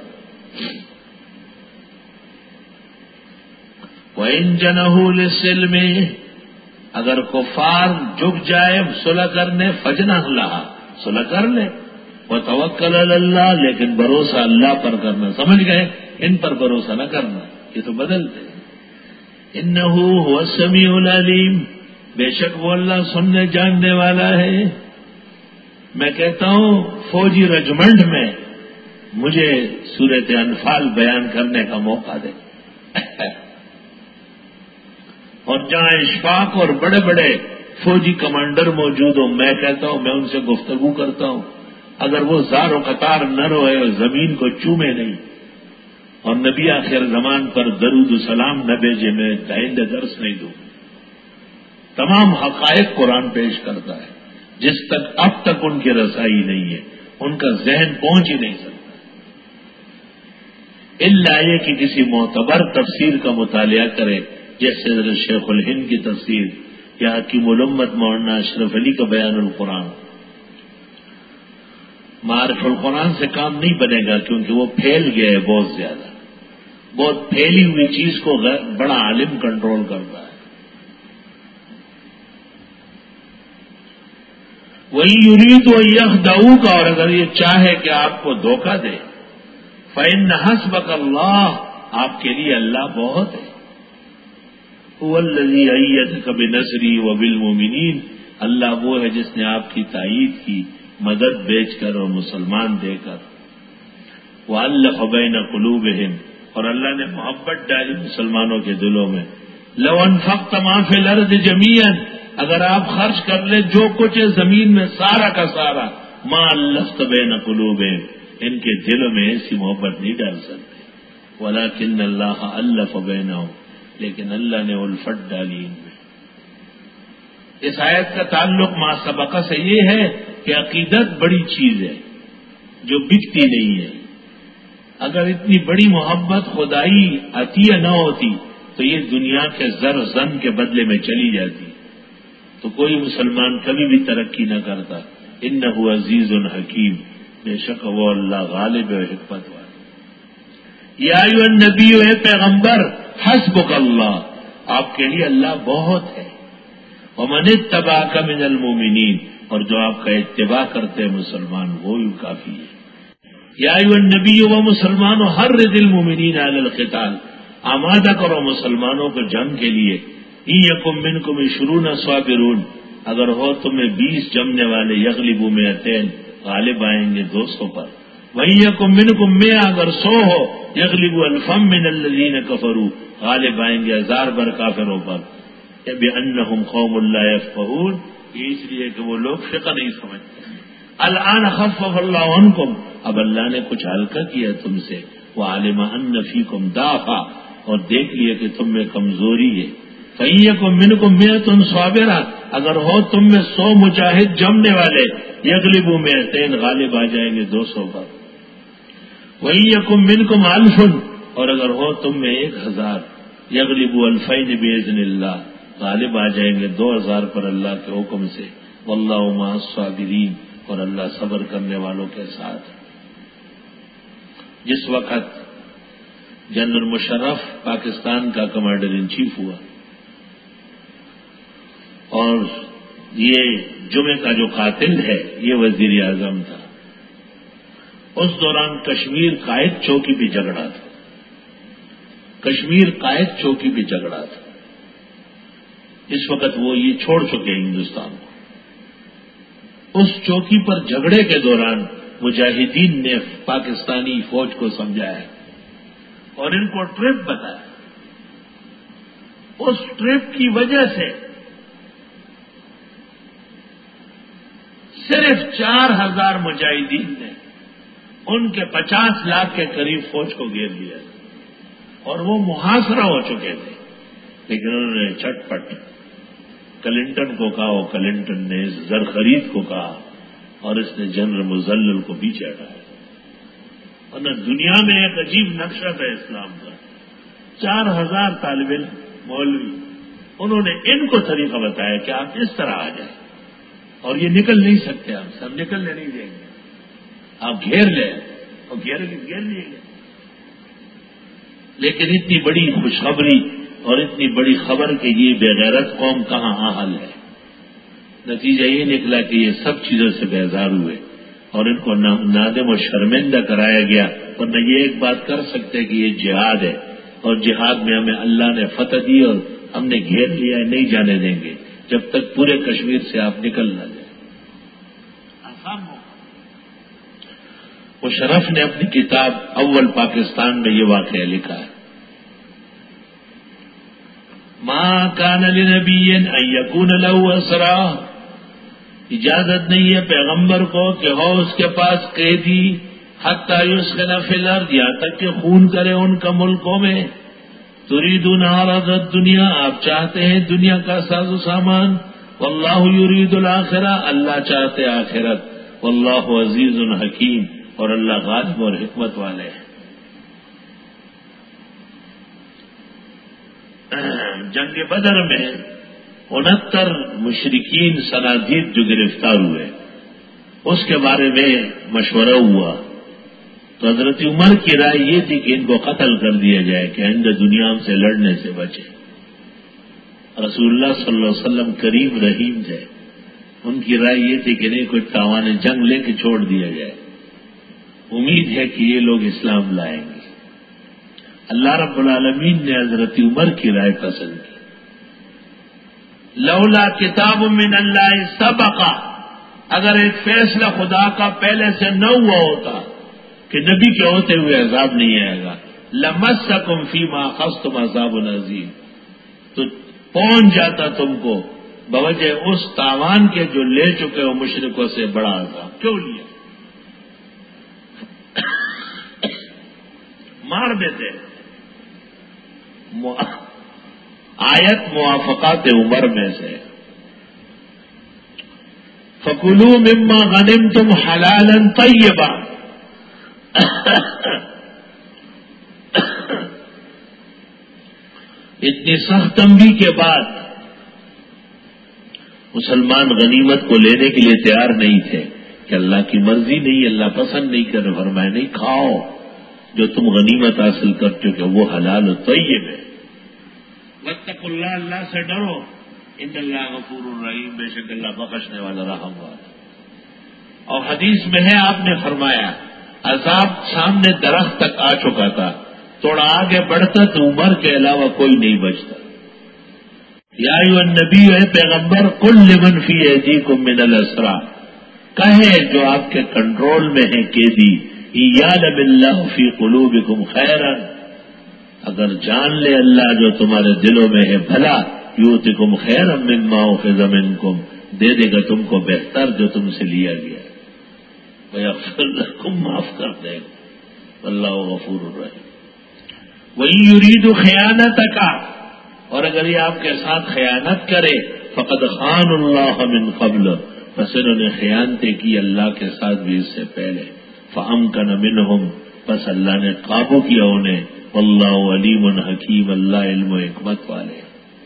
وَإِن جَنَحُوا لِلسِّلْمِ، اگر کفار جھک جائے صلح کرنے، فجنح لہا، صلح کر لے، وتوکل علی اللہ، لیکن بھروسہ اللہ پر کرنا، سمجھ گئے، ان پر بھروسہ نہ کرنا، یہ تو بدلتے ہیں۔ انہ هو السمیع العلیم، بے شک وہ اللہ سننے جاننے والا ہے۔ میں کہتا ہوں فوجی رجمنٹ میں مجھے سورۃ انفال بیان کرنے کا موقع دے، اور جہاں اشفاق اور بڑے بڑے فوجی کمانڈر موجود ہوں، میں کہتا ہوں میں ان سے گفتگو کرتا ہوں، اگر وہ زار و قطار نہ روئے اور زمین کو چومے نہیں اور نبی آخر زمان پر درود و سلام نہ بھیجے، میں آئندہ درس نہیں دوں۔ تمام حقائق قرآن پیش کرتا ہے، جس تک اب تک ان کی رسائی نہیں ہے، ان کا ذہن پہنچ ہی نہیں سکتا، الا یہ کہ کسی معتبر تفسیر کا مطالعہ کرے، جیسے حضرت شیخ الہند کی تفسیر یا حکیم الامت مولانا اشرف علی کا بیان القرآن۔ معارف القرآن سے کام نہیں بنے گا، کیونکہ وہ پھیل گیا ہے بہت زیادہ، بہت پھیلی ہوئی چیز کو بڑا عالم کنٹرول کرتا ہے۔ وہی یرید و یخدعوک، اور اگر یہ چاہے کہ آپ کو دھوکہ دے، فإن حسبک اللہ، آپ کے لیے اللہ بہت ہے۔ هو الذی ایدک بنصرہ وبالمؤمنین، اللہ وہ ہے جس نے آپ کی تائید کی مدد بیچ کر اور مسلمان دے کر۔ وَأَلَّفَ بَيْنَ قُلُوبِهِمْ، اور اللہ نے محبت ڈالی مسلمانوں کے دلوں میں۔ لَوْ أَنفَقْتَ مَا فِي الْأَرْضِ جَمِيعًا، اگر آپ خرچ کر لیں جو کچھ ہے زمین میں سارا کا سارا، مَا أَلَّفْتَ بَيْنَ قُلُوبِهِمْ، ان کے دلوں میں ایسی محبت نہیں ڈال سکتے۔ وَلَكِنَّ اللَّهَ أَلَّفَ بَيْنَهُمْ، لیکن اللہ نے الفت ڈالی ان میں۔ اس آیت کا تعلق ما سبقہ سے یہ ہے کہ عقیدت بڑی چیز ہے جو بکتی نہیں ہے۔ اگر اتنی بڑی محبت خدائی عطیہ نہ ہوتی تو یہ دنیا کے زر زن کے بدلے میں چلی جاتی، تو کوئی مسلمان کبھی بھی ترقی نہ کرتا۔ انہ عزیز حکیم، بے شک وہ اللہ غالب و حکمت والا۔ یا ایھا النبی، اے پیغمبر، حسبک اللہ، آپ کے لیے اللہ بہت ہے۔ ومن اتبعک من المؤمنین، اور جو آپ کا اتباع کرتے ہیں مسلمان، وہ بھی کافی ہے۔ یا ایھا النبی، و مسلمانوں، حرض المؤمنین علی القتال، آمادہ کرو مسلمانوں کو جنگ کے لیے۔ ان یکم منکم 20 صابرون، اگر ہو تمہیں 20 جمنے والے، یغلبوا 200، غالب آئیں گے 200 پر۔ وَإِن يَكُن مِّنكُم 100، اگر 100 ہو، یغلبوا الفا من الذین کفروا، غالب آئیں گے 1000 بر کافروں پر۔ بِأَنَّهُمْ قَوْمٌ لَّا يَفْقَهُونَ، یہ اس لیے کہ وہ لوگ فقہ نہیں سمجھتے۔ الآن خفف اللہ عنکم، اب اللہ نے کچھ ہلکا کیا تم سے۔ وعلم ان فیکم ضعفا، اور دیکھ لیا کہ تم میں کمزوری ہے۔ فإن یکن منکم 100 صابرہ، اگر ہو تم میں 100 مجاہد جمنے والے، یغلبوا 200، غالب آ جائیں گے 200 پر۔ وإن یکن منکم 1000، اور اگر ہو تم میں 1000، یغلبوا 2000 بإذن اللہ، غالب آ جائیں گے 2000 پر اللہ کے حکم سے۔ واللہ مع الصابرین، اور اللہ صبر کرنے والوں کے ساتھ۔ جس وقت جنرل مشرف پاکستان کا کمانڈر ان چیف ہوا، اور یہ جمعے کا جو قاتل ہے یہ وزیر اعظم تھا، اس دوران کشمیر قائد چوکی پہ جھگڑا تھا، کشمیر قائد چوکی پہ جھگڑا تھا۔ اس وقت وہ یہ چھوڑ چکے ہندوستان کو۔ اس چوکی پر جھگڑے کے دوران مجاہدین نے پاکستانی فوج کو سمجھایا اور ان کو ٹرپ بتایا۔ اس ٹرپ کی وجہ سے صرف 4000 مجاہدین نے ان کے 50 لاکھ کے قریب فوج کو گھیر لیا، اور وہ محاصرہ ہو چکے تھے، لیکن انہوں نے چٹ پٹ کلنٹن کو کہا، اور کلنٹن نے زر خرید کو کہا، اور اس نے جنرل مزلل کو پیچھے ہٹایا۔ ورنہ دنیا میں ایک عجیب نقشہ تھا اسلام کا، 4000 طالب علم مولوی، انہوں نے ان کو طریقہ بتایا کہ آپ اس طرح آ جائیں، اور یہ نکل نہیں سکتے، ہم نکلنے نہیں دیں گے، آپ گھیر لیں اور گھیر لیے گے۔ لیکن اتنی بڑی خوشخبری اور اتنی بڑی خبر کہ یہ بے غیرت قوم کہاں حاصل ہے، نتیجہ یہ نکلا کہ یہ سب چیزوں سے بیزار ہوئے اور ان کو نادم و شرمندہ کرایا گیا، اور نہ یہ ایک بات کر سکتے کہ یہ جہاد ہے اور جہاد میں ہمیں اللہ نے فتح دی اور ہم نے گھیر لیا ہے، نہیں جانے دیں گے جب تک پورے کشمیر سے آپ نکل نہ جائیں۔ آسان ہو۔ مشرف نے اپنی کتاب اول پاکستان میں یہ واقعہ لکھا ہے، ما کان لنبی ان یکون له اسرا، اجازت نہیں ہے پیغمبر کو کہ ہو اس کے پاس قیدی، حتی یسخن فی الارض، یہاں تک کہ خون کرے ان کا ملکوں میں، تریدون عرض الدنیا، آپ چاہتے ہیں دنیا کا ساز و سامان، واللہ یرید الآخرہ، اللہ چاہتے آخرت، واللہ عزیز حکیم، اور اللہ غالب اور حکمت والے ہیں۔ جنگ بدر میں 69 مشرکین صنادید جو گرفتار ہوئے، اس کے بارے میں مشورہ ہوا تو حضرت عمر کی رائے یہ تھی کہ ان کو قتل کر دیا جائے کہ آئندہ دنیا سے لڑنے سے بچے۔ رسول اللہ صلی اللہ علیہ وسلم کریم رحیم تھے، ان کی رائے یہ تھی کہ نہیں، کوئی تاوان جنگ لے کے چھوڑ دیا جائے، امید ہے کہ یہ لوگ اسلام لائیں گے۔ اللہ رب العالمین نے حضرت عمر کی رائے پسند کی۔ لولا کتاب من اللہ سبق، اگر ایک فیصلہ خدا کا پہلے سے نہ ہوا ہوتا کہ نبی کے ہوتے ہوئے عذاب نہیں آئے گا، لمسکم فیما اخذتم عذاب عظیم، تو پہنچ جاتا تم کو بوجہ اس تاوان کے جو لے چکے ہو مشرکوں سے بڑا عذاب۔ کیوں لیا؟ مار دیتے۔ آیت موافقات عمر میں سے، فَكُلُوا مِمَّا غَنِمْتُمْ حَلَالًا طَيِّبًا، اتنی سخت تنبیہ کے بعد مسلمان غنیمت کو لینے کے لیے تیار نہیں تھے کہ اللہ کی مرضی نہیں، اللہ پسند نہیں کر، فرمایا نہیں، کھاؤ جو تم غنیمت حاصل کر چکے وہ حلال و طیب ہے۔ واتقوا اللہ، اللہ سے ڈرو، ان اللہ غفور الرحیم، بے شک اللہ بخشنے والا رحم والا۔ اور حدیث میں ہے آپ نے فرمایا عذاب سامنے درخت تک آ چکا تھا، تھوڑا آگے بڑھتا تو عمر کے علاوہ کوئی نہیں بچتا۔ یا ایھا النبی، اے پیغمبر، قل لمن فی ایدیکم من الاسری، کہے جو آپ کے کنٹرول میں ہیں قیدی، یعلم اللہ فی قلوبکم خیرا، اگر جان لے اللہ جو تمہارے دلوں میں ہے بھلا، یؤتکم خیرا مما اخذ منکم، دے دے گا تم کو بہتر جو تم سے لیا گیا، ویغفر لکم، معاف کر دے گا، واللہ غفور الرحیم۔ وَإِن يُرِيدُ خِيَانَتَكَ، اور اگر یہ آپ کے ساتھ خیانت کرے، فقد خان اللہ من قبل، پس انہوں نے خیانتیں کی اللہ کے ساتھ بھی اس سے پہلے، فَأَمْكَنَ مِنْهُمْ، پس اللہ نے قابو کیا انہیں، واللہ علیم حکیم، اللہ علم و حکمت والے۔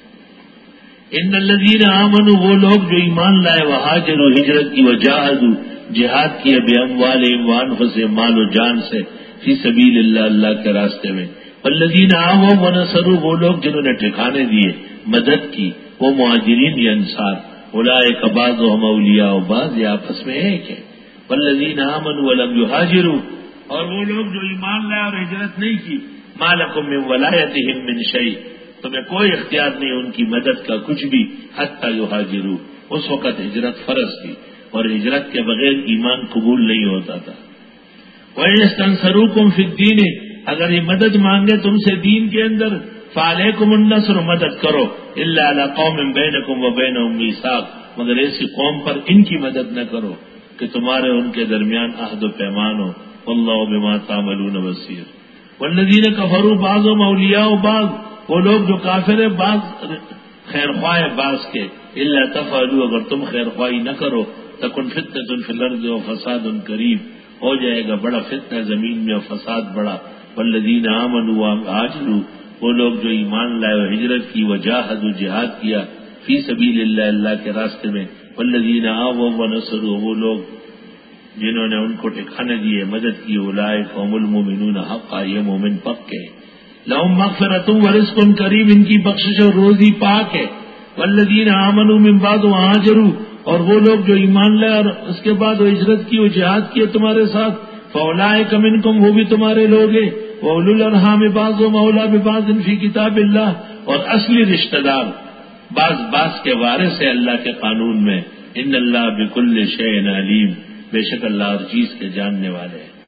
ان الذین آمنوا، وہ لوگ جو ایمان لائے، وہاجروا، ہجرت کی، وجاہدوا، جہاد کیا، باموالہم وانفسہم، مال و جان سے، فی سبیل اللہ، اللہ کے راستے میں، والذین آووا ونصروا، وہ لوگ جنہوں نے ٹھکانے دیے، مدد کی، وہ مہاجرین یا انصار، اولئک بعضهم اولیاء بعض، یہ آپس میں ایک ہے۔ والذین آمنوا ولم یہاجروا، اور وہ لوگ جو ایمان لائے اور ہجرت نہیں کی، ما لکم من ولایتہم من شیء، تمہیں کوئی اختیار نہیں ان کی مدد کا کچھ بھی، حتی یہاجروا، اس وقت ہجرت فرض تھی اور ہجرت کے بغیر ایمان قبول نہیں ہوتا تھا۔ وَيَسْتَنْصَرُوكُمْ فِي الدِّينِ، اگر یہ مدد مانگے تم سے دین کے اندر، فَعَلَيْكُمُ النَّصْرُ، مدد کرو، إِلَّا عَلَىٰ قَوْمٍ بَيْنَكُمْ وَبَيْنَهُمْ مِيثَاقٌ، مگر ایسی قوم پر ان کی مدد نہ کرو کہ تمہارے ان کے درمیان عہد و پیمان ہو، وَاللَّهُ بِمَا تَعْمَلُونَ بَصِيرٌ۔ وَالَّذِينَ كَفَرُوا بَعْضُهُمْ أَوْلِيَاءُ بَعْضٍ، وہ لوگ جو کافر ہیں بعض خیر خواہ بعض کے، إِلَّا تَفْعَلُوا، اگر تم خیر خواہی نہ کرو، تَكُنْ فِتْنَةٌ فِي الْأَرْضِ وَفَسَادٌ كَبِيرٌ، ہو جائے گا بڑا فتنہ زمین میں اور فساد بڑا۔ والذین آمنوا وہاجروا، وہ لوگ جو ایمان لائے اور ہجرت کی، وجاہدوا، جہاد کیا، فی سبیل اللہ، اللہ کے راستے میں، والذین آووا ونصروا، وہ لوگ جنہوں نے ان کو ٹھکانے دیے، مدد کی، اولئک هم المؤمنون حقا، یہ مومن پکے، لہم مغفرۃ ورزق کریم، ان کی بخشش اور روزی پاک ہے، والذین آمنوا من بعد وہاجروا، اور وہ لوگ جو ایمان لائے اور اس کے بعد وہ ہجرت کی، وہ جہاد کیے تمہارے ساتھ، فاولئک منکم، وہ بھی تمہارے لوگ ہیں، واولو الارحام بعضهم اولی ببعض فی کتاب اللہ، اور اصلی رشتہ دار بعض کے وارث ہے اللہ کے قانون میں، ان اللہ بکل شیء علیم، بے شک اللہ ہر چیز کے جاننے والے ہیں۔